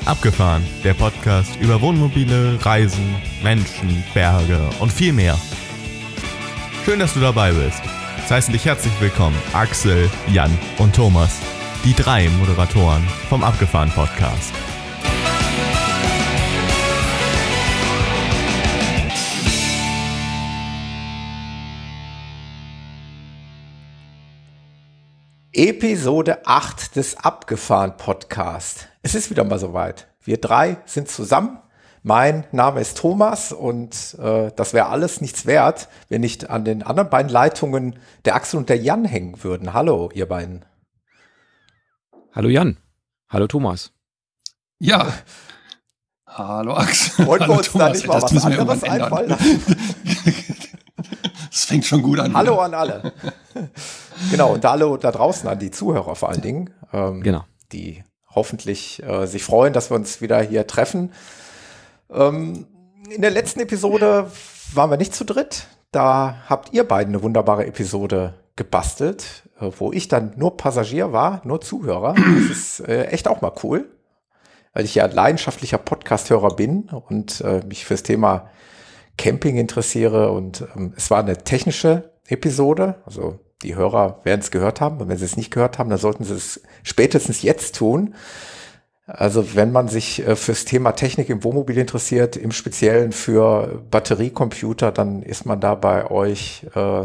Abgefahren, der Podcast über Wohnmobile, Reisen, Menschen, Berge und viel mehr. Schön, dass du dabei bist. Es heißen dich herzlich willkommen Axel, Jan und Thomas, die 3 Moderatoren vom Abgefahren Podcast. Episode 8 des Abgefahren Podcast. Es ist wieder mal soweit. Wir 3 sind zusammen. Mein Name ist Thomas und das wäre alles nichts wert, wenn nicht an den anderen beiden Leitungen der Axel und der Jan hängen würden. Hallo, ihr beiden. Hallo Jan. Hallo Thomas. Ja. Hallo Axel. Wollen wir uns Thomas, da nicht mal was anderes einfallen lassen? Das fängt schon gut an. Hallo an alle. Genau, und hallo da draußen an die Zuhörer vor allen Dingen, Genau. die hoffentlich sich freuen, dass wir uns wieder hier treffen. In der letzten Episode waren wir nicht zu dritt. Da habt ihr beiden eine wunderbare Episode gebastelt, wo ich dann nur Passagier war, nur Zuhörer. Das ist echt auch mal cool, weil ich ja leidenschaftlicher Podcast-Hörer bin und mich fürs Thema Camping interessiere. Und es war eine technische Episode, also die Hörer werden es gehört haben. Und wenn sie es nicht gehört haben, dann sollten sie es spätestens jetzt tun. Also wenn man sich fürs Thema Technik im Wohnmobil interessiert, im Speziellen für Batteriecomputer, dann ist man da bei euch,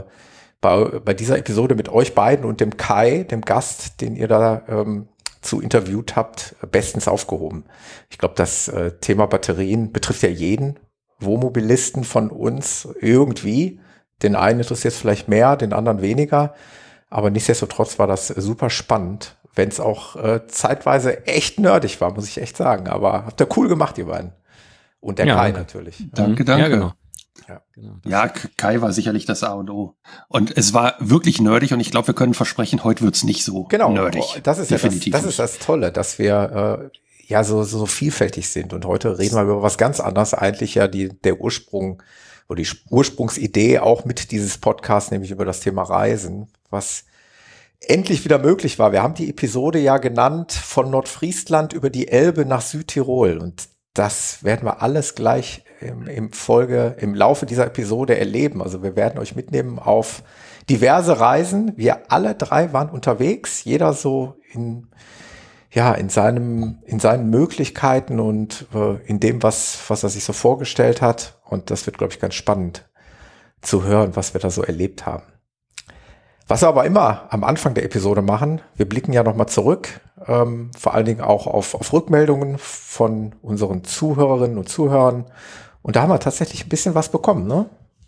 bei dieser Episode mit euch beiden und dem Kai, dem Gast, den ihr da zu interviewt habt, bestens aufgehoben. Ich glaube, das Thema Batterien betrifft ja jeden Wohnmobilisten von uns irgendwie. Den einen interessiert es vielleicht mehr, den anderen weniger. Aber nichtsdestotrotz war das super spannend, wenn es auch zeitweise echt nerdig war, muss ich echt sagen. Aber habt ihr cool gemacht, ihr beiden. Und der Kai natürlich. Danke. Ja, genau. Ja, Kai war sicherlich das A und O. Und es war wirklich nerdig und ich glaube, wir können versprechen, heute wird's nicht so nerdig. Das ist definitiv ja das ist das Tolle, dass wir so vielfältig sind. Und heute reden wir über was ganz anderes. Eigentlich ja der Ursprung oder die Ursprungsidee auch mit dieses Podcasts, nämlich über das Thema Reisen, was endlich wieder möglich war. Wir haben die Episode ja genannt von Nordfriesland über die Elbe nach Südtirol. Und das werden wir alles gleich im Laufe dieser Episode erleben. Also wir werden euch mitnehmen auf diverse Reisen. Wir alle 3 waren unterwegs, jeder so in seinen Möglichkeiten und in dem, was er sich so vorgestellt hat. Und das wird, glaube ich, ganz spannend zu hören, was wir da so erlebt haben. Was wir aber immer am Anfang der Episode machen, wir blicken ja nochmal zurück, vor allen Dingen auch auf Rückmeldungen von unseren Zuhörerinnen und Zuhörern. Und da haben wir tatsächlich ein bisschen was bekommen, ne?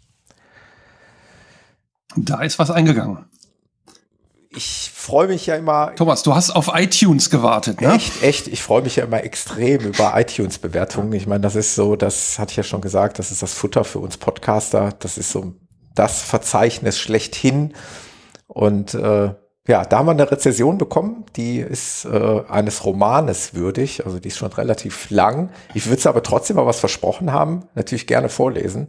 Da ist was eingegangen. Ich freue mich ja immer. Thomas, du hast auf iTunes gewartet, ne? Echt. Ich freue mich ja immer extrem über iTunes-Bewertungen. Ich meine, das ist so, das hatte ich ja schon gesagt, das ist das Futter für uns Podcaster. Das ist so das Verzeichnis schlechthin. Und da haben wir eine Rezension bekommen, die ist eines Romanes würdig. Also die ist schon relativ lang. Ich würde es aber trotzdem mal was versprochen haben. Natürlich gerne vorlesen.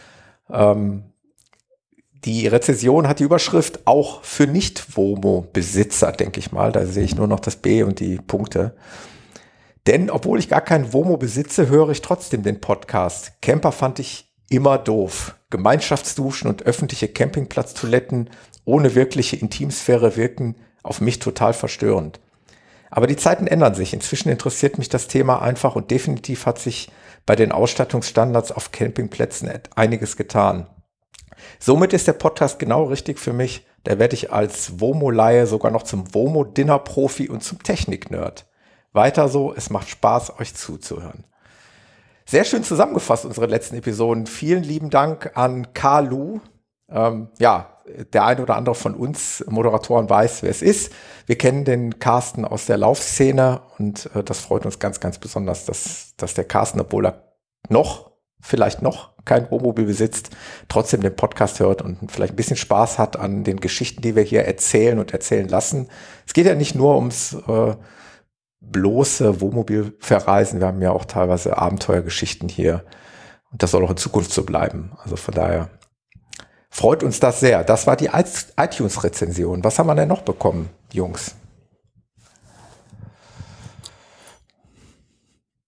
Die Rezension hat die Überschrift auch für Nicht-WOMO-Besitzer, denke ich mal. Da sehe ich nur noch das B und die Punkte. Denn obwohl ich gar kein WOMO besitze, höre ich trotzdem den Podcast. Camper fand ich immer doof. Gemeinschaftsduschen und öffentliche Campingplatztoiletten ohne wirkliche Intimsphäre wirken auf mich total verstörend. Aber die Zeiten ändern sich. Inzwischen interessiert mich das Thema einfach und definitiv hat sich bei den Ausstattungsstandards auf Campingplätzen einiges getan. Somit ist der Podcast genau richtig für mich. Da werde ich als WOMO-Laie sogar noch zum WOMO-Dinner-Profi und zum Technik-Nerd. Weiter so, es macht Spaß, euch zuzuhören. Sehr schön zusammengefasst, unsere letzten Episoden. Vielen lieben Dank an Carlu. Der eine oder andere von uns Moderatoren weiß, wer es ist. Wir kennen den Carsten aus der Laufszene und das freut uns ganz, ganz besonders, dass der Carsten, obwohl er vielleicht noch kein Wohnmobil besitzt, trotzdem den Podcast hört und vielleicht ein bisschen Spaß hat an den Geschichten, die wir hier erzählen und erzählen lassen. Es geht ja nicht nur ums bloße Wohnmobilverreisen, wir haben ja auch teilweise Abenteuergeschichten hier und das soll auch in Zukunft so bleiben. Also von daher freut uns das sehr. Das war die iTunes-Rezension. Was haben wir denn noch bekommen, Jungs?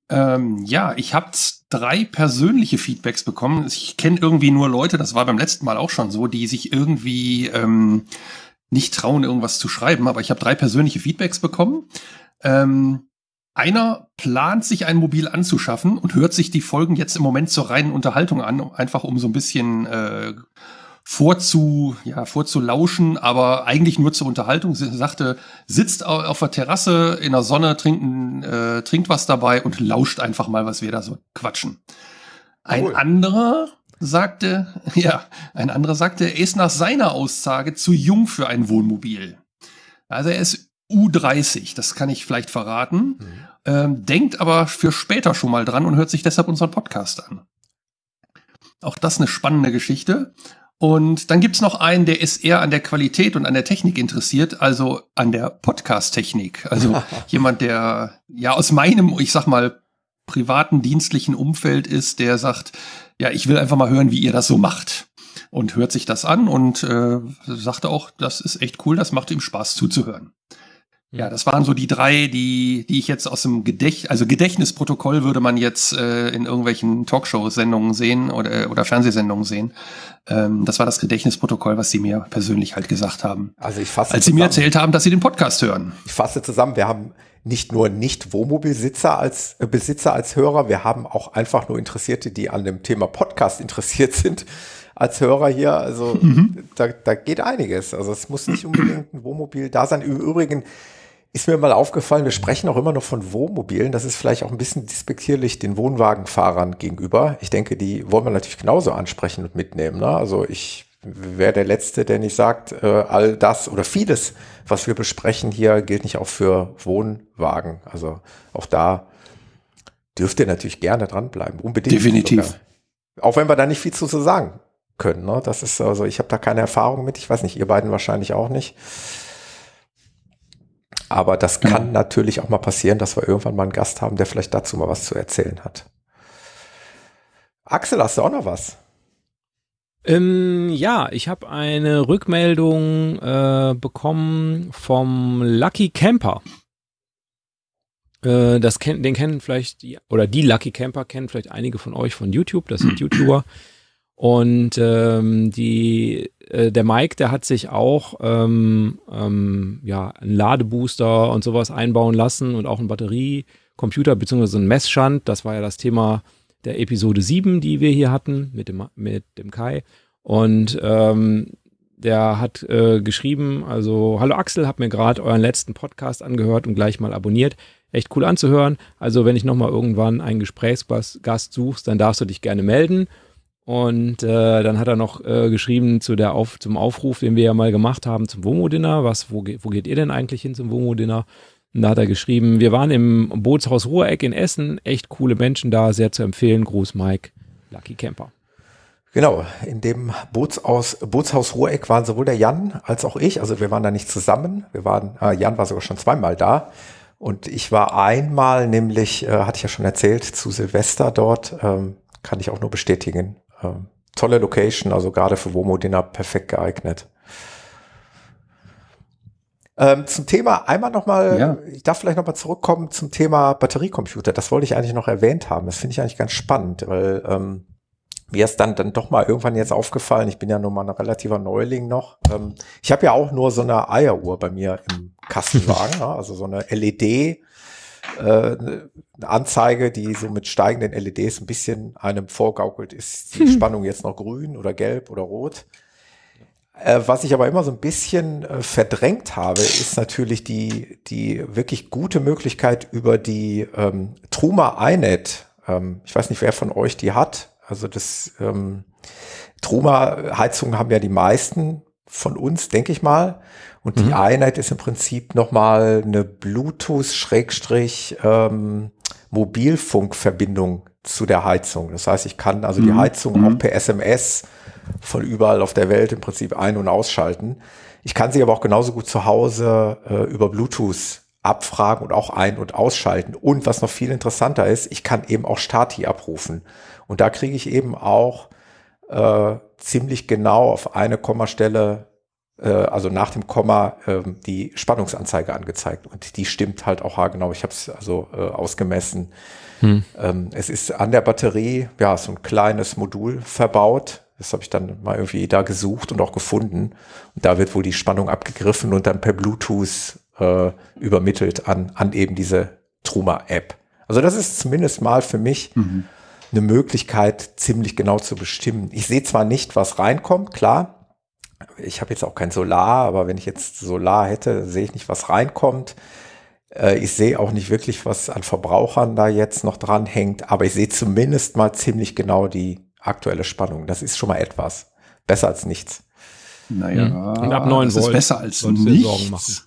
Ja, ich habe 3 persönliche Feedbacks bekommen. Ich kenne irgendwie nur Leute, das war beim letzten Mal auch schon so, die sich irgendwie nicht trauen, irgendwas zu schreiben. Aber ich habe 3 persönliche Feedbacks bekommen. Einer plant, sich ein Mobil anzuschaffen und hört sich die Folgen jetzt im Moment zur reinen Unterhaltung an, einfach um so ein bisschen vorzulauschen, aber eigentlich nur zur Unterhaltung. Sie sagte, sitzt auf der Terrasse in der Sonne, trinkt was dabei und lauscht einfach mal, was wir da so quatschen. Ein anderer sagte, er ist nach seiner Aussage zu jung für ein Wohnmobil. Also er ist U30, das kann ich vielleicht verraten, denkt aber für später schon mal dran und hört sich deshalb unseren Podcast an. Auch das eine spannende Geschichte. Und dann gibt's noch einen, der ist eher an der Qualität und an der Technik interessiert, also an der Podcast-Technik. Also jemand, der ja aus meinem, ich sag mal, privaten, dienstlichen Umfeld ist, der sagt, ja, ich will einfach mal hören, wie ihr das so macht. Und hört sich das an und sagte auch, das ist echt cool, das macht ihm Spaß zuzuhören. Ja, das waren so die 3, die ich jetzt aus dem Gedächtnisprotokoll würde man jetzt in irgendwelchen Talkshow-Sendungen sehen oder Fernsehsendungen sehen. Das war das Gedächtnisprotokoll, was sie mir persönlich halt gesagt haben. Also ich fasse als sie mir erzählt haben, dass sie den Podcast hören. Ich fasse zusammen, wir haben nicht nur Nicht-Wohnmobilbesitzer als Hörer, wir haben auch einfach nur Interessierte, die an dem Thema Podcast interessiert sind, als Hörer hier. Also da geht einiges. Also es muss nicht unbedingt ein Wohnmobil da sein. Im Übrigen ist mir mal aufgefallen, wir sprechen auch immer noch von Wohnmobilen. Das ist vielleicht auch ein bisschen despektierlich den Wohnwagenfahrern gegenüber. Ich denke, die wollen wir natürlich genauso ansprechen und mitnehmen. Ne? Also ich wäre der Letzte, der nicht sagt, all das oder vieles, was wir besprechen hier, gilt nicht auch für Wohnwagen. Also auch da dürft ihr natürlich gerne dranbleiben. Unbedingt. Definitiv. Sogar. Auch wenn wir da nicht viel zu sagen können. Ne? Das ist also, ich habe da keine Erfahrung mit. Ich weiß nicht, ihr beiden wahrscheinlich auch nicht. Aber das kann natürlich auch mal passieren, dass wir irgendwann mal einen Gast haben, der vielleicht dazu mal was zu erzählen hat. Axel, hast du auch noch was? Ja, ich habe eine Rückmeldung bekommen vom Lucky Camper. Den kennen vielleicht, die Lucky Camper kennen vielleicht einige von euch von YouTube, das sind YouTuber. Und der Mike, der hat sich auch einen Ladebooster und sowas einbauen lassen und auch einen Batteriecomputer bzw. einen Messschand. Das war ja das Thema der Episode 7, die wir hier hatten mit dem Kai. Und der hat geschrieben, also hallo Axel, hab mir gerade euren letzten Podcast angehört und gleich mal abonniert. Echt cool anzuhören. Also wenn ich nochmal irgendwann einen Gesprächsgast suchst, dann darfst du dich gerne melden. Und dann hat er noch geschrieben zum Aufruf, den wir ja mal gemacht haben zum WOMO-Dinner. Wo geht ihr denn eigentlich hin zum WOMO-Dinner? Und da hat er geschrieben, wir waren im Bootshaus Ruhreck in Essen. Echt coole Menschen da, sehr zu empfehlen. Gruß Mike, Lucky Camper. Genau, in dem Bootshaus Ruhreck waren sowohl der Jan als auch ich. Also wir waren da nicht zusammen. Jan war sogar schon 2-mal da. Und ich war einmal, nämlich, hatte ich ja schon erzählt, zu Silvester dort. Kann ich auch nur bestätigen. Tolle Location, also gerade für WOMO-Dinner perfekt geeignet. Zum Thema einmal nochmal, Ich darf vielleicht nochmal zurückkommen zum Thema Batteriecomputer. Das wollte ich eigentlich noch erwähnt haben. Das finde ich eigentlich ganz spannend, weil mir ist dann doch mal irgendwann jetzt aufgefallen, ich bin ja nun mal ein relativer Neuling noch. Ich habe ja auch nur so eine Eieruhr bei mir im Kastenwagen, also so eine LED, eine Anzeige, die so mit steigenden LEDs ein bisschen einem vorgaukelt, ist die Spannung jetzt noch grün oder gelb oder rot. Was ich aber immer so ein bisschen verdrängt habe, ist natürlich die wirklich gute Möglichkeit über die Truma iNet. Ich weiß nicht, wer von euch die hat. Also das Truma-Heizungen haben ja die meisten von uns, denke ich mal. Und die iNet ist im Prinzip nochmal eine Bluetooth-Mobilfunkverbindung zu der Heizung. Das heißt, ich kann also die Heizung auch per SMS von überall auf der Welt im Prinzip ein- und ausschalten. Ich kann sie aber auch genauso gut zu Hause über Bluetooth abfragen und auch ein- und ausschalten. Und was noch viel interessanter ist, ich kann eben auch Stati abrufen. Und da kriege ich eben auch ziemlich genau auf eine Kommastelle also nach dem Komma, die Spannungsanzeige angezeigt. Und die stimmt halt auch haargenau. Ich habe es also ausgemessen. Es ist an der Batterie, ja, so ein kleines Modul verbaut. Das habe ich dann mal irgendwie da gesucht und auch gefunden. Und da wird wohl die Spannung abgegriffen und dann per Bluetooth übermittelt an eben diese Truma-App. Also das ist zumindest mal für mich eine Möglichkeit, ziemlich genau zu bestimmen. Ich sehe zwar nicht, was reinkommt, klar. Ich habe jetzt auch kein Solar, aber wenn ich jetzt Solar hätte, sehe ich nicht, was reinkommt. Ich sehe auch nicht wirklich, was an Verbrauchern da jetzt noch dran hängt, aber ich sehe zumindest mal ziemlich genau die aktuelle Spannung. Das ist schon mal etwas. Besser als nichts. Naja, und ab 9 das Volt ist besser als nichts. Sorgen machen.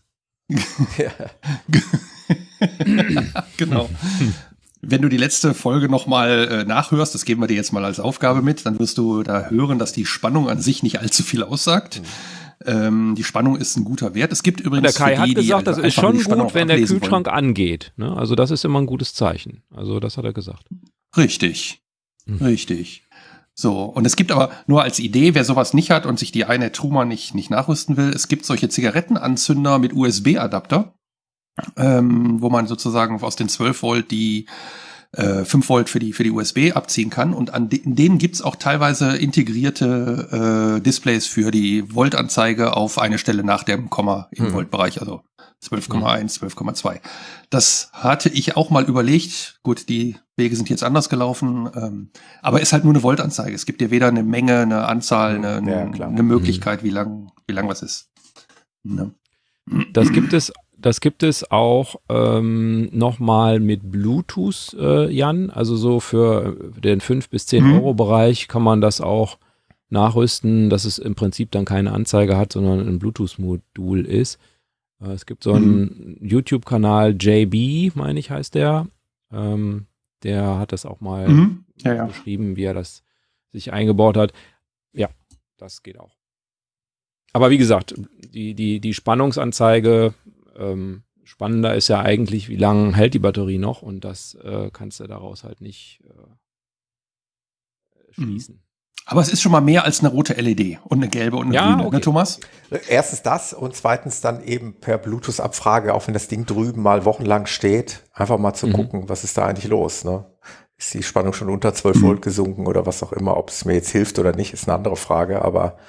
Genau. Wenn du die letzte Folge nochmal nachhörst, das geben wir dir jetzt mal als Aufgabe mit, dann wirst du da hören, dass die Spannung an sich nicht allzu viel aussagt. Die Spannung ist ein guter Wert. Es gibt übrigens der Kai hat gesagt, das ist schon gut, wenn der Kühlschrank wollen. angeht. Ne? Also das ist immer ein gutes Zeichen. Also das hat er gesagt. Richtig. So, und es gibt aber nur als Idee, wer sowas nicht hat und sich die eine Truma nicht nachrüsten will, es gibt solche Zigarettenanzünder mit USB-Adapter, wo man sozusagen aus den 12 Volt die 5 Volt für die USB abziehen kann. Und in denen gibt's auch teilweise integrierte Displays für die Voltanzeige auf eine Stelle nach dem Komma im Voltbereich, also 12,1, 12,2. Das hatte ich auch mal überlegt. Gut, die Wege sind jetzt anders gelaufen, aber ist halt nur eine Voltanzeige. Es gibt dir weder eine Menge, eine Anzahl, eine Möglichkeit, wie lang was ist. Ne? Das gibt es auch nochmal mit Bluetooth, Jan. Also so für den 5 bis 10 Euro Bereich kann man das auch nachrüsten, dass es im Prinzip dann keine Anzeige hat, sondern ein Bluetooth-Modul ist. Es gibt so einen YouTube-Kanal, JB, meine ich, heißt der. Der hat das auch mal beschrieben, wie er das sich eingebaut hat. Ja, das geht auch. Aber wie gesagt, die Spannungsanzeige, spannender ist ja eigentlich, wie lange hält die Batterie noch, und das kannst du daraus halt nicht schließen. Aber es ist schon mal mehr als eine rote LED und eine gelbe und eine grüne, okay. Ne, Thomas? Erstens das und zweitens dann eben per Bluetooth-Abfrage, auch wenn das Ding drüben mal wochenlang steht, einfach mal zu gucken, was ist da eigentlich los, ne? Ist die Spannung schon unter 12 Volt gesunken oder was auch immer, ob es mir jetzt hilft oder nicht, ist eine andere Frage, aber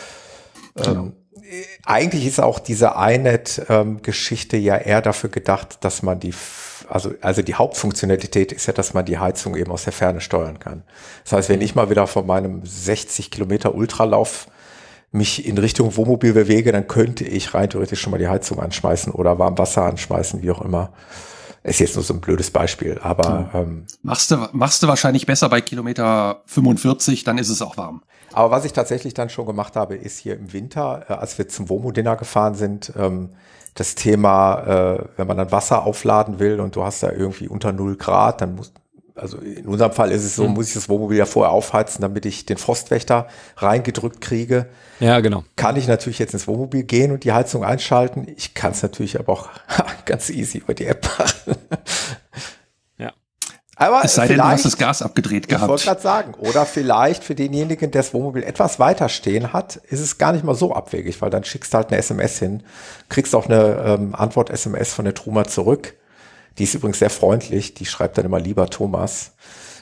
eigentlich ist auch diese iNet-Geschichte ja eher dafür gedacht, dass man also die Hauptfunktionalität ist ja, dass man die Heizung eben aus der Ferne steuern kann. Das heißt, wenn ich mal wieder von meinem 60 Kilometer Ultralauf mich in Richtung Wohnmobil bewege, dann könnte ich rein theoretisch schon mal die Heizung anschmeißen oder Warmwasser anschmeißen, wie auch immer. Ist jetzt nur so ein blödes Beispiel, aber machst du wahrscheinlich besser bei Kilometer 45, dann ist es auch warm. Aber was ich tatsächlich dann schon gemacht habe, ist hier im Winter, als wir zum WOMO-Dinner gefahren sind, das Thema, wenn man dann Wasser aufladen will und du hast da irgendwie unter 0 Grad, dann also in unserem Fall ist es so, muss ich das Wohnmobil ja vorher aufheizen, damit ich den Frostwächter reingedrückt kriege. Ja, genau. Kann ich natürlich jetzt ins Wohnmobil gehen und die Heizung einschalten. Ich kann es natürlich aber auch ganz easy über die App machen. Ja. Aber es sei denn, du hast das Gas abgedreht gehabt. Ich wollte gerade sagen, oder vielleicht für denjenigen, der das Wohnmobil etwas weiter stehen hat, ist es gar nicht mal so abwegig, weil dann schickst du halt eine SMS hin, kriegst auch eine Antwort-SMS von der Truma zurück. Die ist übrigens sehr freundlich, die schreibt dann immer lieber Thomas.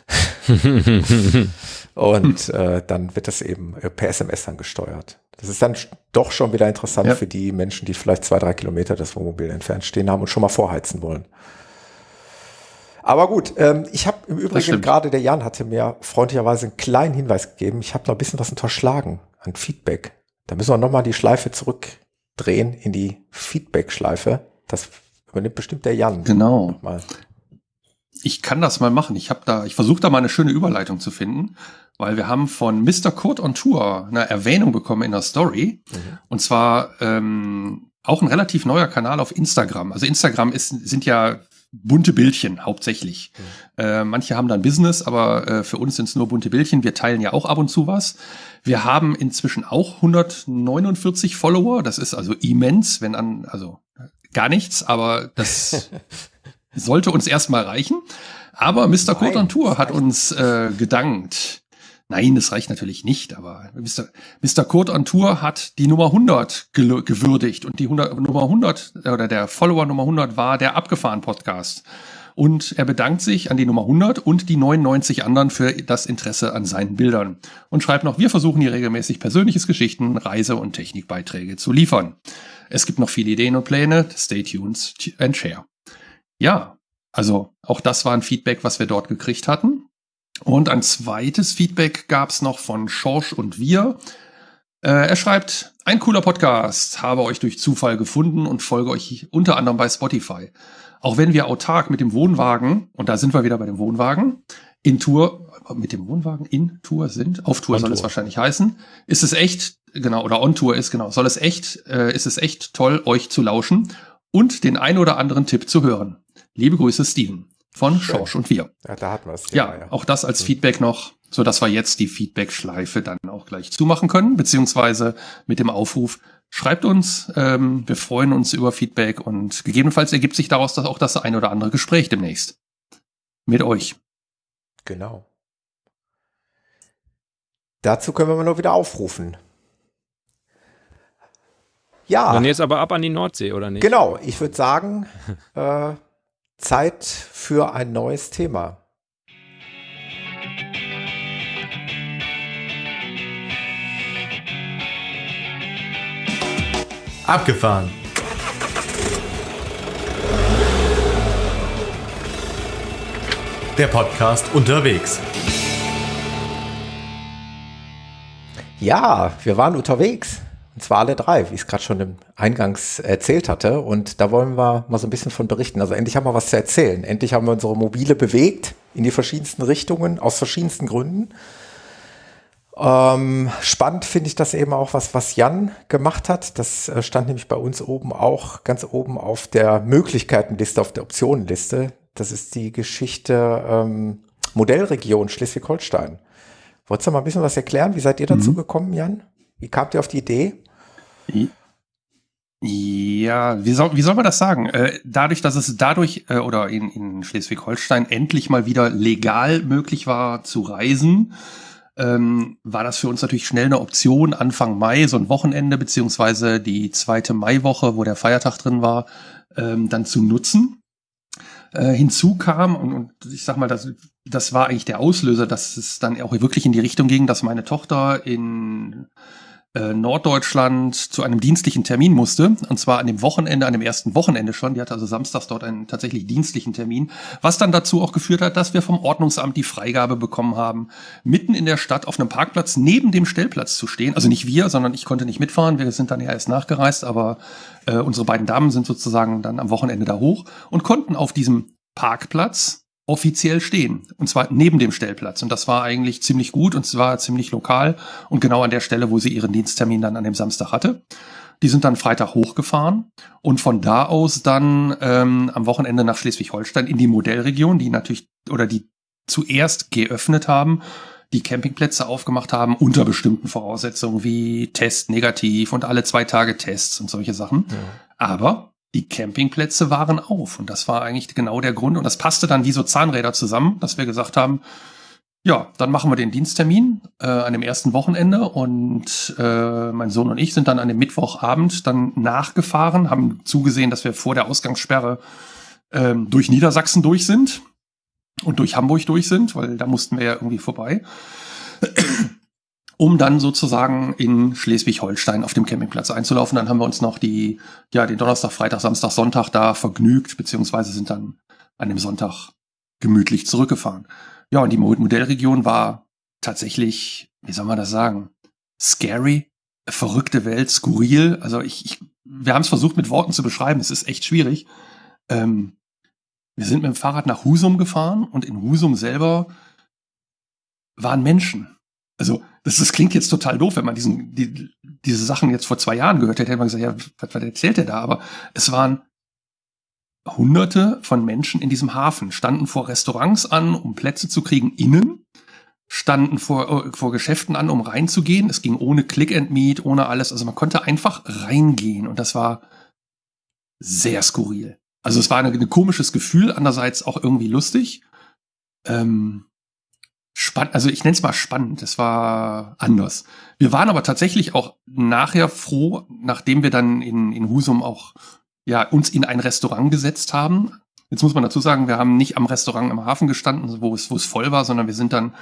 Und dann wird das eben per SMS dann gesteuert. Das ist dann doch schon wieder interessant für die Menschen, die vielleicht 2-3 Kilometer das Wohnmobil entfernt stehen haben und schon mal vorheizen wollen. Aber gut, ich habe im Übrigen gerade, der Jan hatte mir freundlicherweise einen kleinen Hinweis gegeben. Ich habe noch ein bisschen was unterschlagen an Feedback. Da müssen wir nochmal die Schleife zurückdrehen in die Feedback-Schleife. Das übernimmt bestimmt der Jan. Genau. Mal. Ich kann das mal machen. Ich versuche da mal eine schöne Überleitung zu finden, weil wir haben von Mr. Code on Tour eine Erwähnung bekommen in der Story. Und zwar auch ein relativ neuer Kanal auf Instagram. Also Instagram sind ja bunte Bildchen hauptsächlich. Manche haben dann Business, aber für uns sind es nur bunte Bildchen. Wir teilen ja auch ab und zu was. Wir haben inzwischen auch 149 Follower. Das ist also immens, also gar nichts, aber das sollte uns erstmal reichen. Aber Mr. Code on Tour hat uns gedankt. Nein, das reicht natürlich nicht, aber Mr. Kurt on Tour hat die Nummer 100 gewürdigt und die Nummer 100 oder der Follower Nummer 100 war der Abgefahren-Podcast. Und er bedankt sich an die Nummer 100 und die 99 anderen für das Interesse an seinen Bildern. Und schreibt noch, wir versuchen hier regelmäßig persönliches Geschichten, Reise- und Technikbeiträge zu liefern. Es gibt noch viele Ideen und Pläne. Stay tuned and share. Ja, also auch das war ein Feedback, was wir dort gekriegt hatten. Und ein zweites Feedback gab es noch von Schorsch und wir. Er schreibt, ein cooler Podcast, habe euch durch Zufall gefunden und folge euch unter anderem bei Spotify. Auch wenn wir autark mit dem Wohnwagen, und da sind wir wieder bei dem Wohnwagen, in Tour sind, auf Tour soll es wahrscheinlich heißen, ist es echt, genau, oder on Tour ist, genau, ist es echt toll, euch zu lauschen und den ein oder anderen Tipp zu hören. Liebe Grüße, Steven. Von Schorsch und wir. Ja, da hatten wir es. Ja, auch das als Feedback noch, so dass wir jetzt die Feedback-Schleife dann auch gleich zumachen können, beziehungsweise mit dem Aufruf, schreibt uns, wir freuen uns über Feedback und gegebenenfalls ergibt sich daraus auch das ein oder andere Gespräch demnächst. Mit euch. Genau. Dazu können wir nur wieder aufrufen. Ja. Dann jetzt aber ab an die Nordsee, oder nicht? Genau, ich würde sagen, Zeit für ein neues Thema. Abgefahren. Der Podcast unterwegs. Ja, wir waren unterwegs. Und zwar alle drei, wie ich es gerade schon im Eingangs erzählt hatte. Und da wollen wir mal so ein bisschen von berichten. Also endlich haben wir was zu erzählen. Endlich haben wir unsere Mobile bewegt in die verschiedensten Richtungen, aus verschiedensten Gründen. Spannend finde ich das eben auch, was Jan gemacht hat. Das stand nämlich bei uns oben auch ganz oben auf der Möglichkeitenliste, auf der Optionenliste. Das ist die Geschichte Modellregion Schleswig-Holstein. Wolltest du mal ein bisschen was erklären? Wie seid ihr dazu gekommen, Jan? Wie kamt ihr auf die Idee? Ja, wie soll man das sagen? Dadurch, dass es oder in Schleswig-Holstein endlich mal wieder legal möglich war zu reisen, war das für uns natürlich schnell eine Option, Anfang Mai, so ein Wochenende, beziehungsweise die 2. Maiwoche, wo der Feiertag drin war, dann zu nutzen. Hinzu kam, und ich sag mal, das war eigentlich der Auslöser, dass es dann auch wirklich in die Richtung ging, dass meine Tochter in Norddeutschland zu einem dienstlichen Termin musste, und zwar an dem ersten Wochenende schon. Die hatte also samstags dort einen tatsächlich dienstlichen Termin, was dann dazu auch geführt hat, dass wir vom Ordnungsamt die Freigabe bekommen haben, mitten in der Stadt auf einem Parkplatz neben dem Stellplatz zu stehen. Also nicht wir, sondern ich konnte nicht mitfahren. Wir sind dann ja erst nachgereist, aber unsere beiden Damen sind sozusagen dann am Wochenende da hoch und konnten auf diesem Parkplatz offiziell stehen. Und zwar neben dem Stellplatz. Und das war eigentlich ziemlich gut und es war ziemlich lokal und genau an der Stelle, wo sie ihren Diensttermin dann an dem Samstag hatte. Die sind dann Freitag hochgefahren und von da aus dann am Wochenende nach Schleswig-Holstein in die Modellregion, die zuerst geöffnet haben, die Campingplätze aufgemacht haben unter bestimmten Voraussetzungen wie Test negativ und alle 2 Tage Tests und solche Sachen. Ja. Aber die Campingplätze waren auf und das war eigentlich genau der Grund und das passte dann wie so Zahnräder zusammen, dass wir gesagt haben, ja, dann machen wir den Diensttermin an dem ersten Wochenende und mein Sohn und ich sind dann an dem Mittwochabend dann nachgefahren, haben zugesehen, dass wir vor der Ausgangssperre durch Niedersachsen durch sind und durch Hamburg durch sind, weil da mussten wir ja irgendwie vorbei, um dann sozusagen in Schleswig-Holstein auf dem Campingplatz einzulaufen. Dann haben wir uns noch den Donnerstag, Freitag, Samstag, Sonntag da vergnügt, beziehungsweise sind dann an dem Sonntag gemütlich zurückgefahren. Ja, und die Modellregion war tatsächlich, wie soll man das sagen, scary, verrückte Welt, skurril. Also wir haben es versucht mit Worten zu beschreiben, es ist echt schwierig. Wir sind mit dem Fahrrad nach Husum gefahren und in Husum selber waren Menschen. Also das klingt jetzt total doof, wenn man diese Sachen jetzt vor 2 Jahren gehört hätte man gesagt, ja, was erzählt der da? Aber es waren Hunderte von Menschen in diesem Hafen, standen vor Restaurants an, um Plätze zu kriegen innen, standen vor Geschäften an, um reinzugehen. Es ging ohne Click and Meet, ohne alles. Also man konnte einfach reingehen und das war sehr skurril. Also es war ein komisches Gefühl, andererseits auch irgendwie lustig. spannend, also ich nenne es mal spannend, es war anders. Wir waren aber tatsächlich auch nachher froh, nachdem wir dann in Husum auch uns in ein Restaurant gesetzt haben. Jetzt muss man dazu sagen, wir haben nicht am Restaurant im Hafen gestanden, wo es voll war, sondern wir sind dann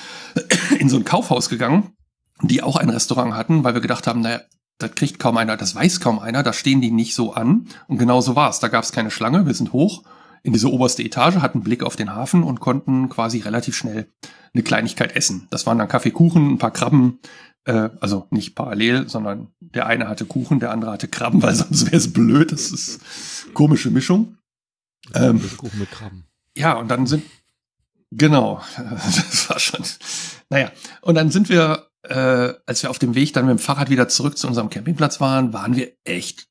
in so ein Kaufhaus gegangen, die auch ein Restaurant hatten, weil wir gedacht haben, naja, das kriegt kaum einer, das weiß kaum einer, da stehen die nicht so an. Und genau so war es. Da gab es keine Schlange, wir sind hoch in diese oberste Etage, hatten Blick auf den Hafen und konnten quasi relativ schnell eine Kleinigkeit essen. Das waren dann Kaffee, Kuchen, ein paar Krabben, also nicht parallel, sondern der eine hatte Kuchen, der andere hatte Krabben, weil sonst wäre es blöd. Das ist komische Mischung. Kuchen mit Krabben. Ja, und dann genau, das war schon, naja, und dann sind wir, als wir auf dem Weg dann mit dem Fahrrad wieder zurück zu unserem Campingplatz waren wir echt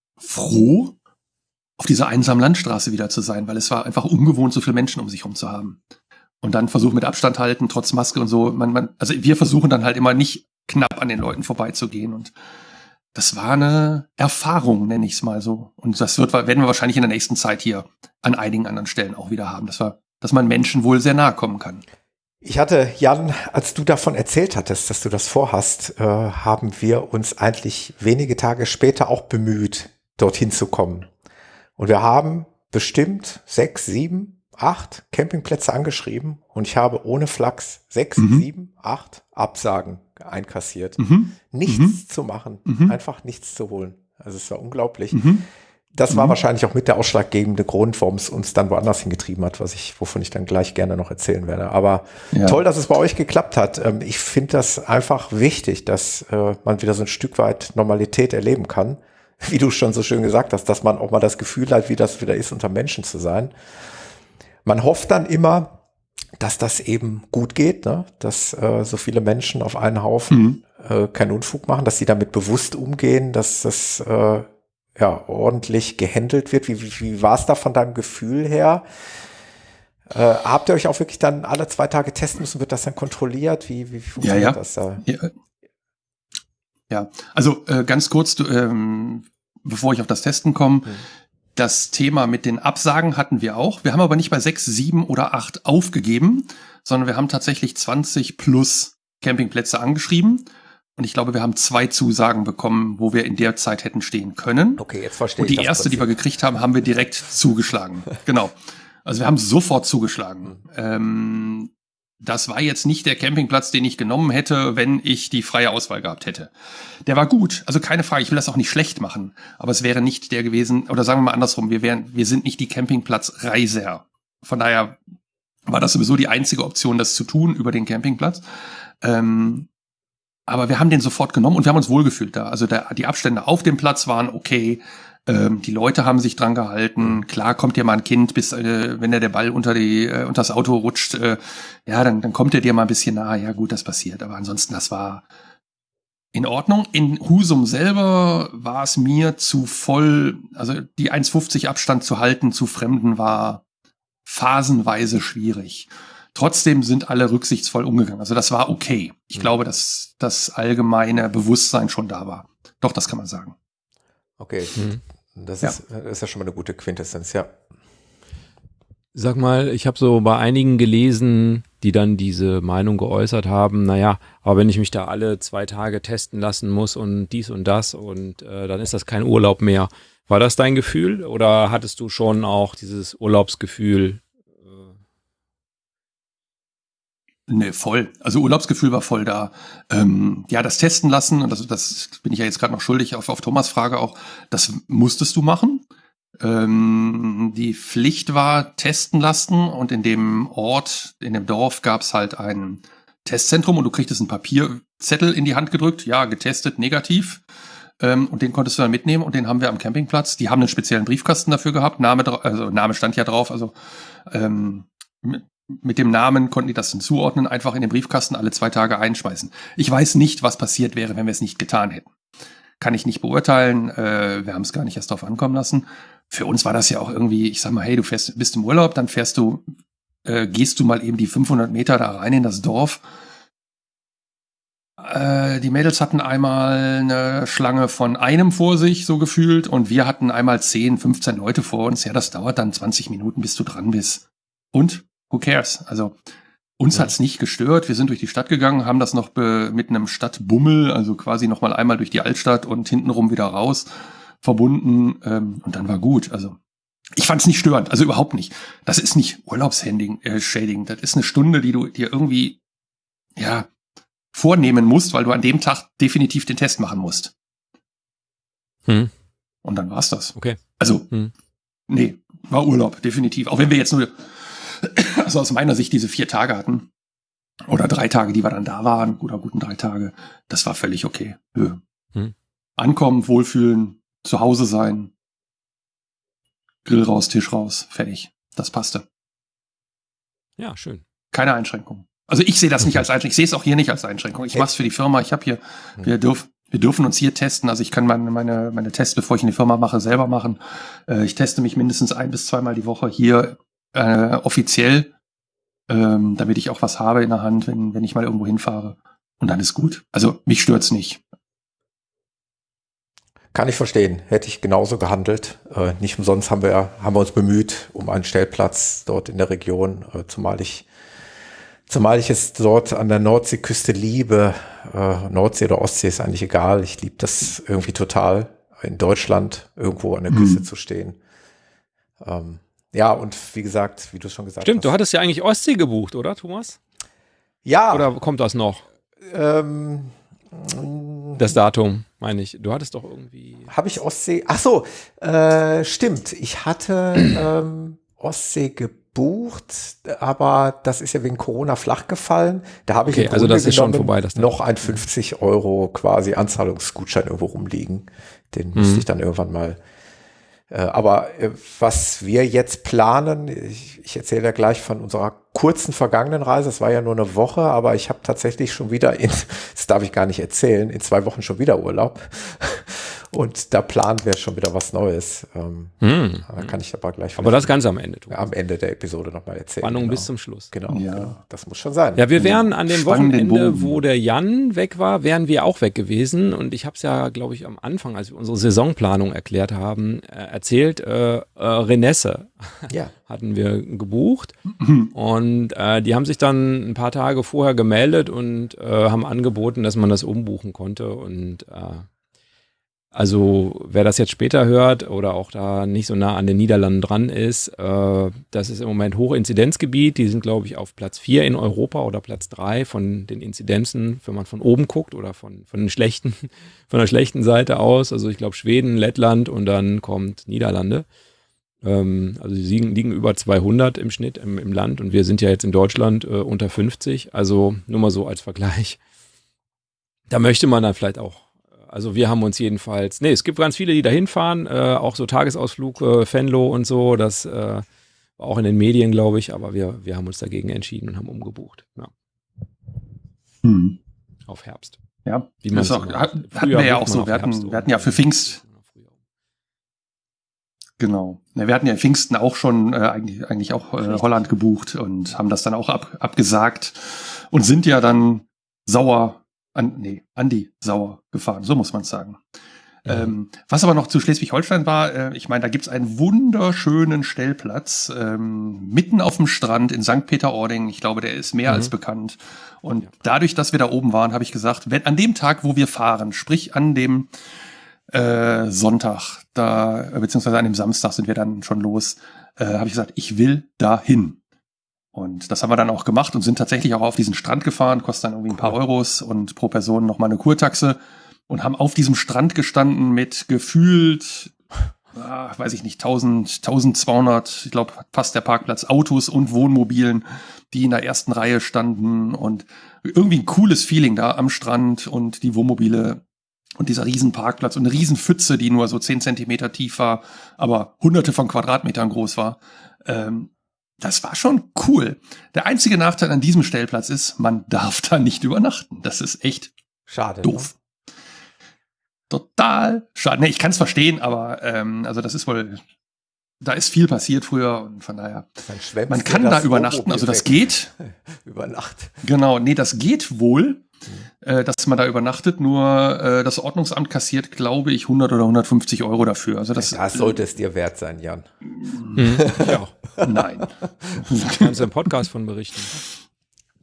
froh, auf dieser einsamen Landstraße wieder zu sein, weil es war einfach ungewohnt, so viele Menschen um sich herum zu haben. Und dann versuchen mit Abstand halten, trotz Maske und so. Also wir versuchen dann halt immer nicht knapp an den Leuten vorbeizugehen. Und das war eine Erfahrung, nenne ich es mal so. Und das werden wir wahrscheinlich in der nächsten Zeit hier an einigen anderen Stellen auch wieder haben, dass man Menschen wohl sehr nahe kommen kann. Ich hatte, Jan, als du davon erzählt hattest, dass du das vorhast, haben wir uns eigentlich wenige Tage später auch bemüht, dorthin zu kommen. Und wir haben bestimmt 6, 7, 8 Campingplätze angeschrieben und ich habe ohne Flachs 6, 7, 8 Absagen einkassiert. Nichts zu machen, einfach nichts zu holen. Also es war unglaublich. Das war wahrscheinlich auch mit der ausschlaggebende Grund, warum es uns dann woanders hingetrieben hat, wovon ich dann gleich gerne noch erzählen werde. Aber toll, dass es bei euch geklappt hat. Ich finde das einfach wichtig, dass man wieder so ein Stück weit Normalität erleben kann. Wie du schon so schön gesagt hast, dass man auch mal das Gefühl hat, wie das wieder ist, unter Menschen zu sein. Man hofft dann immer, dass das eben gut geht, ne? Dass so viele Menschen auf einen Haufen keinen Unfug machen, dass sie damit bewusst umgehen, dass das ordentlich gehandelt wird. Wie war es da von deinem Gefühl her? Habt ihr euch auch wirklich dann alle 2 Tage testen müssen? Wird das dann kontrolliert? Wie funktioniert das da? Ja, also ganz kurz, bevor ich auf das Testen komme, das Thema mit den Absagen hatten wir auch. Wir haben aber nicht bei 6, 7 oder 8 aufgegeben, sondern wir haben tatsächlich 20 plus Campingplätze angeschrieben. Und ich glaube, wir haben 2 Zusagen bekommen, wo wir in der Zeit hätten stehen können. Okay, jetzt verstehe ich. Und die erste, die wir gekriegt haben, haben wir direkt zugeschlagen. Genau. Also wir haben sofort zugeschlagen. Das war jetzt nicht der Campingplatz, den ich genommen hätte, wenn ich die freie Auswahl gehabt hätte. Der war gut, also keine Frage, ich will das auch nicht schlecht machen, aber es wäre nicht der gewesen, oder sagen wir mal andersrum, wir sind nicht die Campingplatzreiser. Von daher war das sowieso die einzige Option, das zu tun über den Campingplatz. Aber wir haben den sofort genommen und wir haben uns wohlgefühlt da. Also die Abstände auf dem Platz waren okay. Die Leute haben sich dran gehalten. Klar kommt dir mal ein Kind, wenn der Ball unter das Auto rutscht, dann kommt er dir mal ein bisschen nahe. Ja gut, das passiert. Aber ansonsten, das war in Ordnung. In Husum selber war es mir zu voll. Also die 1,50 Abstand zu halten zu Fremden war phasenweise schwierig. Trotzdem sind alle rücksichtsvoll umgegangen. Also das war okay. Ich glaube, dass das allgemeine Bewusstsein schon da war. Doch, das kann man sagen. Okay, das ist ja schon mal eine gute Quintessenz, ja. Sag mal, ich habe so bei einigen gelesen, die dann diese Meinung geäußert haben, naja, aber wenn ich mich da alle 2 Tage testen lassen muss und dies und das und dann ist das kein Urlaub mehr. War das dein Gefühl oder hattest du schon auch dieses Urlaubsgefühl? Ne, voll. Also Urlaubsgefühl war voll da. Das Testen lassen, und das bin ich ja jetzt gerade noch schuldig auf Thomas' Frage auch, das musstest du machen. Die Pflicht war testen lassen und in dem Dorf gab es halt ein Testzentrum und du kriegtest einen Papierzettel in die Hand gedrückt, ja, getestet, negativ. Und den konntest du dann mitnehmen und den haben wir am Campingplatz. Die haben einen speziellen Briefkasten dafür gehabt, Name stand ja drauf, also mit dem Namen konnten die das dann zuordnen, einfach in den Briefkasten alle 2 Tage einschmeißen. Ich weiß nicht, was passiert wäre, wenn wir es nicht getan hätten. Kann ich nicht beurteilen, wir haben es gar nicht erst drauf ankommen lassen. Für uns war das ja auch irgendwie, ich sag mal, hey, du bist im Urlaub, dann gehst du mal eben die 500 Meter da rein in das Dorf. Die Mädels hatten einmal eine Schlange von einem vor sich, so gefühlt, und wir hatten einmal 10, 15 Leute vor uns. Ja, das dauert dann 20 Minuten, bis du dran bist. Und? Who cares? Also Uns hat's nicht gestört. Wir sind durch die Stadt gegangen, haben das noch mit einem Stadtbummel, also quasi noch mal einmal durch die Altstadt und hintenrum wieder raus verbunden. Und dann war gut. Also ich fand's nicht störend, also überhaupt nicht. Das ist nicht Urlaubsschädigung. Das ist eine Stunde, die du dir irgendwie vornehmen musst, weil du an dem Tag definitiv den Test machen musst. Und dann war's das. Okay. Also, nee, war Urlaub, definitiv. Auch wenn wir jetzt nur, also aus meiner Sicht diese 4 Tage hatten, oder 3 Tage, die wir dann da waren, oder guten 3 Tage, das war völlig okay. Ankommen, wohlfühlen, zu Hause sein, Grill raus, Tisch raus, fertig. Das passte. Ja, schön. Keine Einschränkung. Also ich sehe das nicht als Einschränkung. Ich sehe es auch hier nicht als Einschränkung. Ich mache es für die Firma. Ich habe hier, wir dürfen uns hier testen. Also ich kann meine Tests, bevor ich in die Firma mache, selber machen. Ich teste mich mindestens 1 bis 2 Mal die Woche hier offiziell, damit ich auch was habe in der Hand, wenn ich mal irgendwo hinfahre. Und dann ist gut. Also mich stört's nicht. Kann ich verstehen. Hätte ich genauso gehandelt. Nicht umsonst haben wir uns bemüht um einen Stellplatz dort in der Region, zumal ich es dort an der Nordseeküste liebe. Nordsee oder Ostsee ist eigentlich egal. Ich liebe das irgendwie total, in Deutschland irgendwo an der Küste zu stehen. Ja, und wie gesagt, wie du schon gesagt hast. Stimmt, du hattest ja eigentlich Ostsee gebucht, oder, Thomas? Ja. Oder kommt das noch? Das Datum, meine ich. Du hattest doch irgendwie... Habe ich Ostsee? Ach so, stimmt. Ich hatte Ostsee gebucht, aber das ist ja wegen Corona flach gefallen. Da habe ich okay, also das ist schon vorbei, das noch ein 50 € quasi Anzahlungsgutschein irgendwo rumliegen. Den müsste ich dann irgendwann mal. Aber was wir jetzt planen, ich erzähle ja gleich von unserer kurzen vergangenen Reise, es war ja nur eine Woche, aber ich habe tatsächlich schon wieder das darf ich gar nicht erzählen, in 2 Wochen schon wieder Urlaub. Und da planen wir schon wieder was Neues. Da kann ich aber gleich. Aber das ganz am Ende. Am Ende der Episode nochmal erzählen. Spannung bis zum Schluss. Genau, das muss schon sein. Ja, wir wären an dem Wochenende, wo der Jan weg war, wären wir auch weg gewesen. Und ich habe es ja, glaube ich, am Anfang, als wir unsere Saisonplanung erklärt haben, erzählt, Renesse hatten wir gebucht. Und die haben sich dann ein paar Tage vorher gemeldet und haben angeboten, dass man das umbuchen konnte. Und also wer das jetzt später hört oder auch da nicht so nah an den Niederlanden dran ist, das ist im Moment Hochinzidenzgebiet. Die sind, glaube ich, auf Platz 4 in Europa oder Platz 3 von den Inzidenzen, wenn man von oben guckt oder von der schlechten Seite aus. Also ich glaube Schweden, Lettland und dann kommt Niederlande. Also sie liegen über 200 im Schnitt im Land und wir sind ja jetzt in Deutschland unter 50. Also nur mal so als Vergleich. Da möchte man dann vielleicht auch. Also wir haben uns jedenfalls, es gibt ganz viele, die da hinfahren, auch so Tagesausflug, Venlo und so, das war auch in den Medien, glaube ich, aber wir haben uns dagegen entschieden und haben umgebucht. Ja. Auf Herbst. Ja, wie man hatten wir ja auch so, wir hatten ja für Pfingst, genau, wir hatten ja Pfingsten auch schon eigentlich auch Holland gebucht und haben das dann auch abgesagt und sind ja dann Andi sauer gefahren, so muss man es sagen. Was aber noch zu Schleswig-Holstein war, ich meine, da gibt's einen wunderschönen Stellplatz mitten auf dem Strand in St. Peter-Ording. Ich glaube, der ist mehr als bekannt. Und dadurch, dass wir da oben waren, habe ich gesagt, an dem Tag, wo wir fahren, sprich an dem Sonntag, beziehungsweise an dem Samstag sind wir dann schon los, habe ich gesagt, ich will dahin. Und das haben wir dann auch gemacht und sind tatsächlich auch auf diesen Strand gefahren, kostet dann irgendwie ein paar Euros und pro Person nochmal eine Kurtaxe und haben auf diesem Strand gestanden mit gefühlt, weiß ich nicht, 1200, ich glaube fast der Parkplatz, Autos und Wohnmobilen, die in der ersten Reihe standen und irgendwie ein cooles Feeling da am Strand und die Wohnmobile und dieser riesen Parkplatz und eine riesen Pfütze, die nur so 10 Zentimeter tief war, aber hunderte von Quadratmetern groß war. Das war schon cool. Der einzige Nachteil an diesem Stellplatz ist, man darf da nicht übernachten. Das ist echt schade, doof. Ne? Total schade. Ich kann es verstehen, aber also das ist wohl, da ist viel passiert früher und von daher, man kann da übernachten. Also das geht. Über Nacht. Genau, das geht wohl, dass man da übernachtet. Nur das Ordnungsamt kassiert, glaube ich, 100 oder 150 € dafür. Also das sollte es dir wert sein, Jan. Ja. Nein. Kannst du im Podcast von berichten.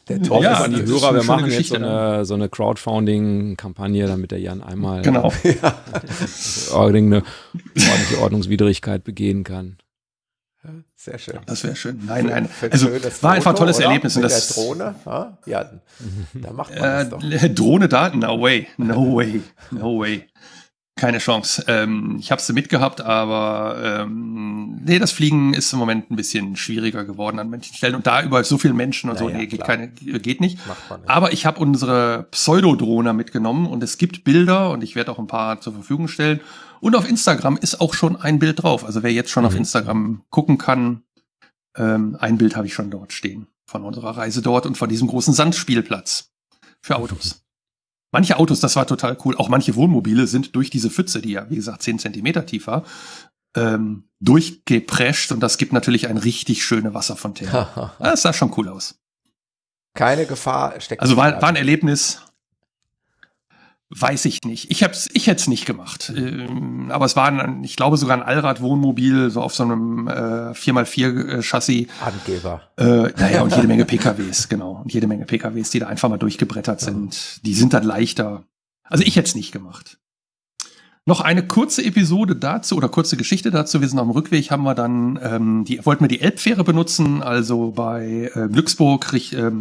Der Tom Ja, ist An die das ist Hörer, eine wir schöne machen jetzt Geschichte, so eine Crowdfunding-Kampagne, damit der Jan einmal Genau. irgendeine ordentliche Ordnungswidrigkeit begehen kann. sehr schön. Das wäre schön. Nein. Für ein Also schönes war einfach ein Foto, tolles oder? Erlebnis. Und Mit das der Drohne, ja, da macht man das doch. Drohne Daten, no way. Keine Chance. Ich habe sie mitgehabt, aber nee, das Fliegen ist im Moment ein bisschen schwieriger geworden an manchen Stellen. Und da überall so viele Menschen und Naja, geht nicht. Macht man nicht. Aber ich habe unsere Pseudodrohne mitgenommen und es gibt Bilder und ich werde auch ein paar zur Verfügung stellen. Und auf Instagram ist auch schon ein Bild drauf. Also wer jetzt schon auf Instagram gucken kann, ein Bild habe ich schon dort stehen von unserer Reise dort und von diesem großen Sandspielplatz für Autos. Manche Autos, das war total cool, auch manche Wohnmobile sind durch diese Pfütze, die ja wie gesagt 10 Zentimeter tief war, durchgeprescht und das gibt natürlich eine richtig schöne Wasserfontäne. Das sah schon cool aus. Keine Gefahr steckt. Also war ein Erlebnis, weiß ich nicht. Ich hätte es nicht gemacht. Aber es war, ich glaube, sogar ein Allrad-Wohnmobil, so auf so einem 4x4 Angeber. Naja, und jede Menge PKWs, genau. Und jede Menge PKWs, die da einfach mal durchgebrettert sind. Die sind dann leichter. Also ich hätte es nicht gemacht. Noch eine kurze Episode dazu oder kurze Geschichte dazu. Wir sind auf dem Rückweg, haben wir dann, wollten wir die Elbfähre benutzen, also bei Glücksburg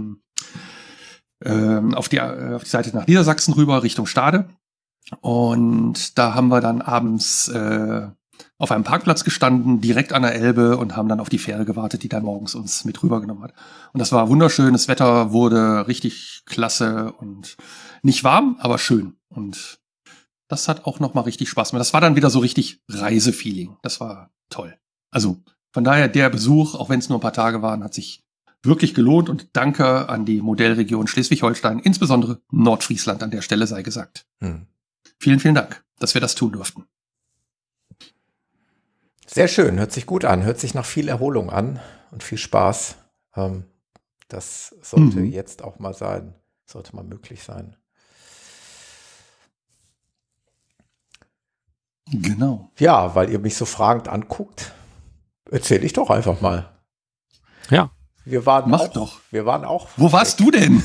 auf die Seite nach Niedersachsen rüber, Richtung Stade. Und da haben wir dann abends auf einem Parkplatz gestanden, direkt an der Elbe und haben dann auf die Fähre gewartet, die dann morgens uns mit rübergenommen hat. Und das war wunderschön, das Wetter wurde richtig klasse und nicht warm, aber schön. Und das hat auch nochmal richtig Spaß gemacht. Das war dann wieder so richtig Reisefeeling. Das war toll. Also von daher der Besuch, auch wenn es nur ein paar Tage waren, hat sich wirklich gelohnt und danke an die Modellregion Schleswig-Holstein, insbesondere Nordfriesland an der Stelle sei gesagt. Vielen, vielen Dank, dass wir das tun durften. Sehr schön, hört sich gut an, hört sich nach viel Erholung an und viel Spaß. Das sollte jetzt auch mal sein, sollte mal möglich sein. Genau. Ja, weil ihr mich so fragend anguckt, erzähle ich doch einfach mal. Ja. Wir waren Mach auch, doch. Wir waren auch. Wo warst du denn?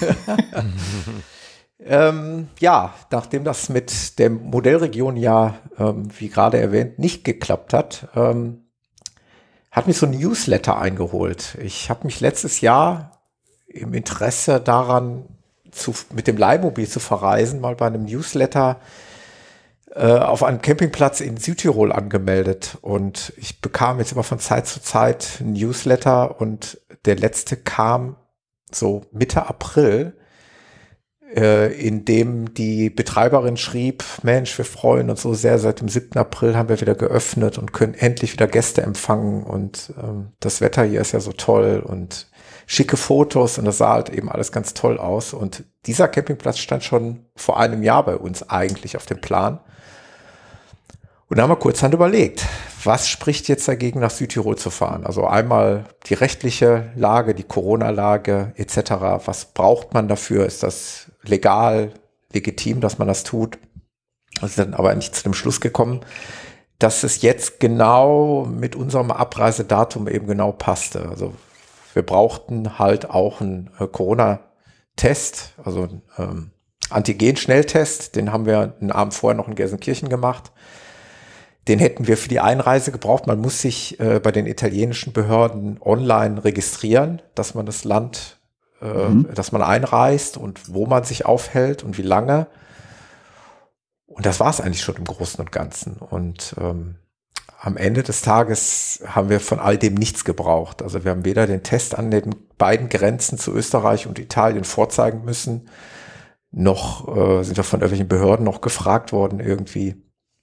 Ja, nachdem das mit der Modellregion ja, wie gerade erwähnt, nicht geklappt hat, hat mich so ein Newsletter eingeholt. Ich habe mich letztes Jahr im Interesse daran, mit dem Leihmobil zu verreisen, mal bei einem Newsletter auf einem Campingplatz in Südtirol angemeldet. Und ich bekam jetzt immer von Zeit zu Zeit ein Newsletter und der letzte kam so Mitte April, in dem die Betreiberin schrieb, Mensch, wir freuen uns so sehr, seit dem 7. April haben wir wieder geöffnet und können endlich wieder Gäste empfangen und das Wetter hier ist ja so toll und schicke Fotos und das sah halt eben alles ganz toll aus und dieser Campingplatz stand schon vor einem Jahr bei uns eigentlich auf dem Plan. Und da haben wir kurzhand überlegt, was spricht jetzt dagegen, nach Südtirol zu fahren? Also einmal die rechtliche Lage, die Corona-Lage etc. Was braucht man dafür? Ist das legal, legitim, dass man das tut? Wir sind dann aber nicht zu dem Schluss gekommen, dass es jetzt genau mit unserem Abreisedatum eben genau passte. Also wir brauchten halt auch einen Corona-Test, also einen Antigen-Schnelltest. Den haben wir einen Abend vorher noch in Gelsenkirchen gemacht. Den hätten wir für die Einreise gebraucht. Man muss sich bei den italienischen Behörden online registrieren, dass man das Land, dass man einreist und wo man sich aufhält und wie lange. Und das war es eigentlich schon im Großen und Ganzen. Und am Ende des Tages haben wir von all dem nichts gebraucht. Also wir haben weder den Test an den beiden Grenzen zu Österreich und Italien vorzeigen müssen, noch sind wir von irgendwelchen Behörden noch gefragt worden irgendwie.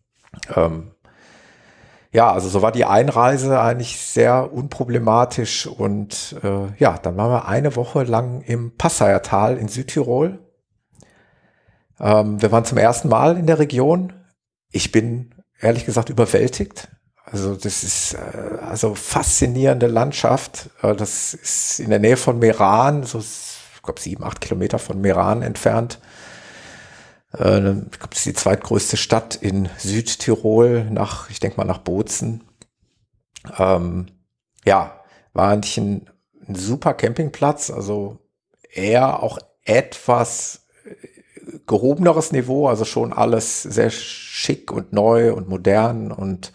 Ja, also so war die Einreise eigentlich sehr unproblematisch und ja, dann waren wir eine Woche lang im Passaiertal in Südtirol. Wir waren zum ersten Mal in der Region. Ich bin ehrlich gesagt überwältigt. Also das ist also faszinierende Landschaft. Das ist in der Nähe von Meran, so ich glaube 7-8 Kilometer von Meran entfernt. Ich glaube, das ist die zweitgrößte Stadt in Südtirol ich denke mal nach Bozen. Ja, war eigentlich ein super Campingplatz, also eher auch etwas gehobeneres Niveau, also schon alles sehr schick und neu und modern und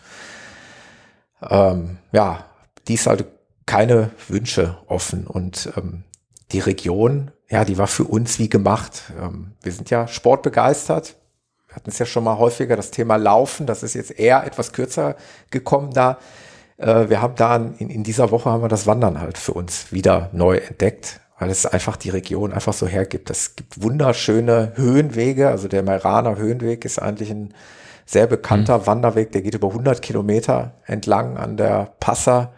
die ist halt keine Wünsche offen und die Region, ja, die war für uns wie gemacht. Wir sind ja sportbegeistert. Wir hatten es ja schon mal häufiger, das Thema Laufen, das ist jetzt eher etwas kürzer gekommen da. Wir haben da in dieser Woche haben wir das Wandern halt für uns wieder neu entdeckt, weil es einfach die Region einfach so hergibt. Es gibt wunderschöne Höhenwege, also der Meiraner Höhenweg ist eigentlich ein sehr bekannter Wanderweg, der geht über 100 Kilometer entlang an der Passer,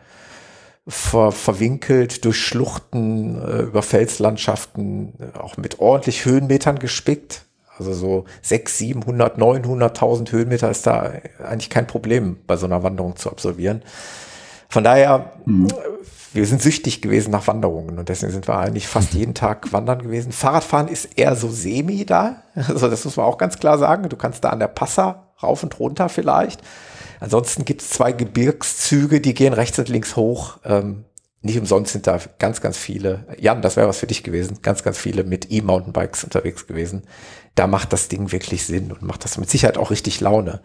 verwinkelt durch Schluchten, über Felslandschaften, auch mit ordentlich Höhenmetern gespickt. Also so 600, 700, 900.000 Höhenmeter ist da eigentlich kein Problem, bei so einer Wanderung zu absolvieren. Von daher, wir sind süchtig gewesen nach Wanderungen und deswegen sind wir eigentlich fast jeden Tag wandern gewesen. Fahrradfahren ist eher so semi da, also das muss man auch ganz klar sagen. Du kannst da an der Passer rauf und runter vielleicht. Ansonsten gibt es 2 Gebirgszüge, die gehen rechts und links hoch. Nicht umsonst sind da ganz, ganz viele. Jan, das wäre was für dich gewesen. Ganz, ganz viele mit E-Mountainbikes unterwegs gewesen. Da macht das Ding wirklich Sinn und macht das mit Sicherheit auch richtig Laune.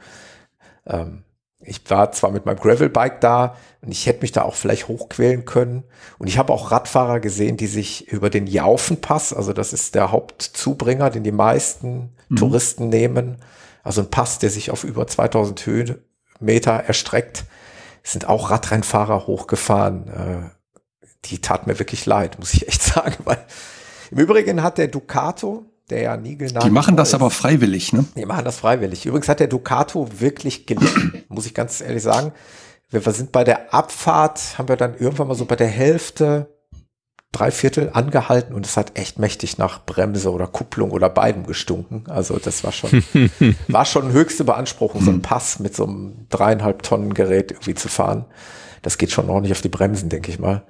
Ich war zwar mit meinem Gravelbike da und ich hätte mich da auch vielleicht hochquälen können. Und ich habe auch Radfahrer gesehen, die sich über den Jaufenpass, also das ist der Hauptzubringer, den die meisten Touristen nehmen, also ein Pass, der sich auf über 2000 Höhenmeter erstreckt, sind auch Radrennfahrer hochgefahren. Die tat mir wirklich leid, muss ich echt sagen. Weil im Übrigen hat der Ducato, der ja niegelnagel Die machen das aber freiwillig, ne? Die machen das freiwillig. Übrigens hat der Ducato wirklich gelitten, muss ich ganz ehrlich sagen. Wir sind bei der Abfahrt, haben wir dann irgendwann mal so bei der Hälfte, 3/4 angehalten und es hat echt mächtig nach Bremse oder Kupplung oder beidem gestunken. Also das war schon höchste Beanspruchung, so ein Pass mit so einem 3,5 Tonnen Gerät irgendwie zu fahren. Das geht schon ordentlich auf die Bremsen, denke ich mal.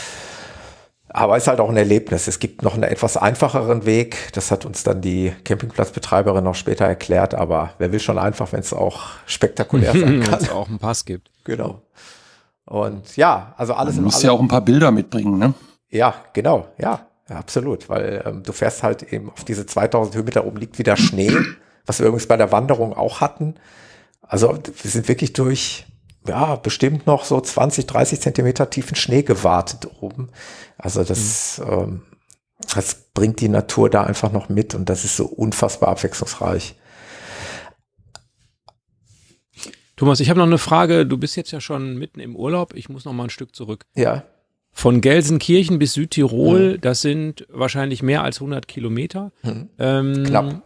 Aber ist halt auch ein Erlebnis. Es gibt noch einen etwas einfacheren Weg. Das hat uns dann die Campingplatzbetreiberin noch später erklärt. Aber wer will schon einfach, wenn es auch spektakulär sein kann. Wenn es auch einen Pass gibt. Genau. Und ja, also alles Du musst ja auch ein paar Bilder mitbringen, ne? Ja, genau. Ja, absolut. Weil du fährst halt eben auf diese 2000 Höhenmeter oben liegt wieder Schnee, was wir übrigens bei der Wanderung auch hatten. Also wir sind wirklich durch, ja, bestimmt noch so 20, 30 Zentimeter tiefen Schnee gewartet oben. Also das bringt die Natur da einfach noch mit und das ist so unfassbar abwechslungsreich. Thomas, ich habe noch eine Frage. Du bist jetzt ja schon mitten im Urlaub. Ich muss noch mal ein Stück zurück. Ja. Von Gelsenkirchen bis Südtirol, das sind wahrscheinlich mehr als 100 Kilometer. Knapp.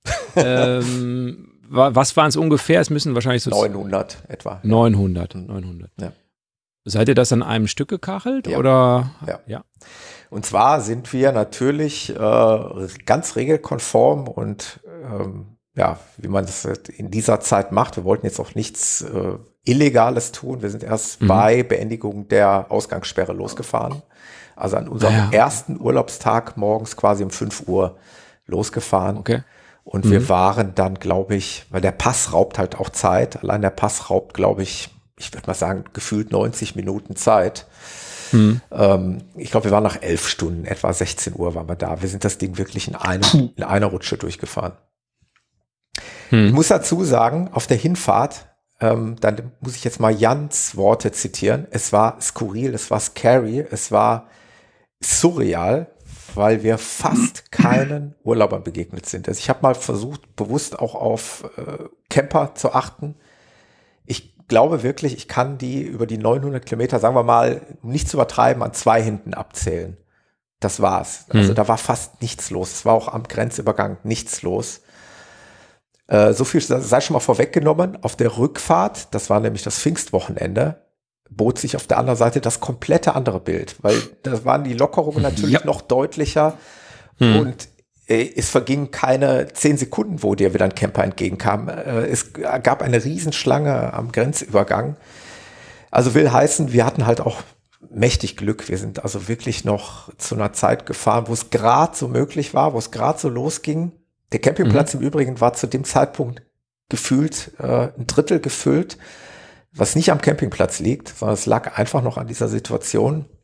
Was waren es ungefähr? Es müssen wahrscheinlich so 900 etwa. 900. Ja. Seid ihr das an einem Stück gekachelt? Ja. Oder? Ja. Und zwar sind wir natürlich ganz regelkonform und wie man das in dieser Zeit macht. Wir wollten jetzt auch nichts Illegales tun. Wir sind erst bei Beendigung der Ausgangssperre losgefahren. Also an unserem ersten Urlaubstag morgens quasi um 5 Uhr losgefahren. Okay. Und wir waren dann, glaube ich, weil der Pass raubt halt auch Zeit. Allein der Pass raubt, glaube ich würde mal sagen, gefühlt 90 Minuten Zeit. Ich glaube, wir waren nach 11 Stunden, etwa 16 Uhr waren wir da. Wir sind das Ding wirklich in einer Rutsche durchgefahren. Ich muss dazu sagen, auf der Hinfahrt, dann muss ich jetzt mal Jans Worte zitieren. Es war skurril, es war scary, es war surreal, weil wir fast keinen Urlaubern begegnet sind. Also ich habe mal versucht, bewusst auch auf Camper zu achten. Ich glaube wirklich, ich kann die über die 900 Kilometer, sagen wir mal, nicht zu übertreiben, an 2 Händen abzählen. Das war's. Also da war fast nichts los. Es war auch am Grenzübergang nichts los. So viel sei schon mal vorweggenommen. Auf der Rückfahrt, das war nämlich das Pfingstwochenende, bot sich auf der anderen Seite das komplette andere Bild, weil da waren die Lockerungen natürlich noch deutlicher und es vergingen keine 10 Sekunden, wo dir wieder ein Camper entgegenkam. Es gab eine Riesenschlange am Grenzübergang. Also will heißen, wir hatten halt auch mächtig Glück. Wir sind also wirklich noch zu einer Zeit gefahren, wo es gerade so möglich war, wo es gerade so losging. Der Campingplatz im Übrigen war zu dem Zeitpunkt gefühlt ein Drittel gefüllt, was nicht am Campingplatz liegt, sondern es lag einfach noch an dieser Situation.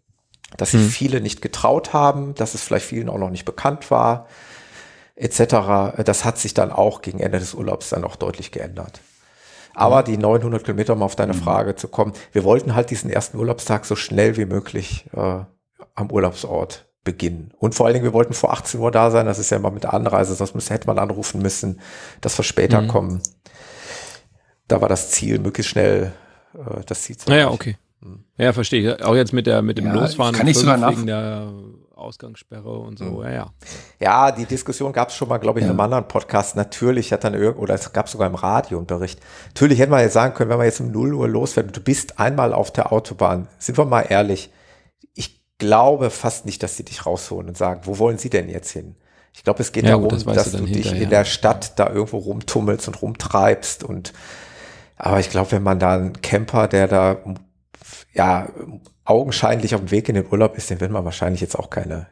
dass sich viele nicht getraut haben, dass es vielleicht vielen auch noch nicht bekannt war, etc. Das hat sich dann auch gegen Ende des Urlaubs dann auch deutlich geändert. Aber die 900 Kilometer, um auf deine Frage zu kommen, wir wollten halt diesen ersten Urlaubstag so schnell wie möglich am Urlaubsort beginnen. Und vor allen Dingen, wir wollten vor 18 Uhr da sein, das ist ja immer mit der Anreise, sonst hätte man anrufen müssen, dass wir später kommen. Da war das Ziel, möglichst schnell das Ziel zu erreichen. Naja, okay. Ja, verstehe ich. Auch jetzt mit dem Losfahren kann ich sogar wegen der Ausgangssperre und so, ja. Ja, die Diskussion gab es schon mal, glaube ich, in einem anderen Podcast. Natürlich hat dann oder es gab sogar im Radiounterricht. Natürlich hätte man jetzt sagen können, wenn man jetzt um 0 Uhr losfährt und du bist einmal auf der Autobahn, sind wir mal ehrlich, ich glaube fast nicht, dass sie dich rausholen und sagen, wo wollen sie denn jetzt hin? Ich glaube, es geht darum, dass du dich in der Stadt da irgendwo rumtummelst und rumtreibst aber ich glaube, wenn man da einen Camper, der da augenscheinlich auf dem Weg in den Urlaub ist, den wird man wahrscheinlich jetzt auch keine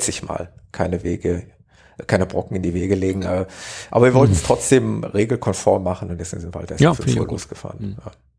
Brocken in die Wege legen. Aber wir wollten es trotzdem regelkonform machen und deswegen sind wir halt erst um 5 Uhr losgefahren.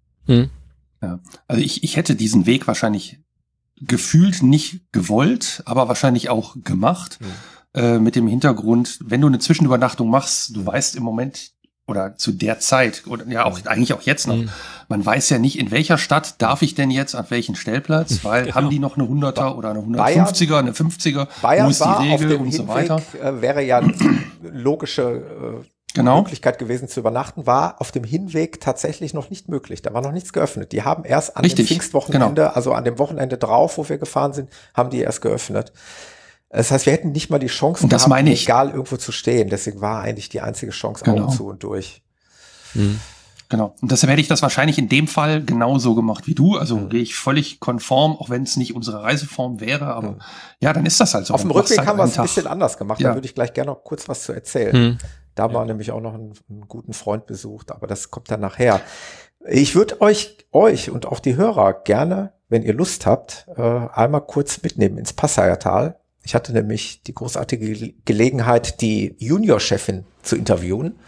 Ja. Also ich hätte diesen Weg wahrscheinlich gefühlt nicht gewollt, aber wahrscheinlich auch gemacht. Mit dem Hintergrund, wenn du eine Zwischenübernachtung machst, du weißt im Moment oder zu der Zeit, oder ja auch eigentlich auch jetzt noch, man weiß ja nicht, in welcher Stadt darf ich denn jetzt an welchen Stellplatz, weil haben die noch eine 100er oder eine 150er, eine 50er, Bayern wo ist die war Regel auf dem und so Hinweg, weiter. wäre ja eine logische Möglichkeit gewesen zu übernachten, war auf dem Hinweg tatsächlich noch nicht möglich. Da war noch nichts geöffnet. Die haben erst an dem Pfingstwochenende, also an dem Wochenende drauf, wo wir gefahren sind, haben die erst geöffnet. Das heißt, wir hätten nicht mal die Chance gehabt, egal irgendwo zu stehen. Deswegen war eigentlich die einzige Chance Augen zu und durch. Genau. Und deshalb hätte ich das wahrscheinlich in dem Fall genauso gemacht wie du. Also gehe ich völlig konform, auch wenn es nicht unsere Reiseform wäre. Aber ja, dann ist das halt so. Auf dem Rückweg haben wir es ein bisschen anders gemacht. Da würde ich gleich gerne noch kurz was zu erzählen. Da haben wir nämlich auch noch einen guten Freund besucht, aber das kommt dann nachher. Ich würde euch und auch die Hörer gerne, wenn ihr Lust habt, einmal kurz mitnehmen ins Passauertal. Ich hatte nämlich die großartige Gelegenheit, die Juniorchefin zu interviewen.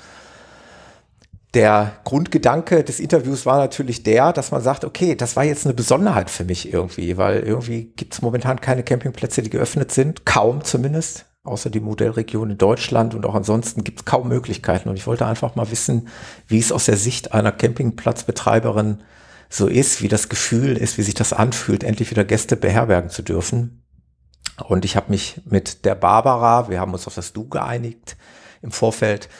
Der Grundgedanke des Interviews war natürlich dass man sagt, okay, das war jetzt eine Besonderheit für mich irgendwie, weil irgendwie gibt es momentan keine Campingplätze, die geöffnet sind, kaum zumindest, außer die Modellregion in Deutschland und auch ansonsten gibt es kaum Möglichkeiten. Und ich wollte einfach mal wissen, wie es aus der Sicht einer Campingplatzbetreiberin so ist, wie das Gefühl ist, wie sich das anfühlt, endlich wieder Gäste beherbergen zu dürfen. Und ich habe mich mit der Barbara, wir haben uns auf das Du geeinigt im Vorfeld,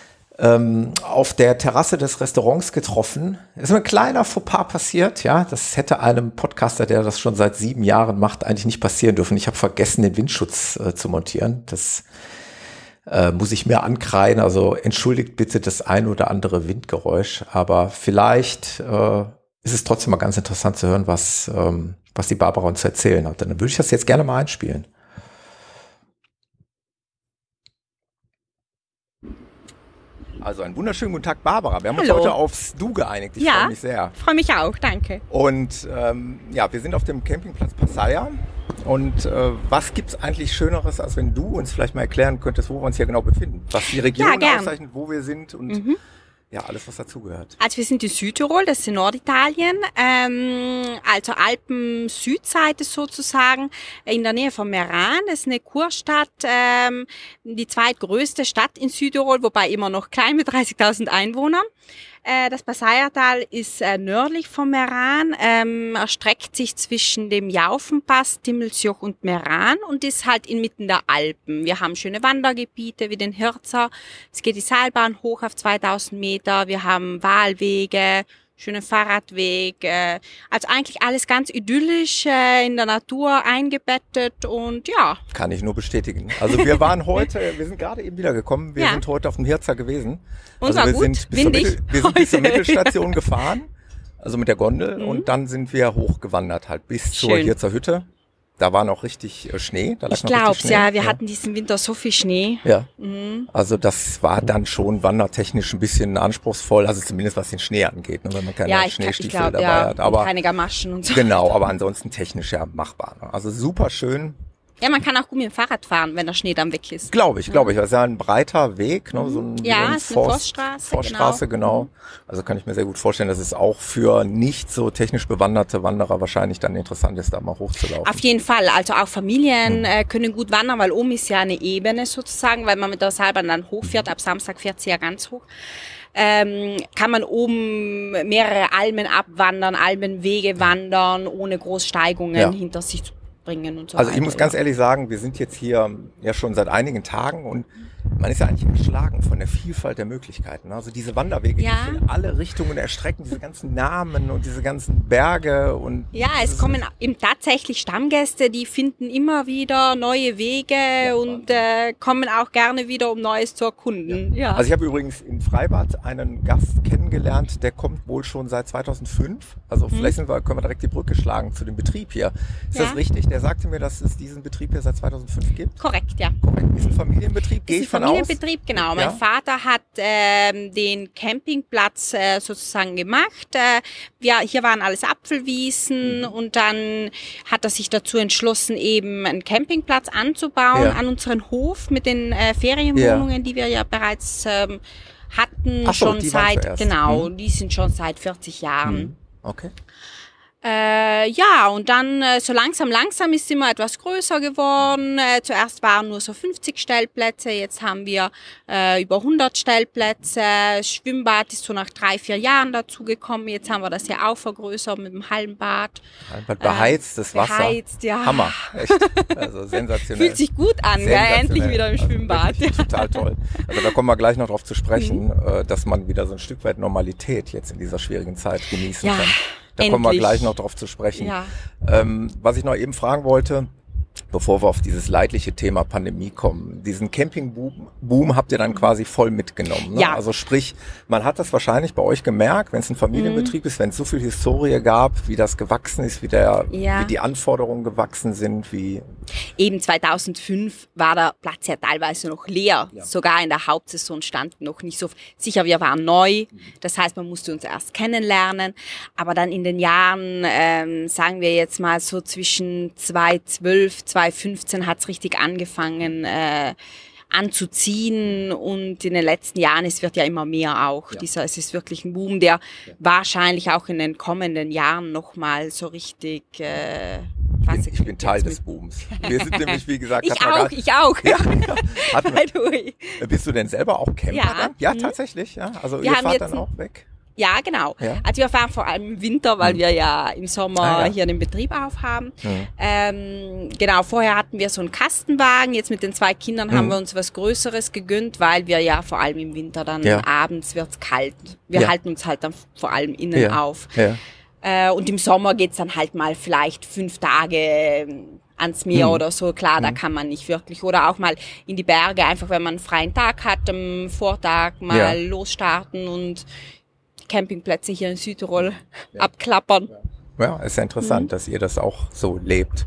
auf der Terrasse des Restaurants getroffen. Es ist ein kleiner Fauxpas passiert, ja. Das hätte einem Podcaster, der das schon seit 7 Jahren macht, eigentlich nicht passieren dürfen. Ich habe vergessen, den Windschutz zu montieren. Das muss ich mir ankreiden. Also entschuldigt bitte das ein oder andere Windgeräusch. Aber vielleicht ist es trotzdem mal ganz interessant zu hören, was die Barbara uns zu erzählen hat. Dann würde ich das jetzt gerne mal einspielen. Also einen wunderschönen guten Tag, Barbara. Wir haben uns heute aufs Du geeinigt. Ich freue mich sehr. Freue mich auch, danke. Und wir sind auf dem Campingplatz Passaya. Und was gibt es eigentlich Schöneres, als wenn du uns vielleicht mal erklären könntest, wo wir uns hier genau befinden? Was die Region auszeichnet, wo wir sind und alles, was dazugehört. Also wir sind in Südtirol, das ist in Norditalien, also Alpen-Südseite sozusagen, in der Nähe von Meran. Das ist eine Kurstadt, die zweitgrößte Stadt in Südtirol, wobei immer noch klein mit 30.000 Einwohnern. Das Passauertal ist nördlich von Meran, erstreckt sich zwischen dem Jaufenpass, Timmelsjoch und Meran und ist halt inmitten der Alpen. Wir haben schöne Wandergebiete wie den Hirzer, es geht die Seilbahn hoch auf 2000 Meter, wir haben Wahlwege, schönen Fahrradweg, also eigentlich alles ganz idyllisch in der Natur eingebettet und ja. Kann ich nur bestätigen. Also wir waren heute, wir sind gerade eben wieder gekommen, wir sind heute auf dem Hirzer gewesen. Und also war wir sind bis zur Mittelstation gefahren, also mit der Gondel und dann sind wir hochgewandert halt bis zur Hirzer Hütte. Da war noch richtig Schnee. Da lag ich glaube es, ja. Wir hatten diesen Winter so viel Schnee. Ja. Also das war dann schon wandertechnisch ein bisschen anspruchsvoll, also zumindest was den Schnee angeht, ne, wenn man keine Schneestiefel dabei hat. Aber keine Gamaschen und so. Genau, aber ansonsten technisch ja machbar. Ne? Also super schön. Ja, man kann auch gut mit dem Fahrrad fahren, wenn der Schnee dann weg ist. Glaube ich. Das ist ja ein breiter Weg, ne? So ein, Ja, so es ist eine Forststraße, genau. Also kann ich mir sehr gut vorstellen, dass es auch für nicht so technisch bewanderte Wanderer wahrscheinlich dann interessant ist, da mal hochzulaufen. Auf jeden Fall. Also auch Familien können gut wandern, weil oben ist ja eine Ebene sozusagen, weil man mit der Seilbahn dann hochfährt. Ab Samstag fährt sie ja ganz hoch. Kann man oben mehrere Almen abwandern, Almenwege wandern, ohne Großsteigungen hinter sich zu bringen und so Also weiter. ich muss ganz ehrlich sagen, wir sind jetzt hier ja schon seit einigen Tagen und man ist ja eigentlich erschlagen von der Vielfalt der Möglichkeiten. Also diese Wanderwege, die sich in alle Richtungen erstrecken, diese ganzen Namen und diese ganzen Berge und... Ja, es kommen eben tatsächlich Stammgäste, die finden immer wieder neue Wege und kommen auch gerne wieder, um Neues zu erkunden. Ja. Also ich habe übrigens in Freibad einen Gast kennengelernt, der kommt wohl schon seit 2005. Also vielleicht können wir direkt die Brücke schlagen zu dem Betrieb hier. Ist das richtig? Der sagte mir, dass es diesen Betrieb hier seit 2005 gibt. Korrekt, ja. Korrekt. Ist ein Familienbetrieb, gehe ich von aus? Familienbetrieb, genau. Mein Vater hat den Campingplatz sozusagen gemacht. Hier waren alles Apfelwiesen und dann hat er sich dazu entschlossen, eben einen Campingplatz anzubauen an unseren Hof mit den Ferienwohnungen, die wir ja bereits hatten. Ach so, schon die seit, genau, die sind schon seit 40 Jahren. Okay. Und dann so langsam ist es immer etwas größer geworden. Zuerst waren nur so 50 Stellplätze, jetzt haben wir über 100 Stellplätze. Das Schwimmbad ist so nach 3-4 Jahren dazugekommen. Jetzt haben wir das ja auch vergrößert mit dem Hallenbad. Beheiztes Wasser. Beheizt, ja. Hammer, echt. Also sensationell. Fühlt sich gut an, gell? Endlich wieder im Schwimmbad. Also total toll. Also da kommen wir gleich noch drauf zu sprechen, dass man wieder so ein Stück weit Normalität jetzt in dieser schwierigen Zeit genießen kann. Da kommen wir gleich noch drauf zu sprechen. Ja. Was ich noch eben fragen wollte, bevor wir auf dieses leidliche Thema Pandemie kommen, diesen Campingboom habt ihr dann quasi voll mitgenommen. Ne? Ja. Also sprich, man hat das wahrscheinlich bei euch gemerkt, wenn es ein Familienbetrieb ist, wenn es so viel Historie gab, wie das gewachsen ist, wie die Anforderungen gewachsen sind, Eben 2005 war der Platz ja teilweise noch leer. Ja. Sogar in der Hauptsaison standen noch nicht so sicher. Wir waren neu. Das heißt, man musste uns erst kennenlernen. Aber dann in den Jahren, sagen wir jetzt mal so zwischen 2012, 2015 hat's richtig angefangen anzuziehen und in den letzten Jahren, es wird ja immer mehr auch. Ja. Es ist wirklich ein Boom, der wahrscheinlich auch in den kommenden Jahren nochmal so richtig ich bin Teil des Booms. Wir sind nämlich, wie gesagt... Ich auch. Ja. Bist du denn selber auch Camper dann? Ja, tatsächlich. Ja. Also ihr fahrt dann auch weg? Ja, genau. Ja? Also wir fahren vor allem im Winter, weil wir ja im Sommer hier den Betrieb aufhaben. Genau, vorher hatten wir so einen Kastenwagen. Jetzt mit den 2 Kindern haben wir uns was Größeres gegönnt, weil wir ja vor allem im Winter dann abends wird's kalt. Wir halten uns halt dann vor allem innen auf. Ja. Und im Sommer geht's dann halt mal vielleicht 5 Tage ans Meer oder so. Klar, da kann man nicht wirklich. Oder auch mal in die Berge, einfach wenn man einen freien Tag hat, am Vortag mal losstarten und Campingplätze hier in Südtirol abklappern. Ja, ist ja interessant, dass ihr das auch so lebt.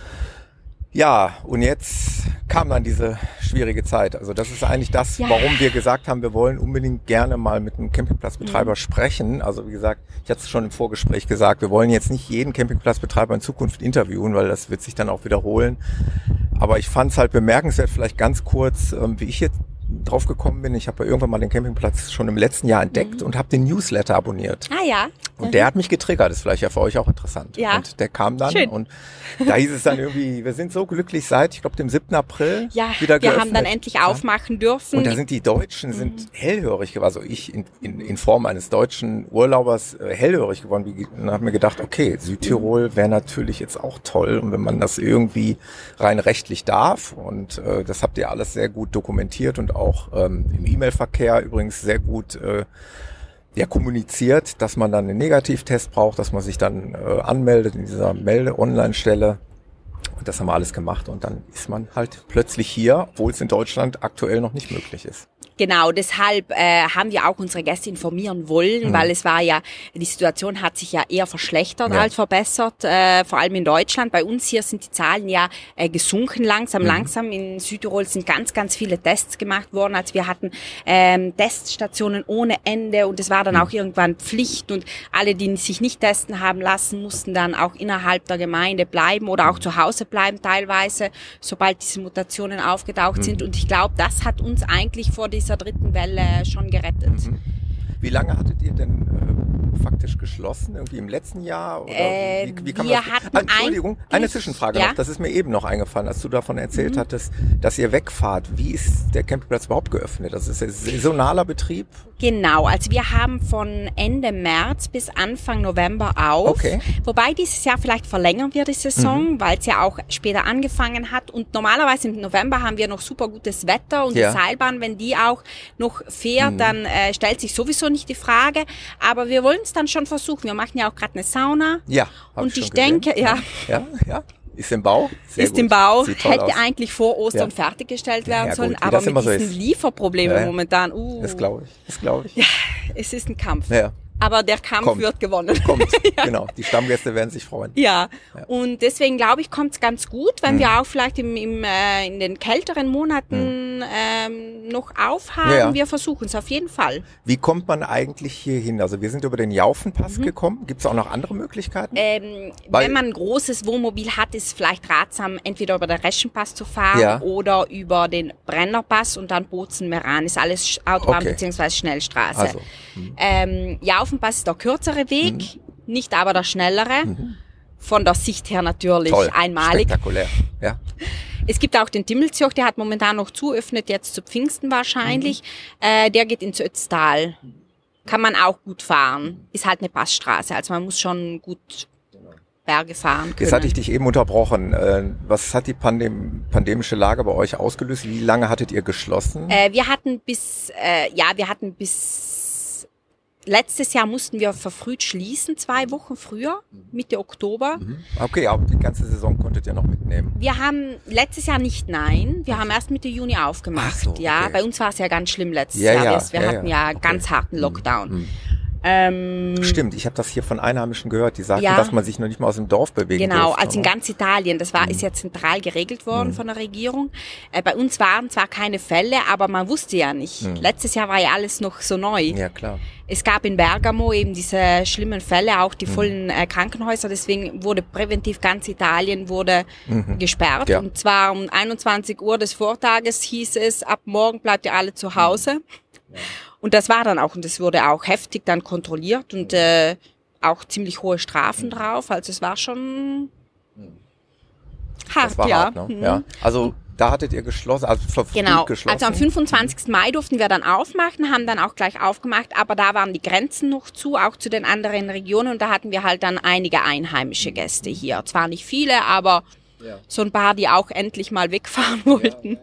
Ja, und jetzt kam dann diese schwierige Zeit. Also das ist eigentlich das, warum wir gesagt haben, wir wollen unbedingt gerne mal mit einem Campingplatzbetreiber sprechen. Also wie gesagt, ich hatte es schon im Vorgespräch gesagt, wir wollen jetzt nicht jeden Campingplatzbetreiber in Zukunft interviewen, weil das wird sich dann auch wiederholen. Aber ich fand es halt bemerkenswert, vielleicht ganz kurz, wie ich jetzt drauf gekommen bin. Ich habe ja irgendwann mal den Campingplatz schon im letzten Jahr entdeckt und habe den Newsletter abonniert. Ah ja. Und der hat mich getriggert. Das ist vielleicht ja für euch auch interessant. Ja. Und der kam dann und da hieß es dann irgendwie, wir sind so glücklich seit, ich glaube, dem 7. April wieder geöffnet. Wir haben dann endlich aufmachen dürfen. Und da sind die Deutschen sind hellhörig geworden. Also ich in Form eines deutschen Urlaubers hellhörig geworden. Und habe mir gedacht, okay, Südtirol wäre natürlich jetzt auch toll. Und wenn man das irgendwie rein rechtlich darf. Und das habt ihr alles sehr gut dokumentiert und auch im E-Mail-Verkehr übrigens sehr gut kommuniziert, dass man dann einen Negativtest braucht, dass man sich dann anmeldet in dieser Melde-Online-Stelle. Und das haben wir alles gemacht und dann ist man halt plötzlich hier, obwohl es in Deutschland aktuell noch nicht möglich ist. Genau, deshalb haben wir auch unsere Gäste informieren wollen, weil es war ja, die Situation hat sich ja eher verschlechtert als verbessert, vor allem in Deutschland. Bei uns hier sind die Zahlen ja gesunken langsam. In Südtirol sind ganz, ganz viele Tests gemacht worden. Also wir hatten Teststationen ohne Ende und es war dann auch irgendwann Pflicht und alle, die sich nicht testen haben lassen, mussten dann auch innerhalb der Gemeinde bleiben oder auch zu Hause bleiben. bleiben teilweise, sobald diese Mutationen aufgetaucht sind. Und ich glaube, das hat uns eigentlich vor dieser dritten Welle schon gerettet. Wie lange hattet ihr denn faktisch geschlossen? Irgendwie im letzten Jahr? Oder wie kann man das? Entschuldigung, eine Zwischenfrage noch. Das ist mir eben noch eingefallen, als du davon erzählt hattest, dass ihr wegfahrt. Wie ist der Campingplatz überhaupt geöffnet? Das ist ein saisonaler Betrieb? Genau, also wir haben von Ende März bis Anfang November auf. Okay. Wobei dieses Jahr vielleicht verlängern wir die Saison, weil es ja auch später angefangen hat. Und normalerweise im November haben wir noch super gutes Wetter und die Seilbahn, wenn die auch noch fährt, dann stellt sich sowieso nicht die Frage. Aber wir wollen es dann schon versuchen. Wir machen ja auch gerade eine Sauna. Ja. Und ich denke, ja. Ist im Bau? Sehr gut. Im Bau. Hätte eigentlich vor Ostern fertiggestellt werden sollen, aber mit diesen Lieferproblemen momentan. Das glaube ich. Ja, es ist ein Kampf. Ja. Aber der Kampf wird gewonnen. Genau. Die Stammgäste werden sich freuen. Ja. Und deswegen glaube ich, kommt es ganz gut, wenn wir auch vielleicht in den kälteren Monaten noch aufhaben. Ja. Wir versuchen es auf jeden Fall. Wie kommt man eigentlich hier hin? Also wir sind über den Jaufenpass gekommen. Gibt es auch noch andere Möglichkeiten? Wenn man ein großes Wohnmobil hat, ist es vielleicht ratsam, entweder über den Reschenpass zu fahren oder über den Brennerpass und dann Bozen-Meran. Ist alles Autobahn bzw. Schnellstraße. Also. Jaufenpass ist der kürzere Weg, nicht aber der schnellere. Von der Sicht her natürlich einmalig. Spektakulär, ja. Es gibt auch den Timmelsjoch, der hat momentan noch zu, öffnet jetzt zu Pfingsten wahrscheinlich. Der geht ins Ötztal. Kann man auch gut fahren. Ist halt eine Passstraße, also man muss schon gut Berge fahren können. Jetzt hatte ich dich eben unterbrochen. Was hat die pandemische Lage bei euch ausgelöst? Wie lange hattet ihr geschlossen? Wir hatten bis letztes Jahr mussten wir verfrüht schließen, 2 Wochen früher, Mitte Oktober. Okay, aber die ganze Saison konntet ihr noch mitnehmen. Wir haben letztes Jahr nicht, nein. Wir haben erst Mitte Juni aufgemacht. Ach so, okay. Ja, bei uns war es ja ganz schlimm letztes Jahr. Wir hatten ganz harten Lockdown. Stimmt, ich habe das hier von Einheimischen gehört, die sagten, dass man sich noch nicht mal aus dem Dorf bewegen Genau, durfte, also in ganz Italien, das ist ja zentral geregelt worden von der Regierung. Bei uns waren zwar keine Fälle, aber man wusste ja nicht. Letztes Jahr war ja alles noch so neu. Ja, klar. Es gab in Bergamo eben diese schlimmen Fälle, auch die vollen Krankenhäuser, deswegen wurde präventiv ganz Italien gesperrt. Ja. Und zwar um 21 Uhr des Vortages hieß es, ab morgen bleibt ihr alle zu Hause. Ja. Und das war dann auch, und das wurde auch heftig dann kontrolliert und auch ziemlich hohe Strafen drauf. Also es war schon hart, das war hart, ne? Ja. Also da hattet ihr geschlossen, also verfrüht geschlossen? Also am 25. Mai durften wir dann aufmachen, haben dann auch gleich aufgemacht, aber da waren die Grenzen noch zu, auch zu den anderen Regionen, und da hatten wir halt dann einige einheimische Gäste hier. Zwar nicht viele, aber so ein paar, die auch endlich mal wegfahren wollten.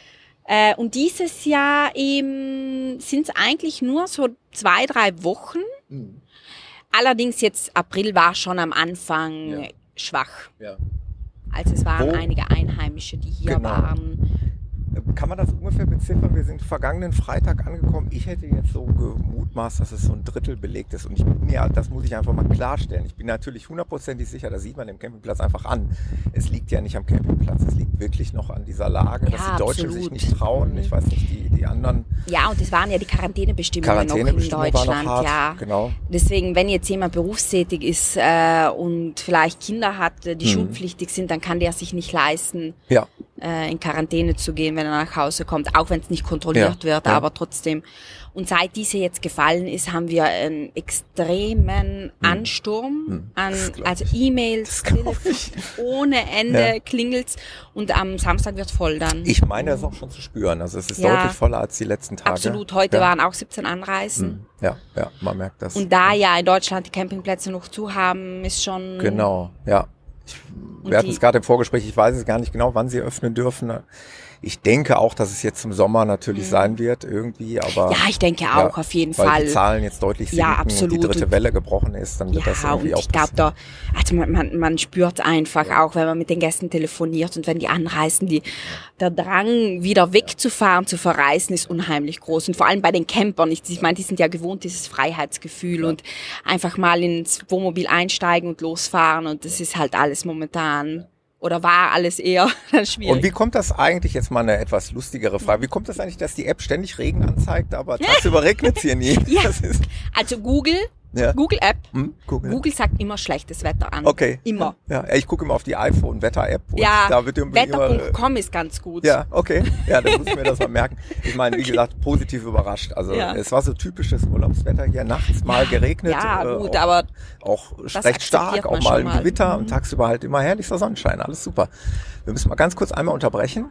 Und dieses Jahr eben sind es eigentlich nur so 2-3 Wochen. Allerdings jetzt April war schon am Anfang schwach. Ja. Also es waren einige Einheimische, die hier waren. Kann man das ungefähr beziffern? Wir sind vergangenen Freitag angekommen. Ich hätte jetzt so gemutmaßt, dass es so ein Drittel belegt ist. Und das muss ich einfach mal klarstellen. Ich bin natürlich 100% sicher, das sieht man dem Campingplatz einfach an. Es liegt ja nicht am Campingplatz, es liegt wirklich noch an dieser Lage, dass die Deutschen sich nicht trauen. Ich weiß nicht, die anderen. Ja, und es waren ja die Quarantänebestimmungen noch in Deutschland. Noch hart. Genau. Deswegen, wenn jetzt jemand berufstätig ist und vielleicht Kinder hat, die schulpflichtig sind, dann kann der sich nicht leisten, in Quarantäne zu gehen, wenn er nach Hause kommt, auch wenn es nicht kontrolliert wird, aber trotzdem. Und seit diese jetzt gefallen ist, haben wir einen extremen Ansturm an E-Mails, Telefon, ohne Ende klingelt's, und am Samstag wird voll dann. Ich meine, das ist auch schon zu spüren. Also es ist deutlich voller als die letzten Tage. Absolut. Heute waren auch 17 Anreisen. Ja, man merkt das. Und da ja in Deutschland die Campingplätze noch zu haben, ist schon... Genau, ja. Wir hatten es gerade im Vorgespräch, ich weiß es gar nicht genau, wann sie öffnen dürfen. Ich denke auch, dass es jetzt zum Sommer natürlich sein wird irgendwie, aber... Ja, ich denke auch, auf jeden Fall. Weil die Zahlen jetzt deutlich sinken und die dritte Welle gebrochen ist, dann wird das irgendwie auch passieren. Ja, und ich glaube, man spürt einfach auch, wenn man mit den Gästen telefoniert und wenn die anreisen, der Drang, wieder wegzufahren, zu verreisen, ist unheimlich groß. Und vor allem bei den Campern. Ich meine, die sind ja gewohnt, dieses Freiheitsgefühl und einfach mal ins Wohnmobil einsteigen und losfahren, und das ist halt alles momentan... Oder war alles eher schwierig. Und wie kommt das eigentlich, jetzt mal eine etwas lustigere Frage, wie kommt das eigentlich, dass die App ständig Regen anzeigt, aber tagsüber regnet es hier nie? Ja. Also Google Ja. Google App. Google sagt immer schlechtes Wetter an. Okay. Immer. Ja, ich gucke immer auf die iPhone-Wetter-App. Ja, da wird wetter.com ist ganz gut. Ja, okay. Ja, dann muss ich mir das mal merken. Ich meine, wie gesagt, positiv überrascht. Also es war so typisches Urlaubswetter hier. Nachts mal geregnet. Ja, gut, aber auch recht stark, auch mal ein Gewitter und tagsüber halt immer herrlichster Sonnenschein. Alles super. Wir müssen mal ganz kurz einmal unterbrechen.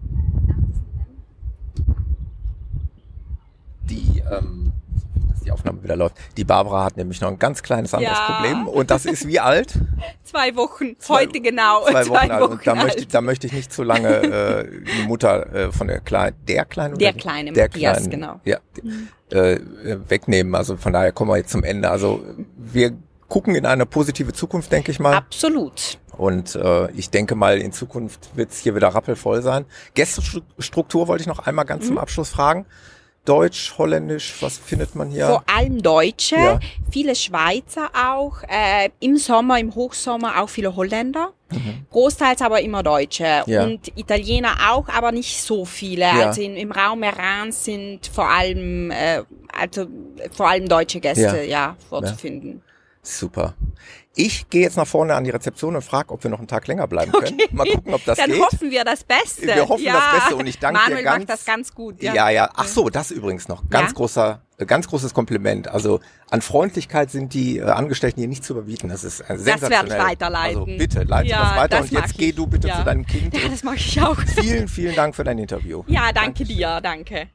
Die Aufnahme wieder läuft. Die Barbara hat nämlich noch ein ganz kleines anderes Problem. Und das ist wie alt? 2 Wochen. Heute genau. 2 Wochen alt. Und alt. Da möchte ich nicht zu lange die Mutter von der Kleinen, Matthias, genau. Ja, wegnehmen. Also von daher kommen wir jetzt zum Ende. Also wir gucken in eine positive Zukunft, denke ich mal. Absolut. Und ich denke mal, in Zukunft wird es hier wieder rappelvoll sein. Gästestruktur wollte ich noch einmal ganz zum Abschluss fragen. Deutsch, Holländisch, was findet man hier? Vor allem Deutsche, viele Schweizer auch, im Sommer, im Hochsommer auch viele Holländer, großteils aber immer Deutsche und Italiener auch, aber nicht so viele. Ja. Also im Raum Meran sind vor allem deutsche Gäste vorzufinden. Super. Ich gehe jetzt nach vorne an die Rezeption und frage, ob wir noch einen Tag länger bleiben können. Mal gucken, ob das geht. Dann hoffen wir das Beste. Wir hoffen das Beste und ich danke Manuel dir ganz. macht das ganz gut. Ja. Ach so, das übrigens noch. Ganz großes Kompliment. Also an Freundlichkeit sind die Angestellten hier nicht zu überbieten. Das ist sensationell. Das werde ich weiterleiten. Also bitte, leite das weiter und jetzt geh du bitte zu deinem Kind. Ja, das mache ich auch. Vielen, vielen Dank für dein Interview. Ja, danke dir. Danke.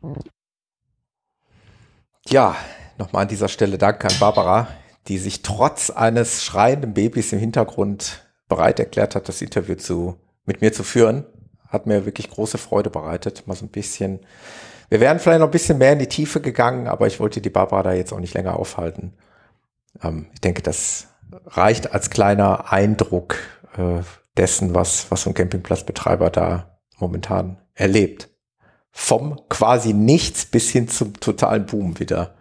Ja, nochmal an dieser Stelle Dank an Barbara, die sich trotz eines schreienden Babys im Hintergrund bereit erklärt hat, das Interview mit mir zu führen. Hat mir wirklich große Freude bereitet. Mal so ein bisschen. Wir wären vielleicht noch ein bisschen mehr in die Tiefe gegangen, aber ich wollte die Barbara da jetzt auch nicht länger aufhalten. Ich denke, das reicht als kleiner Eindruck dessen, was so ein Campingplatzbetreiber da momentan erlebt. Vom quasi nichts bis hin zum totalen Boom wieder.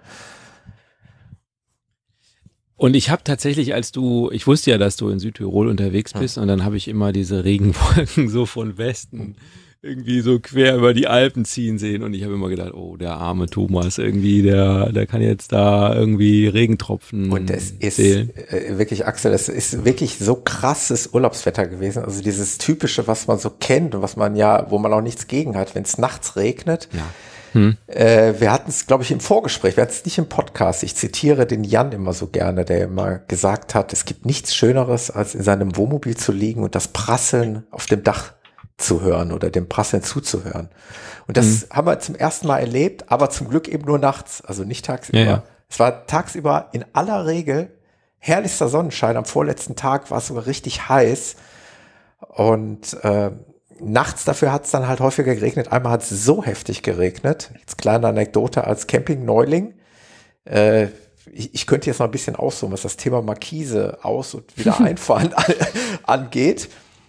Und ich habe tatsächlich, ich wusste ja, dass du in Südtirol unterwegs bist und dann habe ich immer diese Regenwolken so von Westen irgendwie so quer über die Alpen ziehen sehen und ich habe immer gedacht, oh, der arme Thomas irgendwie, der kann jetzt da irgendwie Regentropfen und es ist zählen. Wirklich, Axel, es ist wirklich so krasses Urlaubswetter gewesen, also dieses typische, was man so kennt und wo man auch nichts gegen hat, wenn es nachts regnet. Ja. Wir hatten es, glaube ich, im Vorgespräch, wir hatten es nicht im Podcast. Ich zitiere den Jan immer so gerne, der immer gesagt hat, es gibt nichts Schöneres, als in seinem Wohnmobil zu liegen und das Prasseln auf dem Dach zu hören oder dem Prasseln zuzuhören. Und das haben wir zum ersten Mal erlebt, aber zum Glück eben nur nachts, also nicht tagsüber. Ja. Es war tagsüber in aller Regel herrlichster Sonnenschein. Am vorletzten Tag war es sogar richtig heiß und nachts dafür hat es dann halt häufiger geregnet. Einmal hat es so heftig geregnet. Jetzt kleine Anekdote als Camping-Neuling. Ich könnte jetzt noch ein bisschen auszoomen, was das Thema Markise aus- und wieder einfahren angeht.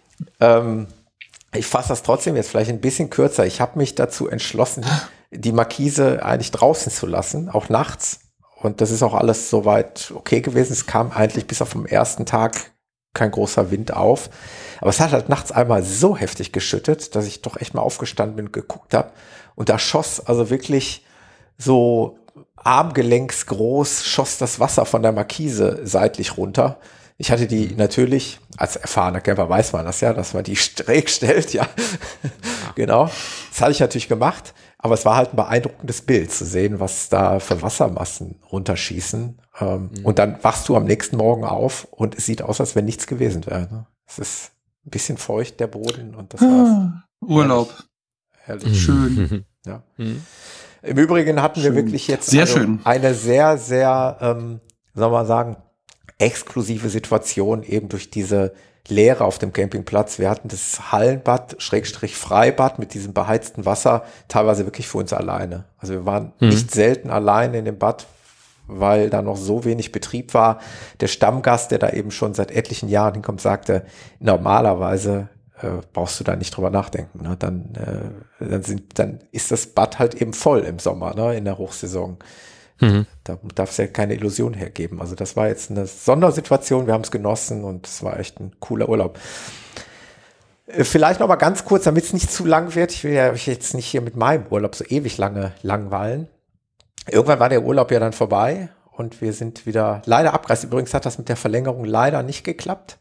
Ich fasse das trotzdem jetzt vielleicht ein bisschen kürzer. Ich habe mich dazu entschlossen, die Markise eigentlich draußen zu lassen, auch nachts. Und das ist auch alles soweit okay gewesen. Es kam eigentlich bis auf den ersten Tag kein großer Wind auf. Aber es hat halt nachts einmal so heftig geschüttet, dass ich doch echt mal aufgestanden bin und geguckt habe. Und da schoss also wirklich so armgelenksgroß, schoss das Wasser von der Markise seitlich runter. Ich hatte die natürlich, als erfahrener Camper weiß man das ja, dass man die schräg stellt, ja. Genau. Das hatte ich natürlich gemacht. Aber es war halt ein beeindruckendes Bild zu sehen, was da für Wassermassen runterschießen. Und dann wachst du am nächsten Morgen auf und es sieht aus, als wenn nichts gewesen wäre. Ne? Es ist ein bisschen feucht, der Boden, und das war's. Urlaub. Herrlich. Schön. Ja. Im Übrigen hatten wir wirklich jetzt eine sehr, sehr, sagen wir mal sagen, exklusive Situation eben durch diese Leere auf dem Campingplatz. Wir hatten das Hallenbad, Freibad mit diesem beheizten Wasser, teilweise wirklich für uns alleine. Also wir waren nicht selten alleine in dem Bad, weil da noch so wenig Betrieb war. Der Stammgast, der da eben schon seit etlichen Jahren hinkommt, sagte, normalerweise brauchst du da nicht drüber nachdenken. Ne? Dann ist das Bad halt eben voll im Sommer, ne? In der Hochsaison. Da darf es ja keine Illusion hergeben. Also das war jetzt eine Sondersituation, wir haben es genossen und es war echt ein cooler Urlaub. Vielleicht noch mal ganz kurz, damit es nicht zu lang wird. Ich will ja euch jetzt nicht hier mit meinem Urlaub so ewig lange langweilen. Irgendwann war der Urlaub ja dann vorbei und wir sind wieder leider abgereist. Übrigens hat das mit der Verlängerung leider nicht geklappt.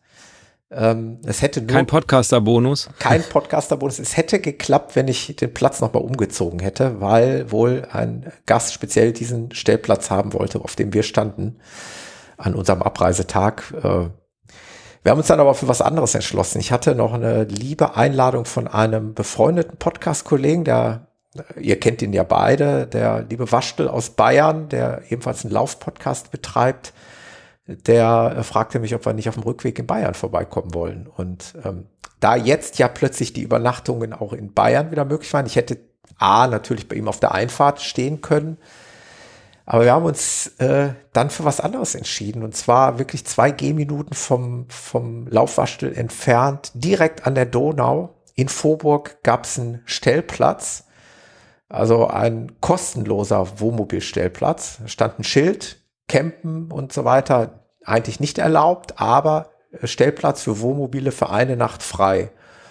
Es hätte nur Kein Podcaster-Bonus. Kein Podcaster-Bonus. Es hätte geklappt, wenn ich den Platz nochmal umgezogen hätte, weil wohl ein Gast speziell diesen Stellplatz haben wollte, auf dem wir standen an unserem Abreisetag. Wir haben uns dann aber für was anderes entschlossen. Ich hatte noch eine liebe Einladung von einem befreundeten Podcast-Kollegen, ihr kennt ihn ja beide, der liebe Waschtel aus Bayern, der ebenfalls einen Lauf-Podcast betreibt. Der fragte mich, ob wir nicht auf dem Rückweg in Bayern vorbeikommen wollen. Und da jetzt ja plötzlich die Übernachtungen auch in Bayern wieder möglich waren, ich hätte natürlich bei ihm auf der Einfahrt stehen können, aber wir haben uns dann für was anderes entschieden. Und zwar wirklich 2 Gehminuten vom Laufwaschtel entfernt, direkt an der Donau. In Vorburg gab es einen Stellplatz, also ein kostenloser Wohnmobilstellplatz. Da stand ein Schild, Campen und so weiter, eigentlich nicht erlaubt, aber Stellplatz für Wohnmobile für eine Nacht frei.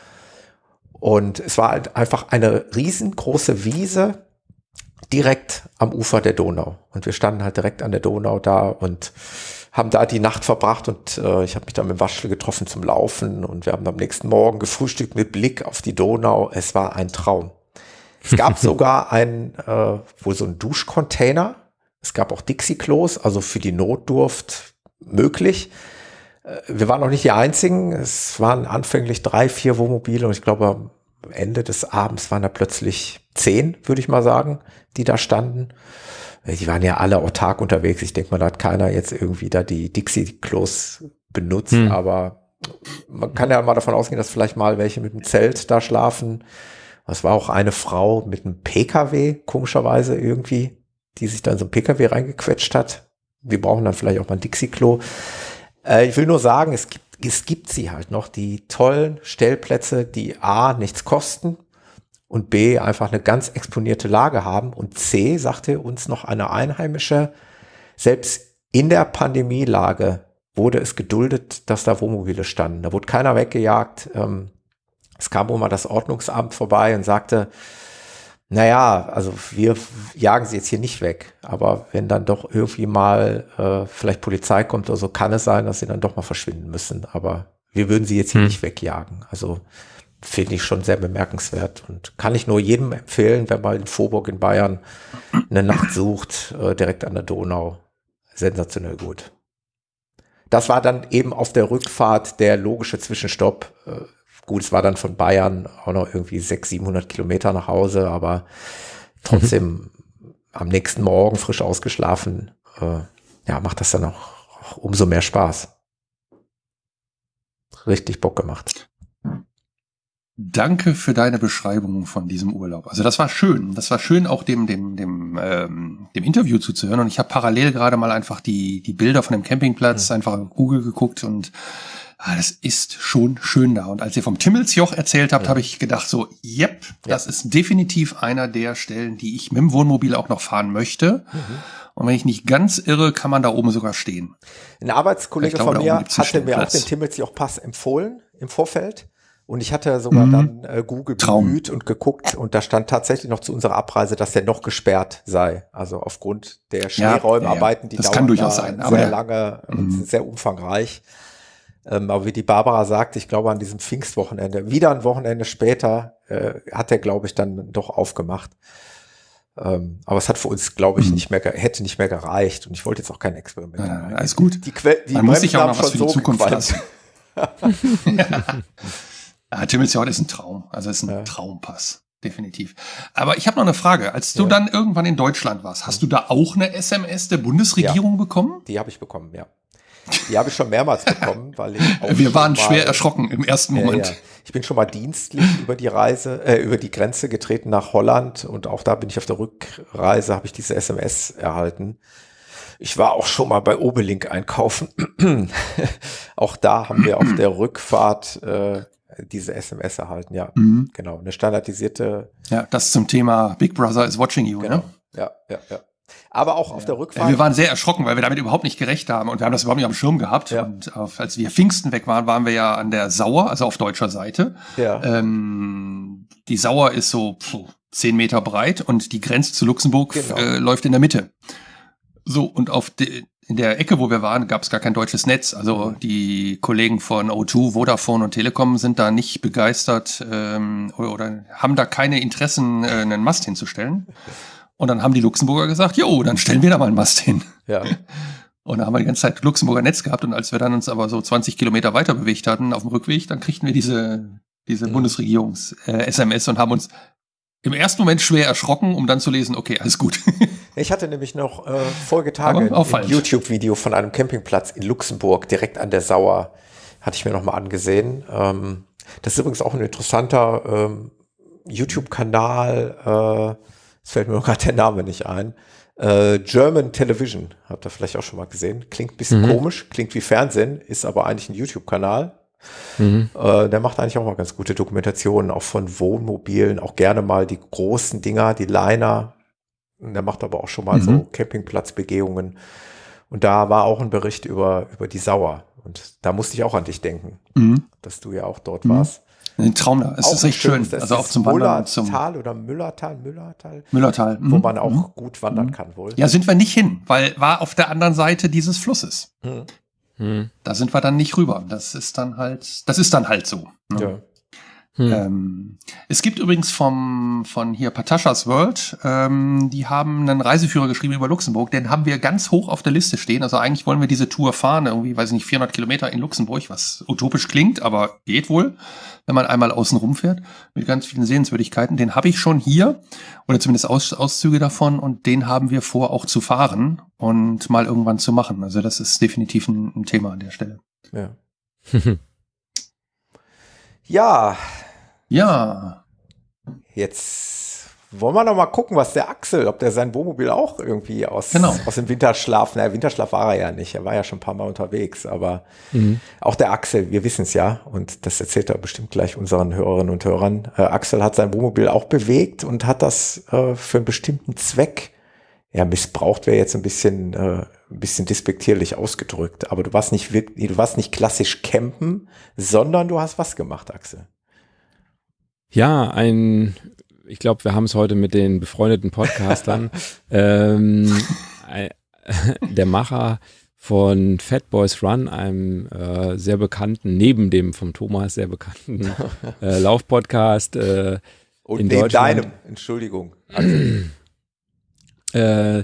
Und es war halt einfach eine riesengroße Wiese direkt am Ufer der Donau. Und wir standen halt direkt an der Donau da und haben da die Nacht verbracht und ich habe mich dann mit dem Waschel getroffen zum Laufen und wir haben am nächsten Morgen gefrühstückt mit Blick auf die Donau. Es war ein Traum. Es gab sogar wohl so einen Duschcontainer. Es gab auch Dixie-Klos, also für die Notdurft möglich. Wir waren noch nicht die Einzigen. Es waren anfänglich 3, 4 Wohnmobile und ich glaube, am Ende des Abends waren da plötzlich 10, würde ich mal sagen, die da standen. Die waren ja alle autark unterwegs. Ich denke mal, da hat keiner jetzt irgendwie da die Dixie-Klos benutzt, aber man kann ja mal davon ausgehen, dass vielleicht mal welche mit dem Zelt da schlafen. Es war auch eine Frau mit einem PKW, komischerweise irgendwie, die sich dann so ein PKW reingequetscht hat. Wir brauchen dann vielleicht auch mal ein Dixie-Klo. Ich will nur sagen, es gibt sie halt noch, die tollen Stellplätze, die A, nichts kosten und B, einfach eine ganz exponierte Lage haben und C, sagte uns noch eine Einheimische, selbst in der Pandemielage wurde es geduldet, dass da Wohnmobile standen. Da wurde keiner weggejagt. Es kam wohl mal das Ordnungsamt vorbei und sagte, naja, also wir jagen sie jetzt hier nicht weg, aber wenn dann doch irgendwie mal vielleicht Polizei kommt oder so, kann es sein, dass sie dann doch mal verschwinden müssen, aber wir würden sie jetzt hier nicht wegjagen. Also finde ich schon sehr bemerkenswert und kann ich nur jedem empfehlen, wenn man in Vorburg in Bayern eine Nacht sucht, direkt an der Donau. Sensationell gut. Das war dann eben auf der Rückfahrt der logische Zwischenstopp. Gut, es war dann von Bayern auch noch irgendwie 600, 700 Kilometer nach Hause, aber trotzdem am nächsten Morgen frisch ausgeschlafen, macht das dann auch umso mehr Spaß. Richtig Bock gemacht. Danke für deine Beschreibung von diesem Urlaub. Also das war schön. Das war schön, auch dem Interview zuzuhören. Und ich habe parallel gerade mal einfach die Bilder von dem Campingplatz einfach auf Google geguckt und das ist schon schön da. Und als ihr vom Timmelsjoch erzählt habt, habe ich gedacht so, das ist definitiv einer der Stellen, die ich mit dem Wohnmobil auch noch fahren möchte. Und wenn ich nicht ganz irre, kann man da oben sogar stehen. Ein Arbeitskollege von mir hatte mir auch den Timmelsjoch-Pass empfohlen im Vorfeld. Und ich hatte sogar dann Google bemüht und geguckt und da stand tatsächlich noch zu unserer Abreise, dass der noch gesperrt sei. Also aufgrund der Schneeräumarbeiten, die das kann durchaus sein, aber sehr lange und sehr umfangreich. Aber wie die Barbara sagt, ich glaube an diesem Pfingstwochenende, wieder ein Wochenende später, hat er, glaube ich, dann doch aufgemacht. Aber es hat für uns, glaube ich, hätte nicht mehr gereicht. Und ich wollte jetzt auch kein Experiment. Alles gut. Man muss sich auch noch was für die Zukunft lassen. Timmelsjoch ist ein Traum. Also ist ein Traumpass. Definitiv. Aber ich habe noch eine Frage. Als du dann irgendwann in Deutschland warst, hast du da auch eine SMS der Bundesregierung bekommen? Die habe ich bekommen, ja. Die habe ich schon mehrmals bekommen, weil ich auch wir waren schwer erschrocken im ersten Moment. Ja. Ich bin schon mal dienstlich über die Grenze getreten nach Holland und auch da bin ich auf der Rückreise, habe ich diese SMS erhalten. Ich war auch schon mal bei Obelink einkaufen. Auch da haben wir auf der Rückfahrt diese SMS erhalten, ja. Genau, eine standardisierte. Ja, das zum Thema Big Brother is watching you, genau. Ne? Ja. Aber auch auf der Rückfahrt. Wir waren sehr erschrocken, weil wir damit überhaupt nicht gerechnet haben und wir haben das überhaupt nicht am Schirm gehabt. Ja. Und als wir Pfingsten weg waren, waren wir ja an der Sauer, also auf deutscher Seite. Ja. Die Sauer ist so 10 Meter breit und die Grenze zu Luxemburg läuft in der Mitte. So, und in der Ecke, wo wir waren, gab es gar kein deutsches Netz. Also die Kollegen von O2, Vodafone und Telekom sind da nicht begeistert oder haben da keine Interessen, einen Mast hinzustellen. Und dann haben die Luxemburger gesagt, jo, dann stellen wir da mal einen Mast hin. Ja. Und da haben wir die ganze Zeit Luxemburger Netz gehabt. Und als wir dann uns aber so 20 Kilometer weiter bewegt hatten auf dem Rückweg, dann kriegten wir diese Bundesregierungs-SMS und haben uns im ersten Moment schwer erschrocken, um dann zu lesen, okay, alles gut. Ich hatte nämlich noch Folgetage ein YouTube-Video von einem Campingplatz in Luxemburg, direkt an der Sauer, hatte ich mir noch mal angesehen. Das ist übrigens auch ein interessanter YouTube-Kanal, es fällt mir noch gerade der Name nicht ein, German Television, habt ihr vielleicht auch schon mal gesehen. Klingt ein bisschen komisch, klingt wie Fernsehen, ist aber eigentlich ein YouTube-Kanal. Der macht eigentlich auch mal ganz gute Dokumentationen, auch von Wohnmobilen, auch gerne mal die großen Dinger, die Liner. Der macht aber auch schon mal so Campingplatzbegehungen. Und da war auch ein Bericht über die Sauer. Und da musste ich auch an dich denken, dass du ja auch dort warst. Ein Traum da. Es ist echt schön. Also auch zum Wandern. Mullertal oder Müllertal, wo man auch gut wandern kann wohl. Ja, sind wir nicht hin, weil war auf der anderen Seite dieses Flusses. Da sind wir dann nicht rüber. Das ist dann halt so. Ne? Ja. Es gibt übrigens von hier Patashas World, die haben einen Reiseführer geschrieben über Luxemburg, den haben wir ganz hoch auf der Liste stehen. Also eigentlich wollen wir diese Tour fahren, irgendwie, weiß ich nicht, 400 Kilometer in Luxemburg, was utopisch klingt, aber geht wohl, wenn man einmal außen rumfährt, mit ganz vielen Sehenswürdigkeiten. Den habe ich schon hier, oder zumindest Auszüge davon, und den haben wir vor, auch zu fahren und mal irgendwann zu machen. Also das ist definitiv ein Thema an der Stelle. Ja. Ja. Ja. Jetzt wollen wir noch mal gucken, was der Axel, ob der sein Wohnmobil auch irgendwie aus dem Winterschlaf, Winterschlaf war er ja nicht, er war ja schon ein paar Mal unterwegs, aber auch der Axel, wir wissen es ja, und das erzählt er bestimmt gleich unseren Hörerinnen und Hörern, Axel hat sein Wohnmobil auch bewegt und hat das für einen bestimmten Zweck, missbraucht wäre jetzt ein bisschen despektierlich ausgedrückt, aber du warst nicht klassisch campen, sondern du hast was gemacht, Axel? Ja, ich glaube, wir haben es heute mit den befreundeten Podcastern. Der Macher von Fat Boys Run, einem sehr bekannten, neben dem vom Thomas sehr bekannten Laufpodcast und in neben Deutschland. Deinem, Entschuldigung. Der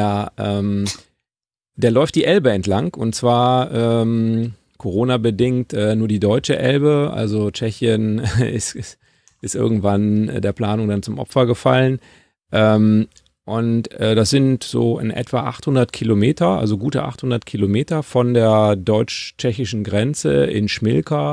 läuft die Elbe entlang, und zwar Corona-bedingt nur die deutsche Elbe, also Tschechien ist irgendwann der Planung dann zum Opfer gefallen. Und das sind so in etwa 800 Kilometer, also gute 800 Kilometer von der deutsch-tschechischen Grenze in Schmilka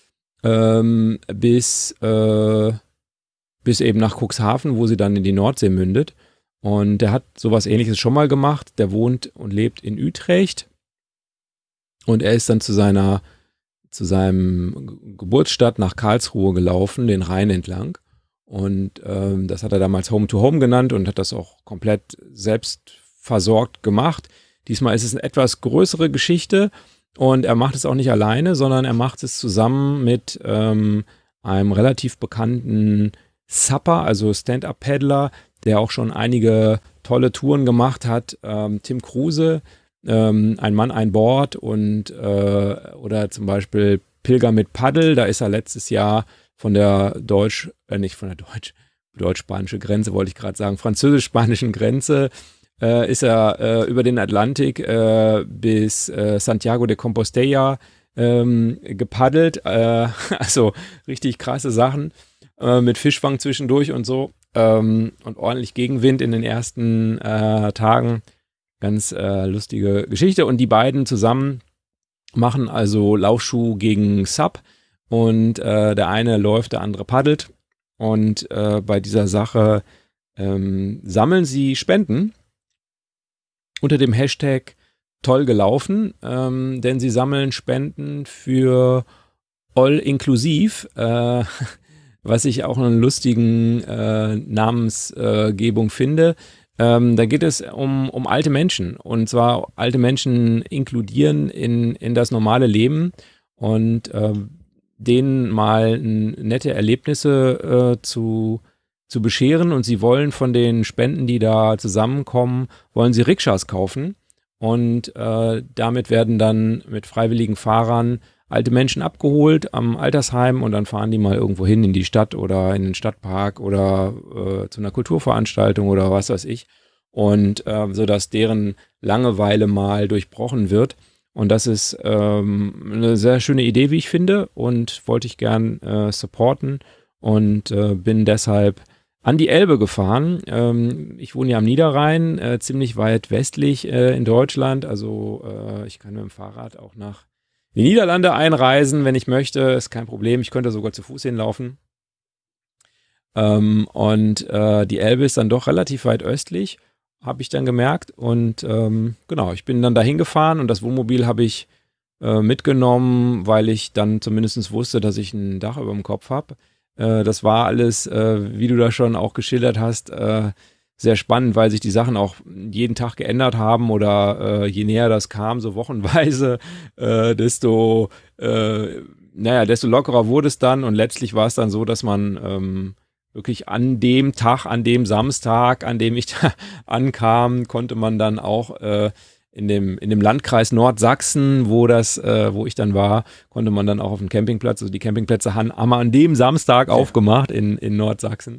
bis eben nach Cuxhaven, wo sie dann in die Nordsee mündet. Und der hat sowas Ähnliches schon mal gemacht. Der wohnt und lebt in Utrecht. Und er ist dann zu seinem Geburtsstadt nach Karlsruhe gelaufen, den Rhein entlang. Und das hat er damals Home to Home genannt und hat das auch komplett selbst versorgt gemacht. Diesmal ist es eine etwas größere Geschichte und er macht es auch nicht alleine, sondern er macht es zusammen mit einem relativ bekannten Supper, also Stand-Up-Paddler, der auch schon einige tolle Touren gemacht hat. Tim Kruse, Ein Mann, ein Board und oder zum Beispiel Pilger mit Paddel, da ist er letztes Jahr von der deutsch-spanische Grenze, wollte ich gerade sagen, französisch-spanischen Grenze, ist er über den Atlantik bis Santiago de Compostela gepaddelt, also richtig krasse Sachen, mit Fischfang zwischendurch und so, und ordentlich Gegenwind in den ersten Tagen. Ganz lustige Geschichte. Und die beiden zusammen machen also Laufschuh gegen Sub. Und der eine läuft, der andere paddelt. Und bei dieser Sache sammeln sie Spenden unter dem Hashtag toll gelaufen. Denn sie sammeln Spenden für All Inklusiv, was ich auch einen lustigen Namensgebung finde. Da geht es um alte Menschen, und zwar alte Menschen inkludieren in das normale Leben und denen mal nette Erlebnisse zu zu bescheren und sie wollen von den Spenden, die da zusammenkommen, wollen sie Rikschas kaufen und damit werden dann mit freiwilligen Fahrern alte Menschen abgeholt am Altersheim und dann fahren die mal irgendwo hin in die Stadt oder in den Stadtpark oder zu einer Kulturveranstaltung oder was weiß ich und sodass deren Langeweile mal durchbrochen wird. Und das ist eine sehr schöne Idee, wie ich finde, und wollte ich gern supporten und bin deshalb an die Elbe gefahren. Ich wohne ja am Niederrhein, ziemlich weit westlich in Deutschland, also ich kann mit dem Fahrrad auch nach die Niederlande einreisen, wenn ich möchte, ist kein Problem, ich könnte sogar zu Fuß hinlaufen. Und die Elbe ist dann doch relativ weit östlich, habe ich dann gemerkt und genau, ich bin dann dahin gefahren und das Wohnmobil habe ich mitgenommen, weil ich dann zumindest wusste, dass ich ein Dach über dem Kopf habe. Das war alles, wie du da schon auch geschildert hast, sehr spannend, weil sich die Sachen auch jeden Tag geändert haben oder je näher das kam, so wochenweise, desto lockerer wurde es dann und letztlich war es dann so, dass man wirklich an dem Tag, an dem Samstag, an dem ich da ankam, konnte man dann auch in dem Landkreis Nordsachsen, wo ich dann war, konnte man dann auch auf dem Campingplatz, also die Campingplätze haben wir an dem Samstag aufgemacht in Nordsachsen.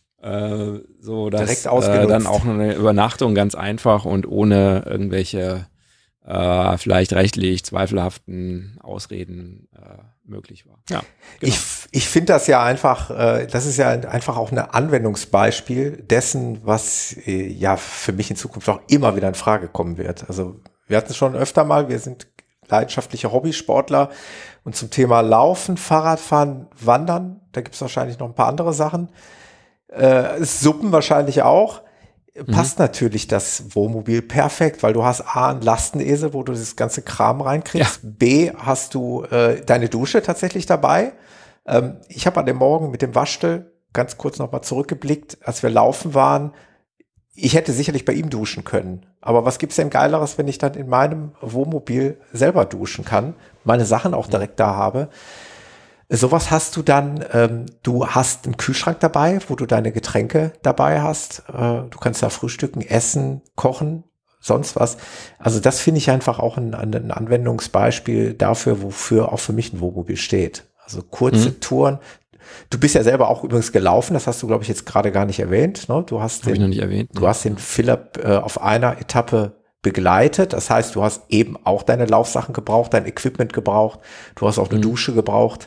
So dass direkt ausgenutzt. Dann auch eine Übernachtung ganz einfach und ohne irgendwelche vielleicht rechtlich zweifelhaften Ausreden möglich war. Ja, genau. Ich finde das ja einfach, das ist ja einfach auch ein Anwendungsbeispiel dessen, was ja für mich in Zukunft auch immer wieder in Frage kommen wird. Also wir hatten es schon öfter mal, wir sind leidenschaftliche Hobbysportler und zum Thema Laufen, Fahrradfahren, Wandern, da gibt es wahrscheinlich noch ein paar andere Sachen. Suppen wahrscheinlich auch. Passt natürlich das Wohnmobil perfekt, weil du hast A, einen Lastenesel, wo du das ganze Kram reinkriegst. Ja. B, hast du deine Dusche tatsächlich dabei. Ich habe an dem Morgen mit dem Waschtel ganz kurz nochmal zurückgeblickt, als wir laufen waren. Ich hätte sicherlich bei ihm duschen können. Aber was gibt's denn Geileres, wenn ich dann in meinem Wohnmobil selber duschen kann, meine Sachen auch direkt da habe? Sowas hast du dann, du hast einen Kühlschrank dabei, wo du deine Getränke dabei hast. Du kannst da frühstücken, essen, kochen, sonst was. Also das finde ich einfach auch ein Anwendungsbeispiel dafür, wofür auch für mich ein Wohnmobil steht. Also kurze Touren. Du bist ja selber auch übrigens gelaufen, das hast du, glaube ich, jetzt gerade gar nicht erwähnt. Ne? Du hast Hab ich noch nicht erwähnt. Du hast den Philipp auf einer Etappe begleitet. Das heißt, du hast eben auch deine Laufsachen gebraucht, dein Equipment gebraucht. Du hast auch eine Dusche gebraucht.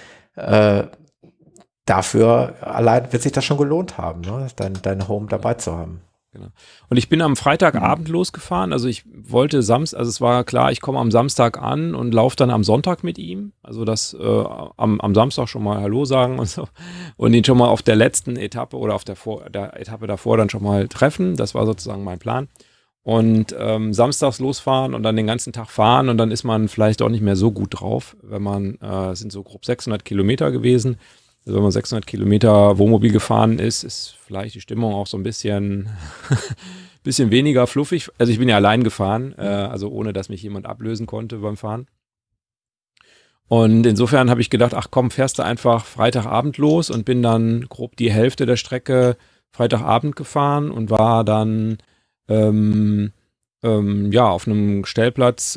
Dafür allein wird sich das schon gelohnt haben, ne? Dein Home dabei zu haben. Genau. Und ich bin am Freitagabend losgefahren, also ich wollte also es war klar, ich komme am Samstag an und laufe dann am Sonntag mit ihm, also das am Samstag schon mal Hallo sagen und so und ihn schon mal auf der letzten Etappe oder auf der Etappe davor dann schon mal treffen, das war sozusagen mein Plan. Und samstags losfahren und dann den ganzen Tag fahren und dann ist man vielleicht auch nicht mehr so gut drauf, wenn man, es sind so grob 600 Kilometer gewesen, also wenn man 600 Kilometer Wohnmobil gefahren ist vielleicht die Stimmung auch so ein bisschen weniger fluffig, also ich bin ja allein gefahren, also ohne, dass mich jemand ablösen konnte beim Fahren. Und insofern habe ich gedacht, ach komm, fährst du einfach Freitagabend los und bin dann grob die Hälfte der Strecke Freitagabend gefahren und war dann auf einem Stellplatz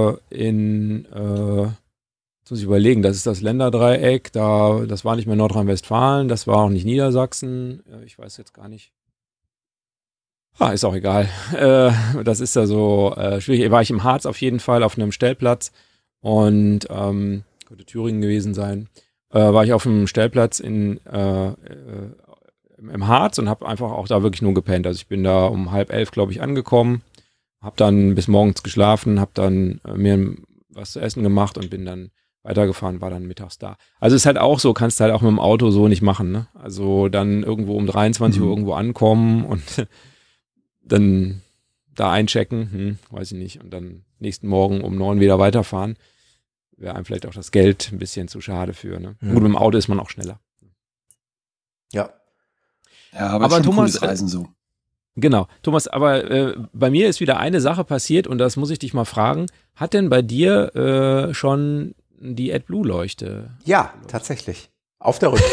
jetzt muss ich überlegen, das ist das Länderdreieck, das war nicht mehr Nordrhein-Westfalen, das war auch nicht Niedersachsen, ich weiß jetzt gar nicht. Ist auch egal. Das ist ja so schwierig. War ich im Harz auf jeden Fall auf einem Stellplatz und könnte Thüringen gewesen sein. War ich auf einem Stellplatz im Harz und habe einfach auch da wirklich nur gepennt. Also ich bin da um 10:30, glaube ich, angekommen, habe dann bis morgens geschlafen, habe dann mir was zu essen gemacht und bin dann weitergefahren, war dann mittags da. Also ist halt auch so, kannst halt auch mit dem Auto so nicht machen, ne? Also dann irgendwo um 23 Uhr irgendwo ankommen und dann da einchecken, weiß ich nicht, und dann nächsten Morgen um 9 wieder weiterfahren. Wäre einem vielleicht auch das Geld ein bisschen zu schade für, ne? Gut, mit dem Auto ist man auch schneller. Ja. Ja, aber schon Thomas, cooles Reisen so. Genau. Thomas, aber bei mir ist wieder eine Sache passiert und das muss ich dich mal fragen. Hat denn bei dir schon die AdBlue-Leuchte? Ja, tatsächlich. Auf der Rückfahrt.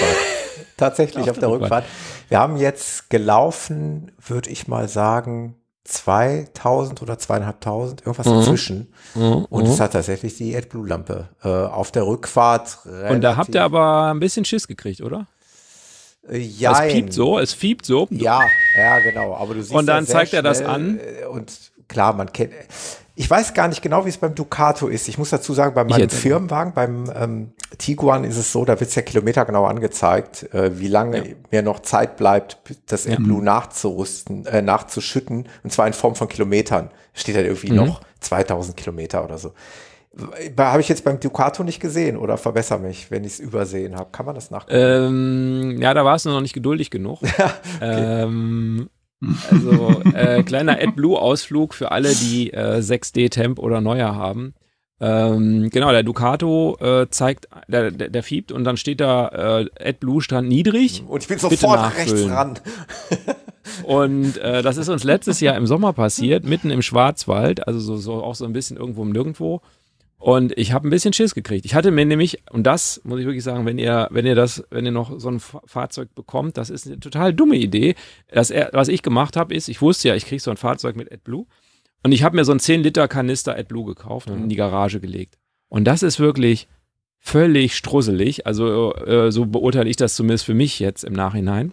Tatsächlich auf der Rückfahrt. Wir haben jetzt gelaufen, würde ich mal sagen, 2000 oder 2500, irgendwas dazwischen. Und es hat tatsächlich die AdBlue-Lampe auf der Rückfahrt. Und da habt ihr aber ein bisschen Schiss gekriegt, oder? Ja. Es fiebt so. Ja, genau. Aber du siehst und dann zeigt er das an. Und klar, man kennt. Ich weiß gar nicht genau, wie es beim Ducato ist. Ich muss dazu sagen, bei meinem Firmenwagen, beim Tiguan ist es so, da wird es ja kilometergenau angezeigt, wie lange mir noch Zeit bleibt, das AdBlue nachzuschütten, und zwar in Form von Kilometern. Steht halt irgendwie noch 2000 Kilometer oder so. Habe ich jetzt beim Ducato nicht gesehen oder verbessere mich, wenn ich es übersehen habe. Kann man das nachgucken? Ja, da warst du noch nicht geduldig genug. Okay. Also kleiner AdBlue-Ausflug für alle, die 6D Temp oder neuer haben. Genau, der Ducato zeigt, der fiebt und dann steht da AdBlue Stand niedrig. Und ich bin sofort rechts ran. Und das ist uns letztes Jahr im Sommer passiert, mitten im Schwarzwald, also so auch so ein bisschen irgendwo im Nirgendwo. Und ich habe ein bisschen Schiss gekriegt. Ich hatte mir nämlich, und das muss ich wirklich sagen, wenn ihr noch so ein Fahrzeug bekommt, das ist eine total dumme Idee. Was ich gemacht habe, ist, ich wusste ja, ich kriege so ein Fahrzeug mit AdBlue und ich habe mir so einen 10 Liter Kanister AdBlue gekauft und in die Garage gelegt. Und das ist wirklich völlig strusselig. Also so beurteile ich das zumindest für mich jetzt im Nachhinein.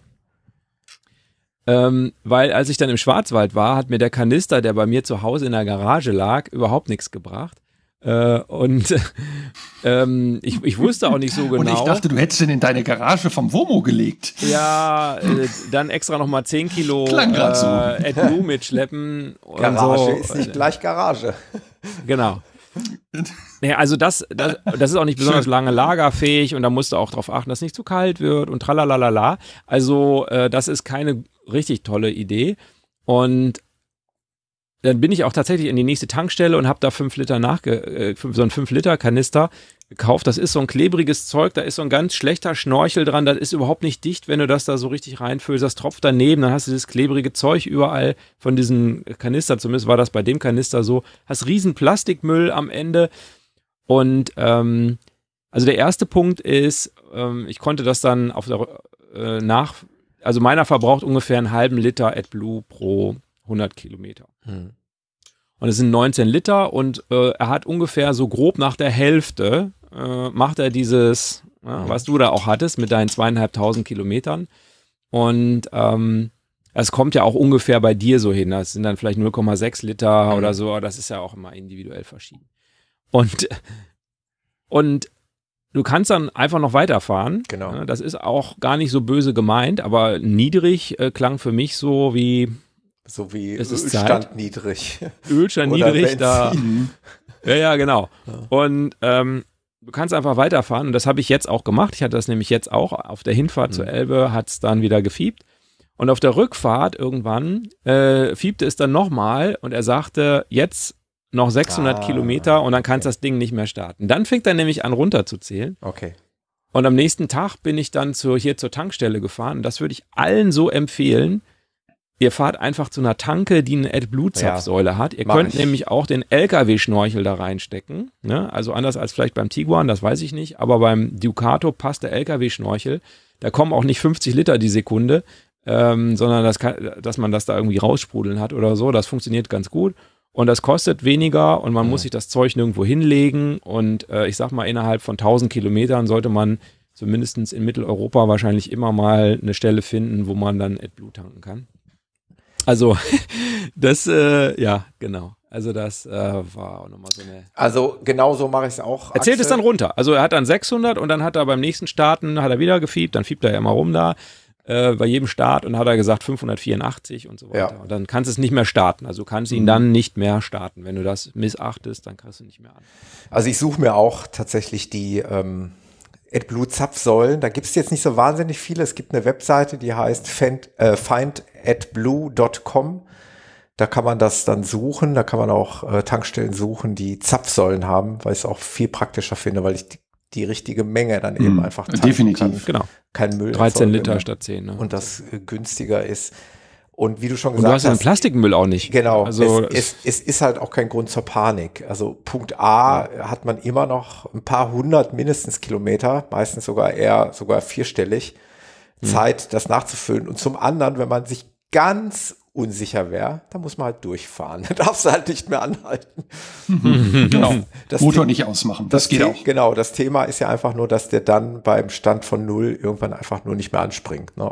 Weil als ich dann im Schwarzwald war, hat mir der Kanister, der bei mir zu Hause in der Garage lag, überhaupt nichts gebracht. Und ich wusste auch nicht so genau. Und ich dachte, du hättest den in deine Garage vom WOMO gelegt. Ja, dann extra nochmal 10 Kilo AdBlue mitschleppen. Garage ist nicht gleich Garage. Genau. Ja, also das ist auch nicht besonders lange lagerfähig und da musst du auch darauf achten, dass es nicht zu kalt wird und tralalala. Also das ist keine richtig tolle Idee. Und dann bin ich auch tatsächlich in die nächste Tankstelle und habe da 5 Liter so einen 5 Liter Kanister gekauft. Das ist so ein klebriges Zeug, da ist so ein ganz schlechter Schnorchel dran, das ist überhaupt nicht dicht, wenn du das da so richtig reinfüllst. Das tropft daneben, dann hast du dieses klebrige Zeug überall von diesem Kanister, zumindest war das bei dem Kanister so. Hast riesen Plastikmüll am Ende und also der erste Punkt ist, ich konnte das dann auf der also meiner verbraucht ungefähr einen halben Liter AdBlue pro 100 Kilometer. Und es sind 19 Liter und er hat ungefähr so grob nach der Hälfte macht er dieses, was du da auch hattest mit deinen 2500 Kilometern und es kommt ja auch ungefähr bei dir so hin, das sind dann vielleicht 0,6 Liter oder so, aber das ist ja auch immer individuell verschieden. Und du kannst dann einfach noch weiterfahren. Genau. Das ist auch gar nicht so böse gemeint, aber niedrig klang für mich so wie Ölstand niedrig. Ölstand niedrig, da. Ja, genau. Ja. Und du kannst einfach weiterfahren und das habe ich jetzt auch gemacht. Ich hatte das nämlich jetzt auch auf der Hinfahrt zur Elbe, hat es dann wieder gefiebt. Und auf der Rückfahrt irgendwann fiebte es dann nochmal und er sagte, jetzt noch 600 Kilometer und dann kannst du das Ding nicht mehr starten. Dann fängt er nämlich an runterzuzählen. Okay. Und am nächsten Tag bin ich dann zur Tankstelle gefahren und das würde ich allen so empfehlen. Ihr fahrt einfach zu einer Tanke, die eine AdBlue-Zapfsäule hat. Ihr könnt nämlich auch den LKW-Schnorchel da reinstecken. Ne? Also anders als vielleicht beim Tiguan, das weiß ich nicht. Aber beim Ducato passt der LKW-Schnorchel. Da kommen auch nicht 50 Liter die Sekunde, sondern dass man das da irgendwie raussprudeln hat oder so. Das funktioniert ganz gut. Und das kostet weniger und man muss sich das Zeug nirgendwo hinlegen. Und ich sag mal, innerhalb von 1000 Kilometern sollte man zumindest in Mitteleuropa wahrscheinlich immer mal eine Stelle finden, wo man dann AdBlue tanken kann. Also, das, ja, genau. Also, das war auch nochmal so eine. Also, genau so mache ich es auch. Er zählt es dann runter. Also, er hat dann 600 und dann hat er beim nächsten Starten, hat er wieder gefiebt, dann fiebt er ja immer rum da, bei jedem Start und hat er gesagt 584 und so weiter. Ja. Und dann kannst du es nicht mehr starten. Also, du kannst ihn dann nicht mehr starten. Wenn du das missachtest, dann kriegst du nicht mehr an. Also, ich suche mir auch tatsächlich die, AdBlue-Zapfsäulen, da gibt es jetzt nicht so wahnsinnig viele. Es gibt eine Webseite, die heißt findadblue.com. Da kann man das dann suchen. Da kann man auch Tankstellen suchen, die Zapfsäulen haben, weil ich es auch viel praktischer finde, weil ich die richtige Menge dann eben einfach tanken definitiv kann. Genau. Kein Müll. 13 Liter statt 10. Ne? Und das günstiger ist. Und wie du schon gesagt hast. Du hast ja den Plastikmüll auch nicht. Genau. Also es ist halt auch kein Grund zur Panik. Also Punkt A hat man immer noch ein paar hundert mindestens Kilometer, meistens sogar vierstellig. Zeit, das nachzufüllen. Und zum anderen, wenn man sich ganz unsicher wäre, dann muss man halt durchfahren. Dann darfst du halt nicht mehr anhalten. Genau. Das Motor nicht ausmachen. Das geht auch. Genau, das Thema ist ja einfach nur, dass der dann beim Stand von 0 irgendwann einfach nur nicht mehr anspringt. Ne,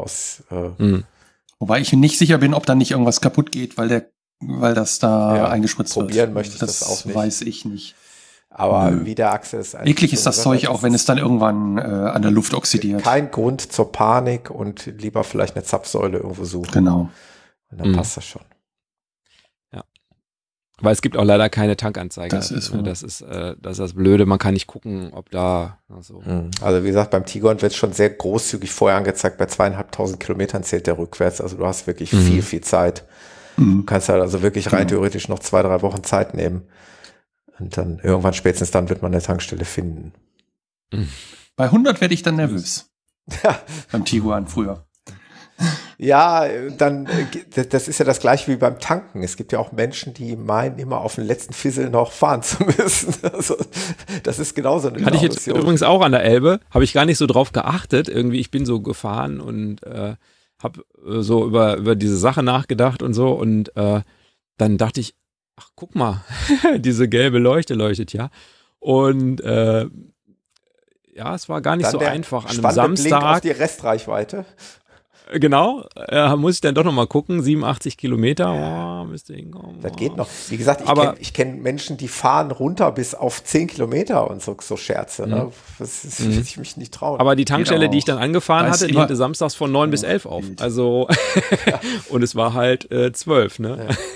Wobei ich nicht sicher bin, ob dann nicht irgendwas kaputt geht, weil das da eingespritzt wird. Probieren möchte ich das auch nicht. Das weiß ich nicht. Aber wie der Achse ist eigentlich. Eklig ist das Zeug auch, wenn es dann irgendwann an der Luft oxidiert. Kein Grund zur Panik und lieber vielleicht eine Zapfsäule irgendwo suchen. Genau. Und dann passt das schon. Ja. Weil es gibt auch leider keine Tankanzeige. Das ist das Blöde. Man kann nicht gucken, ob da. Also wie gesagt, beim Tiguan wird schon sehr großzügig vorher angezeigt. Bei 2.500 Kilometern zählt der rückwärts. Also du hast wirklich viel Zeit. Du kannst halt also wirklich rein theoretisch noch 2-3 Wochen Zeit nehmen. Und dann irgendwann spätestens dann wird man eine Tankstelle finden. Bei 100 werde ich dann nervös. Beim Tiguan früher. Ja, dann, das ist ja das Gleiche wie beim Tanken. Es gibt ja auch Menschen, die meinen, immer auf den letzten Fissel noch fahren zu müssen. Also, das ist genauso eine Hatte ich jetzt übrigens auch an der Elbe, habe ich gar nicht so drauf geachtet. Irgendwie, ich bin so gefahren und habe so über diese Sache nachgedacht und so. Und dann dachte ich, ach, guck mal, diese gelbe Leuchte leuchtet ja. Und ja, es war gar nicht dann so einfach an einem Samstag. Blick auf die Restreichweite. Genau, muss ich dann doch nochmal gucken, 87 Kilometer, müsste hinkommen. Das geht noch. Wie gesagt, ich kenn Menschen, die fahren runter bis auf 10 Kilometer und so Scherze. Ne? Das würde ich mich nicht trauen. Aber die Tankstelle, die ich dann angefahren hatte, die hatte samstags von 9 bis 11 auf. Also, und es war halt 12, ne? Ja.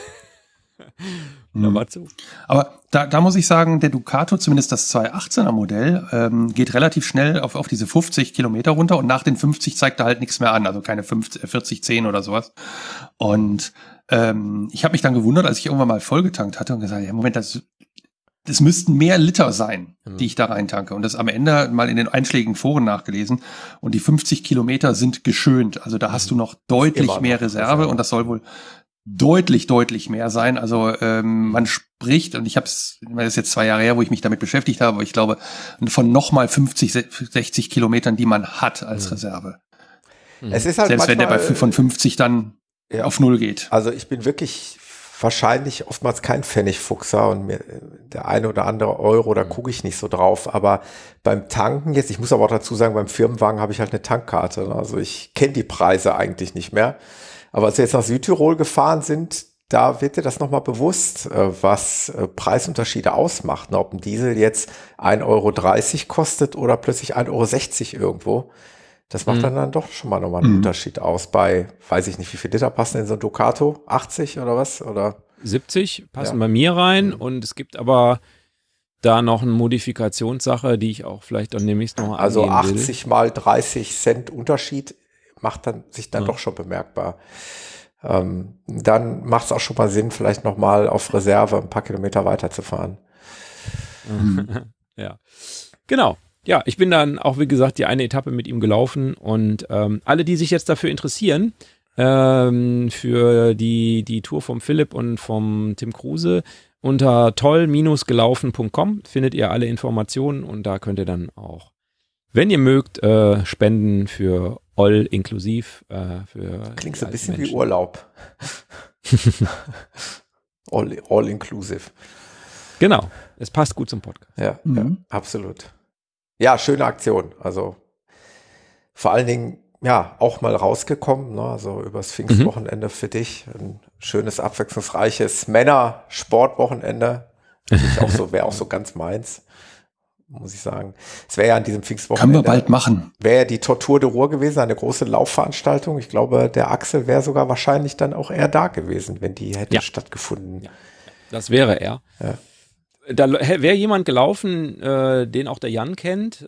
Da war zu. Aber da muss ich sagen, der Ducato, zumindest das 218er Modell, geht relativ schnell auf diese 50 Kilometer runter und nach den 50 zeigt er halt nichts mehr an, also keine 40-10 oder sowas. Und ich habe mich dann gewundert, als ich irgendwann mal vollgetankt hatte und gesagt, ja Moment, das müssten mehr Liter sein, die ich da reintanke. Und das am Ende mal in den einschlägigen Foren nachgelesen und die 50 Kilometer sind geschönt. Also da hast du noch deutlich mehr Reserve und das soll wohl deutlich mehr sein. Also man spricht, und das ist jetzt 2 Jahre her, wo ich mich damit beschäftigt habe, aber ich glaube, von nochmal 50, 60 Kilometern, die man hat als Reserve. Es ist halt selbst wenn der von 50 dann auf 0 geht. Also ich bin wirklich wahrscheinlich oftmals kein Pfennigfuchser und mir der eine oder andere Euro, da gucke ich nicht so drauf. Aber beim Tanken jetzt, ich muss aber auch dazu sagen, beim Firmenwagen habe ich halt eine Tankkarte. Also ich kenne die Preise eigentlich nicht mehr. Aber als wir jetzt nach Südtirol gefahren sind, da wird dir das nochmal bewusst, was Preisunterschiede ausmacht. Ob ein Diesel jetzt 1,30 Euro kostet oder plötzlich 1,60 Euro irgendwo. Das macht dann doch schon mal nochmal einen Unterschied aus. Bei, weiß ich nicht, wie viel Liter passen in so ein Ducato? 80 oder was? Oder 70 passen bei mir rein. Und es gibt aber da noch eine Modifikationssache, die ich auch vielleicht dann demnächst noch angehen will. Also 80 mal 30 Cent Unterschied macht dann sich dann doch schon bemerkbar. Dann macht es auch schon mal Sinn, vielleicht nochmal auf Reserve ein paar Kilometer weiterzufahren. Ja, genau. Ja, ich bin dann auch, wie gesagt, die eine Etappe mit ihm gelaufen und alle, die sich jetzt dafür interessieren, für die Tour vom Philipp und vom Tim Kruse, unter toll-gelaufen.com findet ihr alle Informationen und da könnt ihr dann auch, wenn ihr mögt, spenden für all inklusiv. Klingt so ein bisschen Menschen. Wie Urlaub. all inclusive. Genau, es passt gut zum Podcast. Ja, absolut. Ja, schöne Aktion. Also vor allen Dingen, ja, auch mal rausgekommen, ne? Also übers Pfingstwochenende für dich. Ein schönes, abwechslungsreiches Männer-Sportwochenende. Wäre auch so ganz meins, muss ich sagen. Es wäre ja an diesem Pfingstwochenende. Können wir bald machen. Wäre ja die Tour de Ruhr gewesen, eine große Laufveranstaltung. Ich glaube, der Axel wäre sogar wahrscheinlich dann auch eher da gewesen, wenn die hätte stattgefunden. Ja, das wäre er. Ja. Da wäre jemand gelaufen, den auch der Jan kennt.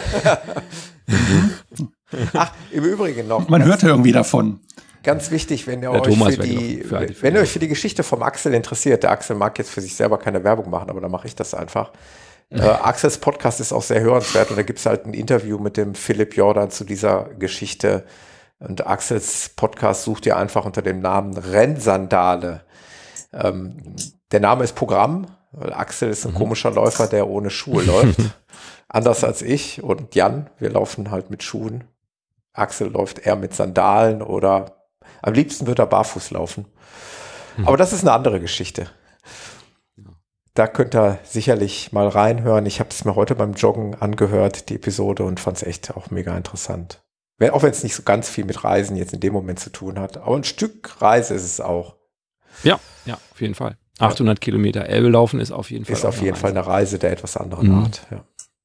Ach, im Übrigen noch. Man hört irgendwie davon. Ganz wichtig, wenn ihr euch für die Geschichte vom Axel interessiert. Der Axel mag jetzt für sich selber keine Werbung machen, aber dann mache ich das einfach. Axels Podcast ist auch sehr hörenswert und da gibt es halt ein Interview mit dem Philipp Jordan zu dieser Geschichte. Und Axels Podcast sucht ihr einfach unter dem Namen Rennsandale. Der Name ist Programm, weil Axel ist ein komischer Läufer, der ohne Schuhe läuft. Anders als ich und Jan, wir laufen halt mit Schuhen. Axel läuft eher mit Sandalen oder am liebsten wird er barfuß laufen. Aber das ist eine andere Geschichte. Da könnt ihr sicherlich mal reinhören. Ich habe es mir heute beim Joggen angehört, die Episode, und fand es echt auch mega interessant. Auch wenn es nicht so ganz viel mit Reisen jetzt in dem Moment zu tun hat. Aber ein Stück Reise ist es auch. Ja, auf jeden Fall. 800 Kilometer Elbe laufen ist auf jeden Fall. Ist auf jeden Fall eine Reise der etwas anderen Art. Ja.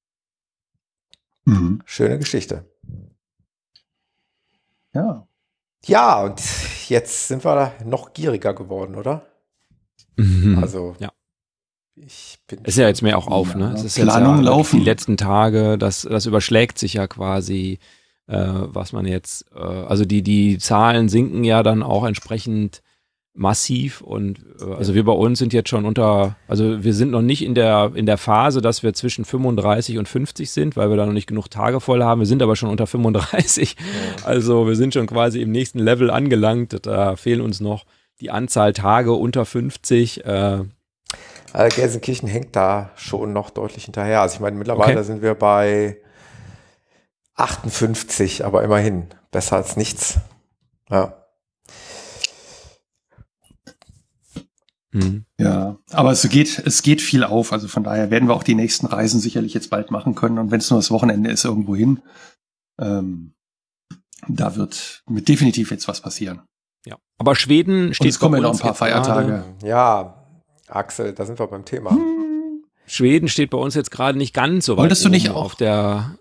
Schöne Geschichte. Ja. Ja, und jetzt sind wir noch gieriger geworden, oder? Also, ich bin. Ist ja jetzt mehr auch auf, ne? Es ist Planung jetzt laufen. Die letzten Tage, das überschlägt sich ja quasi, was man jetzt, also die Zahlen sinken ja dann auch entsprechend massiv und also wir bei uns sind jetzt schon also wir sind noch nicht in der Phase, dass wir zwischen 35 und 50 sind, weil wir da noch nicht genug Tage voll haben. Wir sind aber schon unter 35. Also wir sind schon quasi im nächsten Level angelangt. Da fehlen uns noch die Anzahl Tage unter 50. Gelsenkirchen hängt da schon noch deutlich hinterher. Also ich meine, mittlerweile sind wir bei 58, aber immerhin besser als nichts. Ja. Ja, aber es geht viel auf. Also von daher werden wir auch die nächsten Reisen sicherlich jetzt bald machen können. Und wenn es nur das Wochenende ist, irgendwo hin, da wird mit definitiv jetzt was passieren. Ja, aber Schweden steht. Und es kommen ja noch ein paar Feiertage. Ja, Axel, da sind wir beim Thema. Schweden steht bei uns jetzt gerade nicht ganz so weit Wolltest du nicht oben auch auf der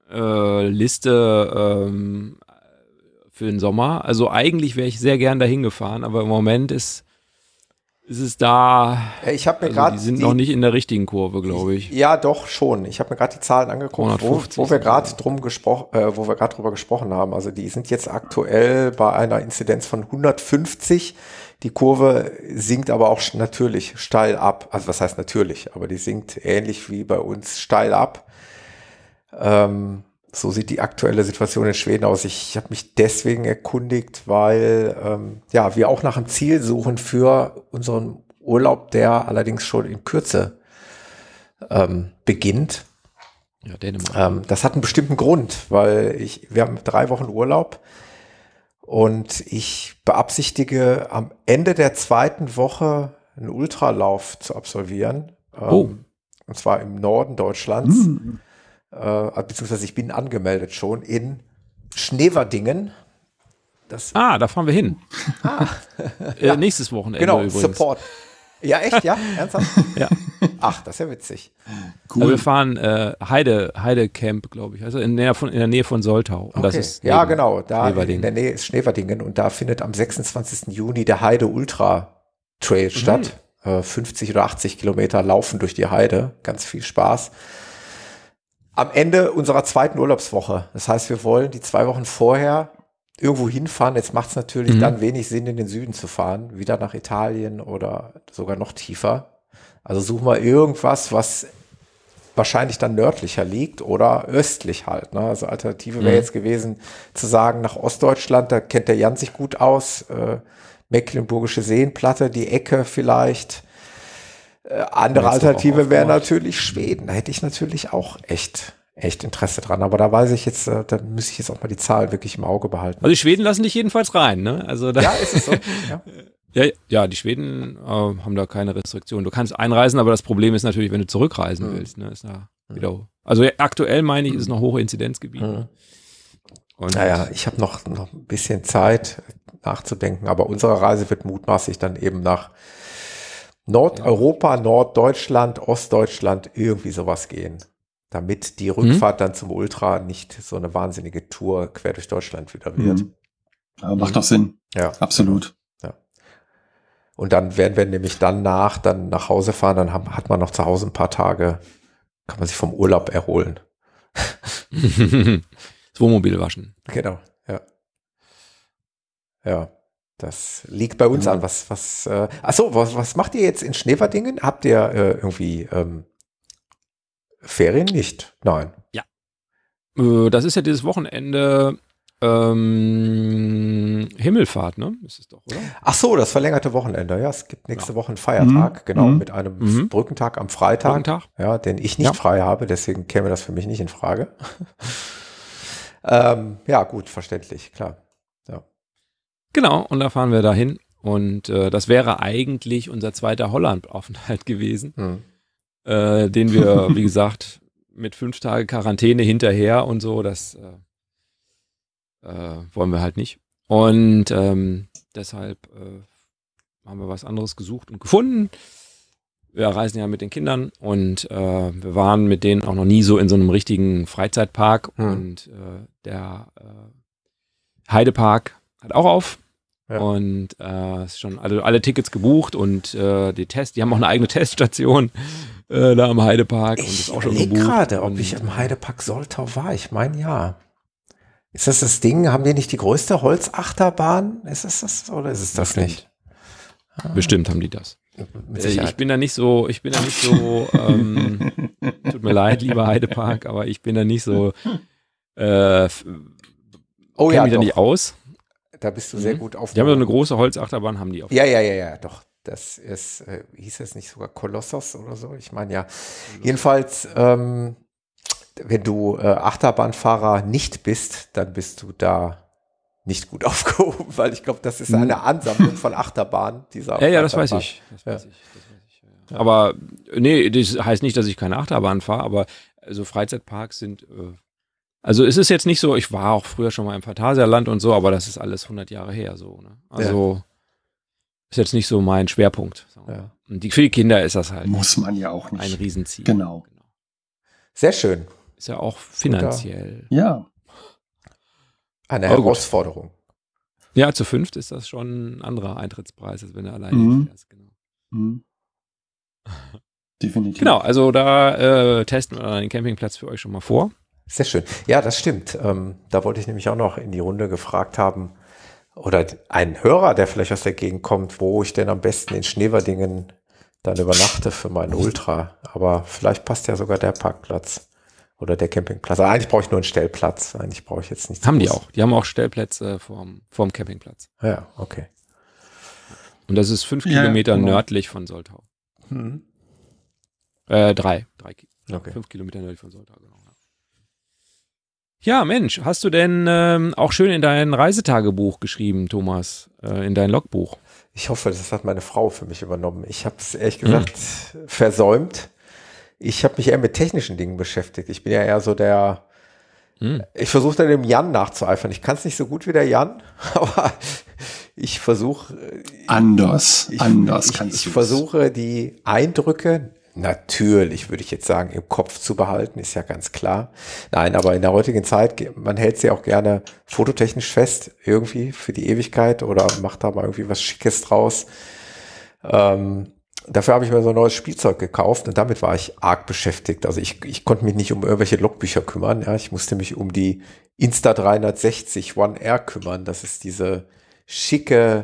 Liste für den Sommer. Also eigentlich wäre ich sehr gern dahin gefahren, aber im Moment ist es da. Ich habe mir also gerade die sind noch nicht in der richtigen Kurve, glaube ich. Ja, doch schon. Ich habe mir gerade die Zahlen angeguckt, wo wir gerade drüber gesprochen haben. Also die sind jetzt aktuell bei einer Inzidenz von 150. Die Kurve sinkt aber auch natürlich steil ab. Also was heißt natürlich? Aber die sinkt ähnlich wie bei uns steil ab. So sieht die aktuelle Situation in Schweden aus. Ich habe mich deswegen erkundigt, weil wir auch nach einem Ziel suchen für unseren Urlaub, der allerdings schon in Kürze beginnt. Ja, Dänemark. Das hat einen bestimmten Grund, weil wir haben 3 Wochen Urlaub und ich beabsichtige, am Ende der 2. Woche einen Ultralauf zu absolvieren. Und zwar im Norden Deutschlands. Beziehungsweise ich bin angemeldet schon in Schneverdingen. Da fahren wir hin. Nächstes Wochenende genau, übrigens. Support. Ja, echt? Ja? Ernsthaft? Ja. Ach, das ist ja witzig. Cool. Also wir fahren Heidecamp, glaube ich, also in der Nähe von Soltau. Und okay. Das ist ja, genau, da Schneverdingen. in der Nähe ist Schneverdingen und da findet am 26. Juni der Heide Ultra Trail statt. 50 oder 80 Kilometer laufen durch die Heide. Ganz viel Spaß. Am Ende unserer 2. Urlaubswoche. Das heißt, wir wollen die 2 Wochen vorher irgendwo hinfahren. Jetzt macht es natürlich dann wenig Sinn, in den Süden zu fahren. Wieder nach Italien oder sogar noch tiefer. Also suchen wir irgendwas, was wahrscheinlich dann nördlicher liegt oder östlich halt. Ne? Also Alternative wäre jetzt gewesen, zu sagen, nach Ostdeutschland, da kennt der Jan sich gut aus. Mecklenburgische Seenplatte, die Ecke vielleicht. Andere Alternative wäre natürlich Schweden. Da hätte ich natürlich auch echt Interesse dran. Aber da weiß ich jetzt, da müsste ich jetzt auch mal die Zahlen wirklich im Auge behalten. Also die Schweden lassen dich jedenfalls rein, ne? Also ja, ist es so? Ja, die Schweden haben da keine Restriktionen. Du kannst einreisen, aber das Problem ist natürlich, wenn du zurückreisen willst, ne? Ist da wieder. Also aktuell meine ich, ist noch hohe Inzidenzgebiet. Und naja, ich habe noch ein bisschen Zeit nachzudenken, aber unsere Reise wird mutmaßlich dann eben nach Nordeuropa, Norddeutschland, Ostdeutschland, irgendwie sowas gehen. Damit die Rückfahrt dann zum Ultra nicht so eine wahnsinnige Tour quer durch Deutschland wieder wird. Ja, macht doch Sinn. Ja. Absolut. Ja. Und dann werden wir nämlich dann nach Hause fahren, dann hat man noch zu Hause ein paar Tage, kann man sich vom Urlaub erholen. das Wohnmobil waschen. Genau, ja. Ja. Das liegt bei uns an. Was macht ihr jetzt in Schneverdingen? Habt ihr irgendwie Ferien nicht? Nein. Ja. Das ist ja dieses Wochenende Himmelfahrt, ne? Ist es doch, oder? Ach so, das verlängerte Wochenende. Ja, es gibt nächste Woche einen Feiertag, mit einem Brückentag am Freitag. Ja, den ich nicht frei habe, deswegen käme das für mich nicht in Frage. Ja, gut, verständlich, klar. Ja. Genau, und da fahren wir dahin. Und das wäre eigentlich unser zweiter Holland-Aufenthalt gewesen, den wir, wie gesagt, mit 5 Tage Quarantäne hinterher und so, das wollen wir halt nicht. Und deshalb haben wir was anderes gesucht und gefunden. Wir reisen ja mit den Kindern und wir waren mit denen auch noch nie so in so einem richtigen Freizeitpark. Und der Heidepark hat auch auf. Ja. Und ist schon alle Tickets gebucht und die haben auch eine eigene Teststation da am Heidepark. Und ist auch schon gebucht. Ich gerade, ob ich im Heidepark Soltau war. Ich meine, ja. Ist das Ding? Haben die nicht die größte Holzachterbahn? Ist es das oder ist es das nicht? Bestimmt haben die das. Ich bin da nicht so, tut mir leid, lieber Heidepark, aber ich bin da nicht so, kenne mich da nicht aus. Da bist du sehr gut auf. Die haben so eine große Holzachterbahn, haben die auch. Ja, doch. Das ist, hieß es nicht sogar Kolossos oder so? Ich meine, ja. Jedenfalls, wenn du Achterbahnfahrer nicht bist, dann bist du da nicht gut aufgehoben, weil ich glaube, das ist eine Ansammlung von Achterbahnen. Ja, das weiß ich. Ja. Aber nee, das heißt nicht, dass ich keine Achterbahn fahre, aber so Freizeitparks sind, also es ist jetzt nicht so, ich war auch früher schon mal im Phantasialand und so, aber das ist alles 100 Jahre her so. Ne? Also ist jetzt nicht so mein Schwerpunkt. Ja. Und für die Kinder ist das halt. Muss man ja auch nicht. Ein Riesenziel. Genau. Sehr schön. Ist ja auch finanziell. Ja. Eine Herausforderung. Ja, zu 5 ist das schon ein anderer Eintrittspreis, als wenn du alleine fährst. Genau. Definitiv. Genau, also da testen wir den Campingplatz für euch schon mal vor. Sehr schön. Ja, das stimmt. Da wollte ich nämlich auch noch in die Runde gefragt haben, oder einen Hörer, der vielleicht aus der Gegend kommt, wo ich denn am besten in Schneverdingen dann übernachte für meinen Ultra. Aber vielleicht passt ja sogar der Parkplatz oder der Campingplatz. Aber eigentlich brauche ich nur einen Stellplatz. Eigentlich brauche ich jetzt nichts. Haben die auch. Die haben auch Stellplätze vorm Campingplatz. Ja, okay. Und das ist 5 Kilometer nördlich von Soltau. 3. Okay. 5 Kilometer nördlich von Soltau, genau. Ja, Mensch, hast du denn auch schön in dein Reisetagebuch geschrieben, Thomas, in dein Logbuch? Ich hoffe, das hat meine Frau für mich übernommen. Ich habe es ehrlich gesagt versäumt. Ich habe mich eher mit technischen Dingen beschäftigt. Ich bin ja eher so ich versuche dann dem Jan nachzueifern. Ich kann es nicht so gut wie der Jan, aber ich versuche anders kannst du. Ich versuche die Eindrücke natürlich, würde ich jetzt sagen, im Kopf zu behalten, ist ja ganz klar. Nein, aber in der heutigen Zeit, man hält sie auch gerne fototechnisch fest, irgendwie für die Ewigkeit oder macht da mal irgendwie was Schickes draus. Dafür habe ich mir so ein neues Spielzeug gekauft und damit war ich arg beschäftigt. Also ich konnte mich nicht um irgendwelche Logbücher kümmern. Ja, ich musste mich um die Insta360 One R kümmern. Das ist diese schicke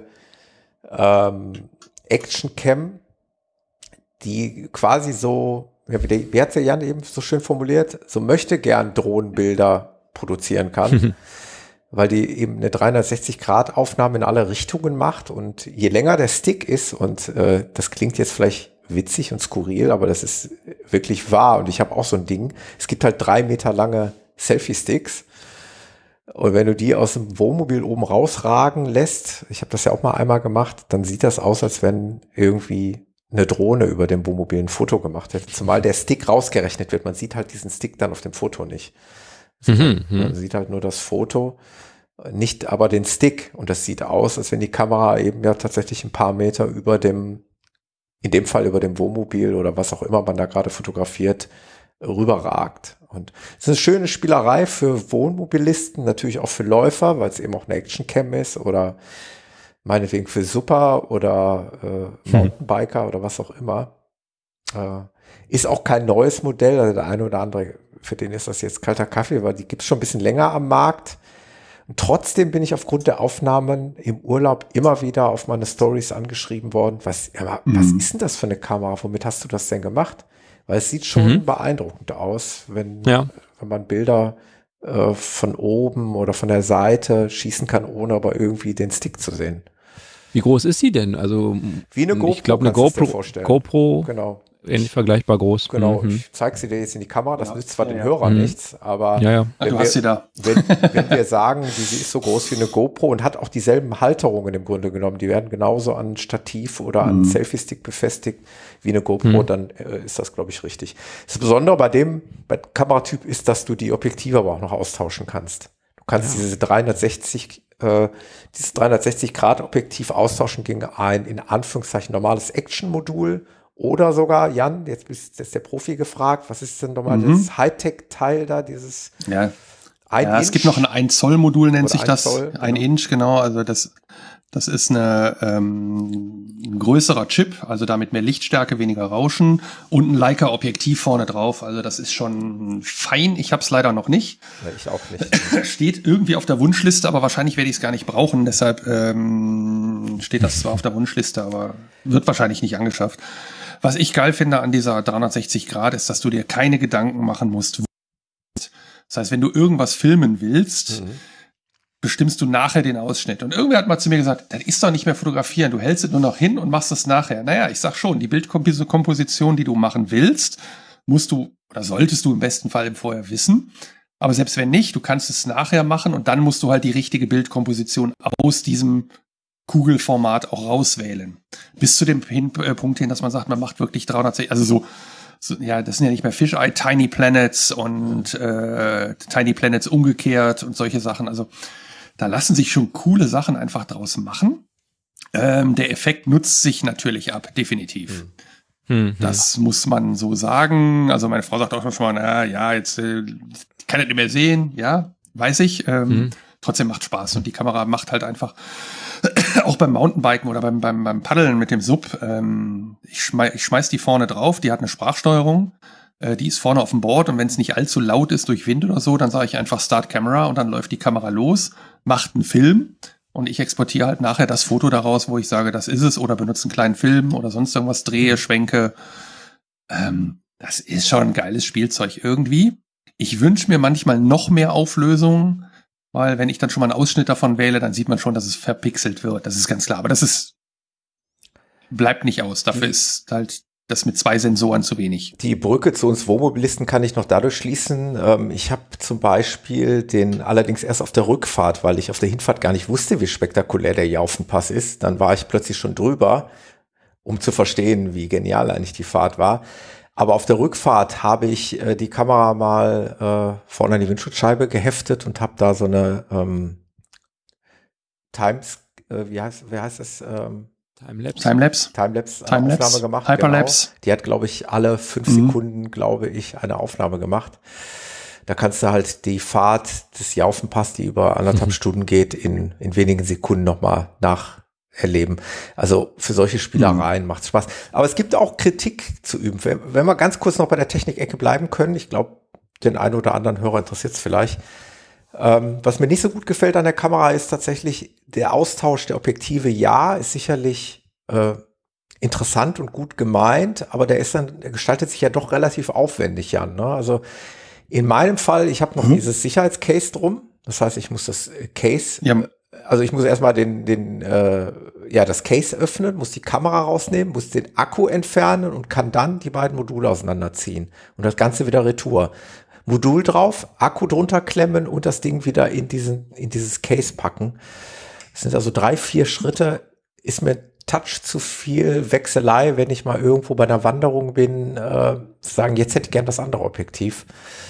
Action-Cam, die quasi so, wie hat der Jan eben so schön formuliert, so möchte gern Drohnenbilder produzieren kann, weil die eben eine 360-Grad-Aufnahme in alle Richtungen macht und je länger der Stick ist und das klingt jetzt vielleicht witzig und skurril, aber das ist wirklich wahr und ich habe auch so ein Ding, es gibt halt 3 Meter lange Selfie-Sticks und wenn du die aus dem Wohnmobil oben rausragen lässt, ich habe das ja auch mal einmal gemacht, dann sieht das aus, als wenn irgendwie eine Drohne über dem Wohnmobil ein Foto gemacht hätte, zumal der Stick rausgerechnet wird. Man sieht halt diesen Stick dann auf dem Foto nicht. Man sieht halt nur das Foto, nicht aber den Stick. Und das sieht aus, als wenn die Kamera eben ja tatsächlich ein paar Meter über in dem Fall über dem Wohnmobil oder was auch immer man da gerade fotografiert, rüberragt. Und es ist eine schöne Spielerei für Wohnmobilisten, natürlich auch für Läufer, weil es eben auch eine Action-Cam ist oder meinetwegen für Super oder Mountainbiker oder was auch immer. Ist auch kein neues Modell, also der eine oder andere, für den ist das jetzt kalter Kaffee, weil die gibt es schon ein bisschen länger am Markt. Und trotzdem bin ich aufgrund der Aufnahmen im Urlaub immer wieder auf meine Stories angeschrieben worden. Was ist denn das für eine Kamera? Womit hast du das denn gemacht? Weil es sieht schon beeindruckend aus, wenn man Bilder von oben oder von der Seite schießen kann, ohne aber irgendwie den Stick zu sehen. Wie groß ist sie denn? Also wie eine GoPro. Ich glaube eine GoPro. Genau. ähnlich vergleichbar groß. Genau, Mhm. ich zeige sie dir jetzt in die Kamera, das Ja. nützt zwar Ja, den ja. Hörern Mhm. nichts, aber Ja. Du hast sie da. wenn wir sagen, sie ist so groß wie eine GoPro und hat auch dieselben Halterungen im Grunde genommen, die werden genauso an Stativ oder an Selfie-Stick befestigt wie eine GoPro, dann ist das, glaube ich, richtig. Das Besondere bei dem Kameratyp ist, dass du die Objektive aber auch noch austauschen kannst. Du kannst dieses 360-Grad-Objektiv austauschen gegen ein, in Anführungszeichen, normales Action-Modul oder sogar, Jan, jetzt ist der Profi gefragt, was ist denn nochmal das Hightech-Teil da, dieses Ja. ein Ja, es Inch? gibt noch ein 1-Zoll-Modul, nennt Oder sich 1 das. Zoll, 1 genau. Inch, genau. Also das ist ein größerer Chip, also damit mehr Lichtstärke, weniger Rauschen und ein Leica-Objektiv vorne drauf. Also das ist schon fein. Ich habe es leider noch nicht. Nee, ich auch nicht. Steht irgendwie auf der Wunschliste, aber wahrscheinlich werde ich es gar nicht brauchen. Deshalb steht das zwar auf der Wunschliste, aber wird wahrscheinlich nicht angeschafft. Was ich geil finde an dieser 360 Grad ist, dass du dir keine Gedanken machen musst. Das heißt, wenn du irgendwas filmen willst, bestimmst du nachher den Ausschnitt. Und irgendwer hat mal zu mir gesagt, das ist doch nicht mehr fotografieren, du hältst es nur noch hin und machst es nachher. Naja, ich sag schon, die Bildkomposition, die du machen willst, musst du oder solltest du im besten Fall vorher wissen. Aber selbst wenn nicht, du kannst es nachher machen und dann musst du halt die richtige Bildkomposition aus diesem Kugelformat auch rauswählen. Bis zu dem Punkt hin, dass man sagt, man macht wirklich 360, also ja, das sind ja nicht mehr Fisheye, Tiny Planets und Tiny Planets umgekehrt und solche Sachen. Also da lassen sich schon coole Sachen einfach draus machen. Der Effekt nutzt sich natürlich ab, definitiv. Das muss man so sagen. Also meine Frau sagt auch schon mal, na ja, jetzt ich kann das nicht mehr sehen. Ja, weiß ich. Trotzdem macht Spaß und die Kamera macht halt einfach auch beim Mountainbiken oder beim Paddeln mit dem Sub, ich schmeiß die vorne drauf, die hat eine Sprachsteuerung, die ist vorne auf dem Board und wenn es nicht allzu laut ist durch Wind oder so, dann sage ich einfach Start Camera und dann läuft die Kamera los, macht einen Film und ich exportiere halt nachher das Foto daraus, wo ich sage, das ist es oder benutze einen kleinen Film oder sonst irgendwas, drehe, schwenke. Das ist schon ein geiles Spielzeug irgendwie. Ich wünsche mir manchmal noch mehr Auflösung, weil wenn ich dann schon mal einen Ausschnitt davon wähle, dann sieht man schon, dass es verpixelt wird. Das ist ganz klar. Aber bleibt nicht aus. Dafür ist halt das mit 2 Sensoren zu wenig. Die Brücke zu uns Wohnmobilisten kann ich noch dadurch schließen. Ich habe zum Beispiel den allerdings erst auf der Rückfahrt, weil ich auf der Hinfahrt gar nicht wusste, wie spektakulär der Jaufenpass ist. Dann war ich plötzlich schon drüber, um zu verstehen, wie genial eigentlich die Fahrt war. Aber auf der Rückfahrt habe ich die Kamera mal vorne an die Windschutzscheibe geheftet und habe da so eine wie heißt das? Timelapse-Aufnahme gemacht. Hyperlapse. Genau. Die hat, glaube ich, alle 5 Sekunden, glaube ich, eine Aufnahme gemacht. Da kannst du halt die Fahrt des Jaufenpass, die über 1,5 Stunden geht, in wenigen Sekunden nochmal nacherleben. Also für solche Spielereien macht es Spaß. Aber es gibt auch Kritik zu üben. Wenn wir ganz kurz noch bei der Technik-Ecke bleiben können, ich glaube, den einen oder anderen Hörer interessiert es vielleicht. Was mir nicht so gut gefällt an der Kamera ist tatsächlich der Austausch der Objektive. Ja, ist sicherlich interessant und gut gemeint, aber der gestaltet sich ja doch relativ aufwendig, Jan. Ne? Also in meinem Fall, ich habe noch dieses Sicherheitscase drum. Das heißt, ich muss das Case, also ich muss erstmal das Case öffnen, muss die Kamera rausnehmen, muss den Akku entfernen und kann dann die beiden Module auseinanderziehen und das Ganze wieder retour. Modul drauf, Akku drunter klemmen und das Ding wieder in dieses Case packen. Das sind also 3-4 Schritte. Ist mir Touch zu viel Wechselei, wenn ich mal irgendwo bei einer Wanderung bin, sagen, jetzt hätte ich gern das andere Objektiv.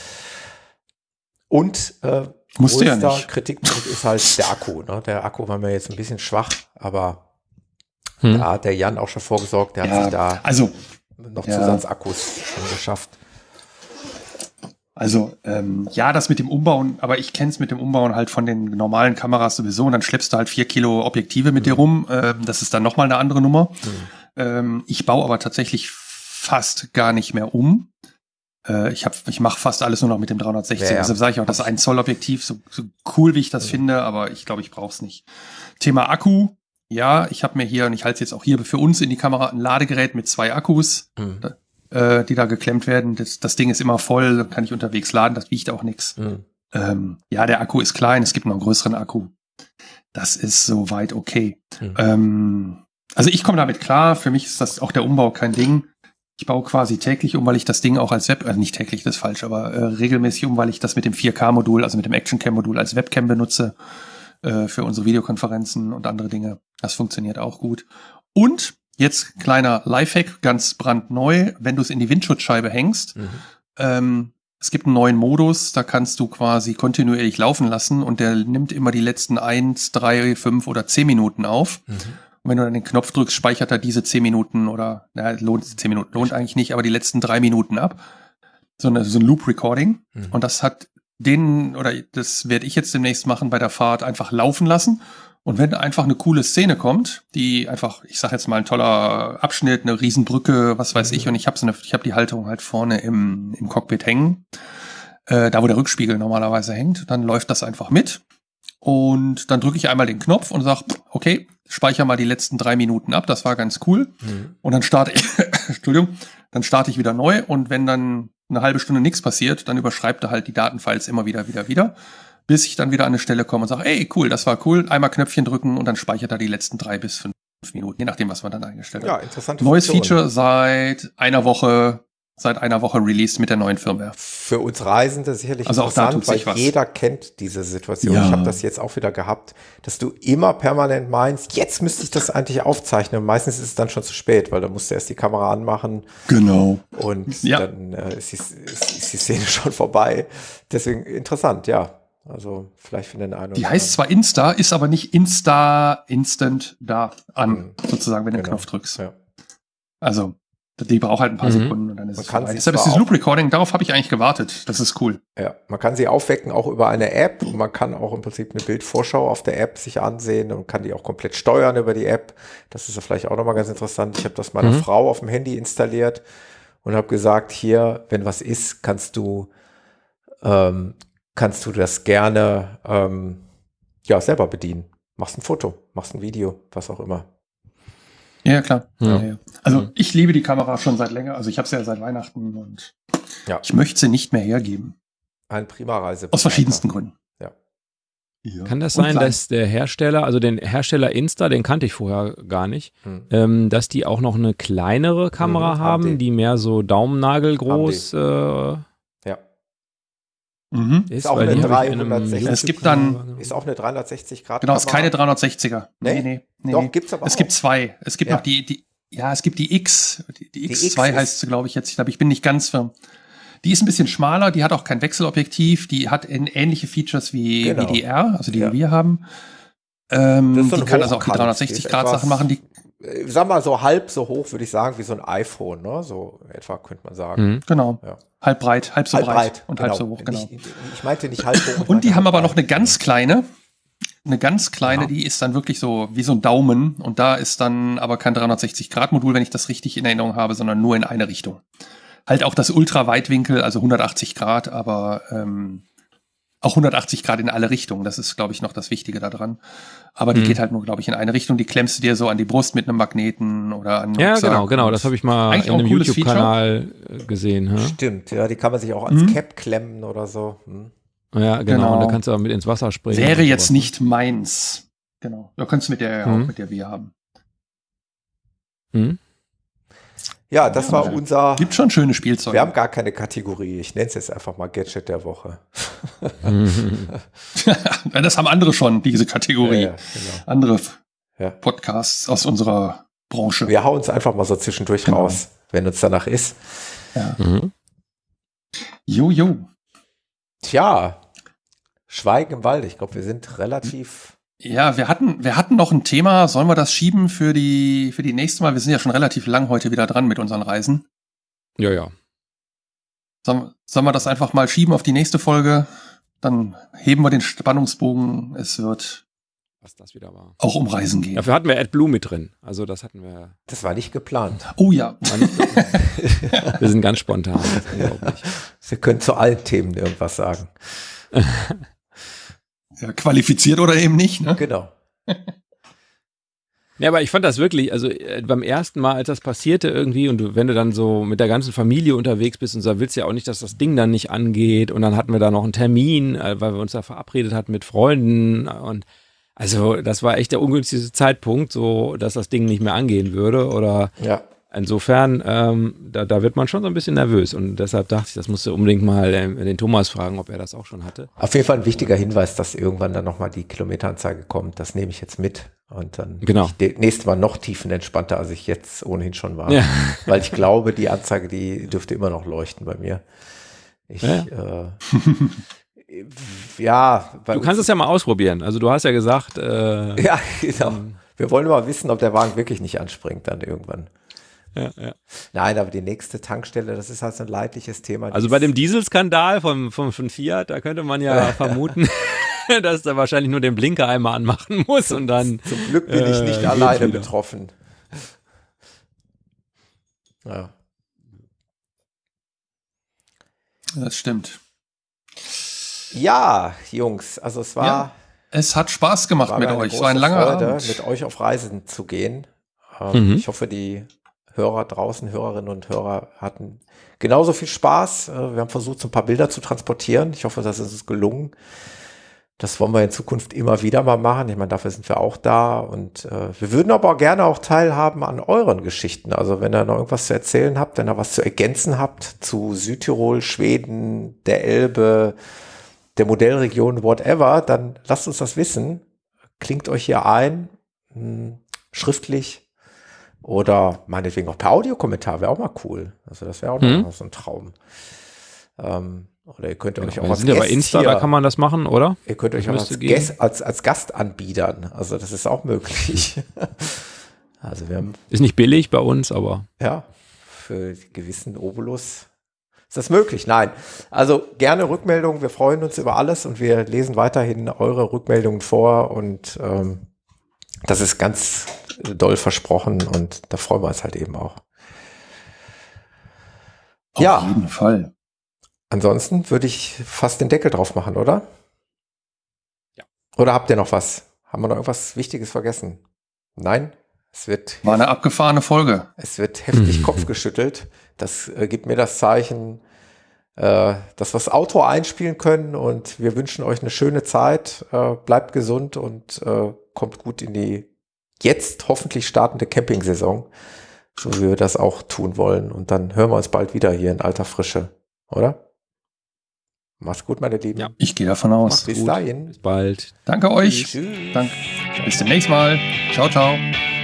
Und musst du ja nicht. Kritikpunkt ist halt der Akku. Ne? Der Akku war mir jetzt ein bisschen schwach, aber da hat der Jan auch schon vorgesorgt, der hat sich da noch Zusatzakkus angeschafft. Also das mit dem Umbauen, aber ich kenne es mit dem Umbauen halt von den normalen Kameras sowieso und dann schleppst du halt 4 Kilo Objektive mit dir rum. Das ist dann nochmal eine andere Nummer. Ich baue aber tatsächlich fast gar nicht mehr um. Ich mache fast alles nur noch mit dem 360. Ja. Deshalb sage ich auch, das 1 Zoll Objektiv, so cool wie ich das finde, aber ich glaube, ich brauche es nicht. Thema Akku. Ja, ich habe mir hier, und ich halte es jetzt auch hier für uns in die Kamera, ein Ladegerät mit 2 Akkus. Die da geklemmt werden. Das Ding ist immer voll, kann ich unterwegs laden, das wiegt auch nichts. Der Akku ist klein, es gibt noch einen größeren Akku. Das ist soweit okay. Also ich komme damit klar, für mich ist das auch der Umbau kein Ding. Ich baue quasi täglich um, weil ich das Ding auch als nicht täglich, das ist falsch, aber regelmäßig um, weil ich das mit dem 4K-Modul, also mit dem Action-Cam-Modul als Webcam benutze für unsere Videokonferenzen und andere Dinge. Das funktioniert auch gut. Und jetzt kleiner Lifehack, ganz brandneu, wenn du es in die Windschutzscheibe hängst, es gibt einen neuen Modus, da kannst du quasi kontinuierlich laufen lassen und der nimmt immer die letzten 1, 3, 5 oder 10 Minuten auf. Und wenn du dann den Knopf drückst, speichert er diese 10 Minuten oder, 10 Minuten lohnt eigentlich nicht, aber die letzten 3 Minuten ab. So ein Loop-Recording. Und das hat das werde ich jetzt demnächst machen bei der Fahrt, einfach laufen lassen. Und wenn einfach eine coole Szene kommt, die einfach, ich sag jetzt mal ein toller Abschnitt, eine Riesenbrücke, was weiß ich, und ich habe die Halterung halt vorne im Cockpit hängen, da wo der Rückspiegel normalerweise hängt, dann läuft das einfach mit. Und dann drücke ich einmal den Knopf und sage, okay, speichere mal die letzten 3 Minuten ab, das war ganz cool. Und dann starte ich wieder neu. Und wenn dann eine halbe Stunde nichts passiert, dann überschreibt er halt die Datenfiles immer wieder, bis ich dann wieder an eine Stelle komme und sage, ey, cool, das war cool, einmal Knöpfchen drücken und dann speichert er die letzten 3 bis 5 Minuten, je nachdem, was man dann eingestellt hat. Ja, interessante Neues Funktion. Feature seit einer Woche released mit der neuen Firmware. Für uns Reisende sicherlich also auch da interessant, tut weil sich was. jeder kennt diese Situation. Ja. Ich habe das jetzt auch wieder gehabt, dass du immer permanent meinst, jetzt müsste ich das eigentlich aufzeichnen. Und meistens ist es dann schon zu spät, weil da musst du erst die Kamera anmachen Genau. und Ja. dann ist die Szene schon vorbei. Deswegen interessant, ja. Also vielleicht für den einen oder Die heißt zwar Insta, ist aber nicht Instant da an, sozusagen, wenn du den Knopf drückst. Ja. Also, die braucht halt ein paar Sekunden und dann ist Man es kann vorbei. sie Deshalb ist zwar dieses Loop-Recording, darauf habe ich eigentlich gewartet. Das ist cool. Ja, man kann sie aufwecken auch über eine App und man kann auch im Prinzip eine Bildvorschau auf der App sich ansehen und kann die auch komplett steuern über die App. Das ist ja vielleicht auch nochmal ganz interessant. Ich habe das meiner Frau auf dem Handy installiert und habe gesagt, hier, wenn was ist, kannst du das gerne selber bedienen. Machst ein Foto, machst ein Video, was auch immer. Ja, klar. Ja. Ja. Also ich liebe die Kamera schon seit länger. Also ich habe sie ja seit Weihnachten und Ja. ich möchte sie nicht mehr hergeben. Ein prima Reise. Aus verschiedensten Gründen. Ja. Kann das Und sein, klein. dass der Hersteller, also den Hersteller Insta, den kannte ich vorher gar nicht, dass die auch noch eine kleinere Kamera haben haben, die mehr so Daumennagelgroß Ja. Mhm. ist? auch weil eine die habe ich in einem 360. Es gibt dann- YouTube-Kanal Ist auch eine 360 Grad Genau, es ist keine 360er. Nee? Doch, gibt's aber Es auch. gibt 2. Es gibt Ja. noch es gibt die X. Die X X2 ist- heißt sie, glaube ich, jetzt. Ich glaube, ich bin nicht ganz firm. Die ist ein bisschen schmaler, die hat auch kein Wechselobjektiv, die hat ähnliche Features wie Genau. die R, also die Ja. wir haben. Das ist so Die eine kann also auch die Hochkant. 360-Grad-Sachen machen. Die, Sag mal so halb so hoch, würde ich sagen, wie so ein iPhone, ne? So etwa könnte man sagen. genau. Ja. Halb breit, halb so breit und halb so hoch, genau. Ich meinte nicht halb hoch. Und die haben aber noch eine eine ganz kleine, die ist dann wirklich so wie so ein Daumen und da ist dann aber kein 360-Grad-Modul, wenn ich das richtig in Erinnerung habe, sondern nur in eine Richtung. Halt auch das Ultraweitwinkel, also 180 Grad, aber auch 180 Grad in alle Richtungen. Das ist, glaube ich, noch das Wichtige daran. Aber die geht halt nur, glaube ich, in eine Richtung. Die klemmst du dir so an die Brust mit einem Magneten oder an den Ja, Rucksack. genau. Das habe ich mal Eigentlich in auch einem ein cooles YouTube-Kanal gesehen. Hä? Stimmt, ja, die kann man sich auch ans Cap klemmen oder so. Ja, genau. Genau. Und da kannst du auch mit ins Wasser springen. Wäre und jetzt sowas. nicht meins. Genau. Da kannst du mit der auch, mit der wir haben. Hm? Ja, das war unser. Gibt schon schöne Spielzeuge. Wir haben gar keine Kategorie. Ich nenne es jetzt einfach mal Gadget der Woche. Das haben andere schon, diese Kategorie. Ja, genau. Andere Ja. Podcasts aus unserer Branche. Wir hauen es einfach mal so zwischendurch Genau. raus, wenn uns danach ist. Jo. Tja, Schweigen im Wald. Ich glaube, wir sind relativ. Ja, wir hatten noch ein Thema. Sollen wir das schieben für die nächste Mal? Wir sind ja schon relativ lang heute wieder dran mit unseren Reisen. Ja. Sollen wir das einfach mal schieben auf die nächste Folge? Dann heben wir den Spannungsbogen. Es wird Was das wieder war. auch um Reisen gehen. Dafür hatten wir AdBlue mit drin. Also das hatten wir. Das war nicht geplant. Oh ja. Wir sind ganz spontan. Das ist unglaublich. Wir können zu allen Themen irgendwas sagen. Ja, qualifiziert oder eben nicht, ne? Genau. Ja, aber ich fand das wirklich, also beim ersten Mal, als das passierte irgendwie und wenn du dann so mit der ganzen Familie unterwegs bist und so, willst du ja auch nicht, dass das Ding dann nicht angeht und dann hatten wir da noch einen Termin, weil wir uns da verabredet hatten mit Freunden und also das war echt der ungünstigste Zeitpunkt, so dass das Ding nicht mehr angehen würde oder Ja. Insofern, da wird man schon so ein bisschen nervös und deshalb dachte ich, das musst du unbedingt mal den Thomas fragen, ob er das auch schon hatte. Auf jeden Fall ein wichtiger Hinweis, dass irgendwann dann nochmal die Kilometeranzeige kommt. Das nehme ich jetzt mit und dann Genau. bin ich nächstes Mal noch tiefenentspannter, als ich jetzt ohnehin schon war. Ja. Weil ich glaube, die Anzeige, die dürfte immer noch leuchten bei mir. Du kannst es ja mal ausprobieren. Also du hast ja gesagt, ja, genau. Wir wollen mal wissen, ob der Wagen wirklich nicht anspringt dann irgendwann. Ja. Nein, aber die nächste Tankstelle, das ist halt so ein leidliches Thema. Also bei dem Dieselskandal von Fiat, da könnte man ja vermuten, dass er wahrscheinlich nur den Blinker einmal anmachen muss und dann. Zum Glück bin ich nicht alleine betroffen. Ja. Das stimmt. Ja, Jungs, also es war. Ja, es hat Spaß gemacht mit euch. Es war ein langer Freude, Abend. mit euch auf Reisen zu gehen. Ich hoffe, die Hörer draußen, Hörerinnen und Hörer hatten genauso viel Spaß. Wir haben versucht, so ein paar Bilder zu transportieren. Ich hoffe, das ist uns gelungen. Das wollen wir in Zukunft immer wieder mal machen. Ich meine, dafür sind wir auch da. Und wir würden aber gerne auch teilhaben an euren Geschichten. Also wenn ihr noch irgendwas zu erzählen habt, wenn ihr was zu ergänzen habt zu Südtirol, Schweden, der Elbe, der Modellregion, whatever, dann lasst uns das wissen. Klingt euch hier ein, schriftlich oder meinetwegen auch per Audiokommentar, wäre auch mal cool. Also das wäre auch noch so ein Traum. Oder ihr könnt euch auch als sind ja Gast bei Insta, hier, da kann man das machen, oder? ihr könnt euch auch als Gast anbiedern. Also das ist auch möglich. Also wir haben Ist nicht billig bei uns, aber. ja für gewissen Obolus ist das möglich. Nein, also gerne Rückmeldungen. Wir freuen uns über alles und wir lesen weiterhin eure Rückmeldungen vor und das ist ganz doll versprochen und da freuen wir uns halt eben auch. Auf jeden Fall. Ansonsten würde ich fast den Deckel drauf machen, oder? Ja. Oder habt ihr noch was? Haben wir noch irgendwas Wichtiges vergessen? Nein? War eine abgefahrene Folge. Es wird heftig Kopf geschüttelt. Das gibt mir das Zeichen, dass wir das Outro einspielen können und wir wünschen euch eine schöne Zeit. Bleibt gesund und kommt gut in die jetzt hoffentlich startende Campingsaison, so wie wir das auch tun wollen. Und dann hören wir uns bald wieder hier in alter Frische, oder? Macht's gut, meine Lieben. Ja. Ich gehe davon aus. Bis dahin. Bis bald. Danke euch. Tschüss. Danke. Bis demnächst mal. Ciao, ciao.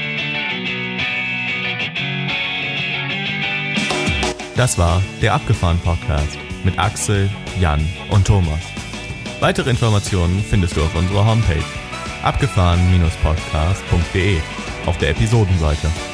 Das war der Abgefahren-Podcast mit Axel, Jan und Thomas. Weitere Informationen findest du auf unserer Homepage abgefahren-podcast.de auf der Episodenseite.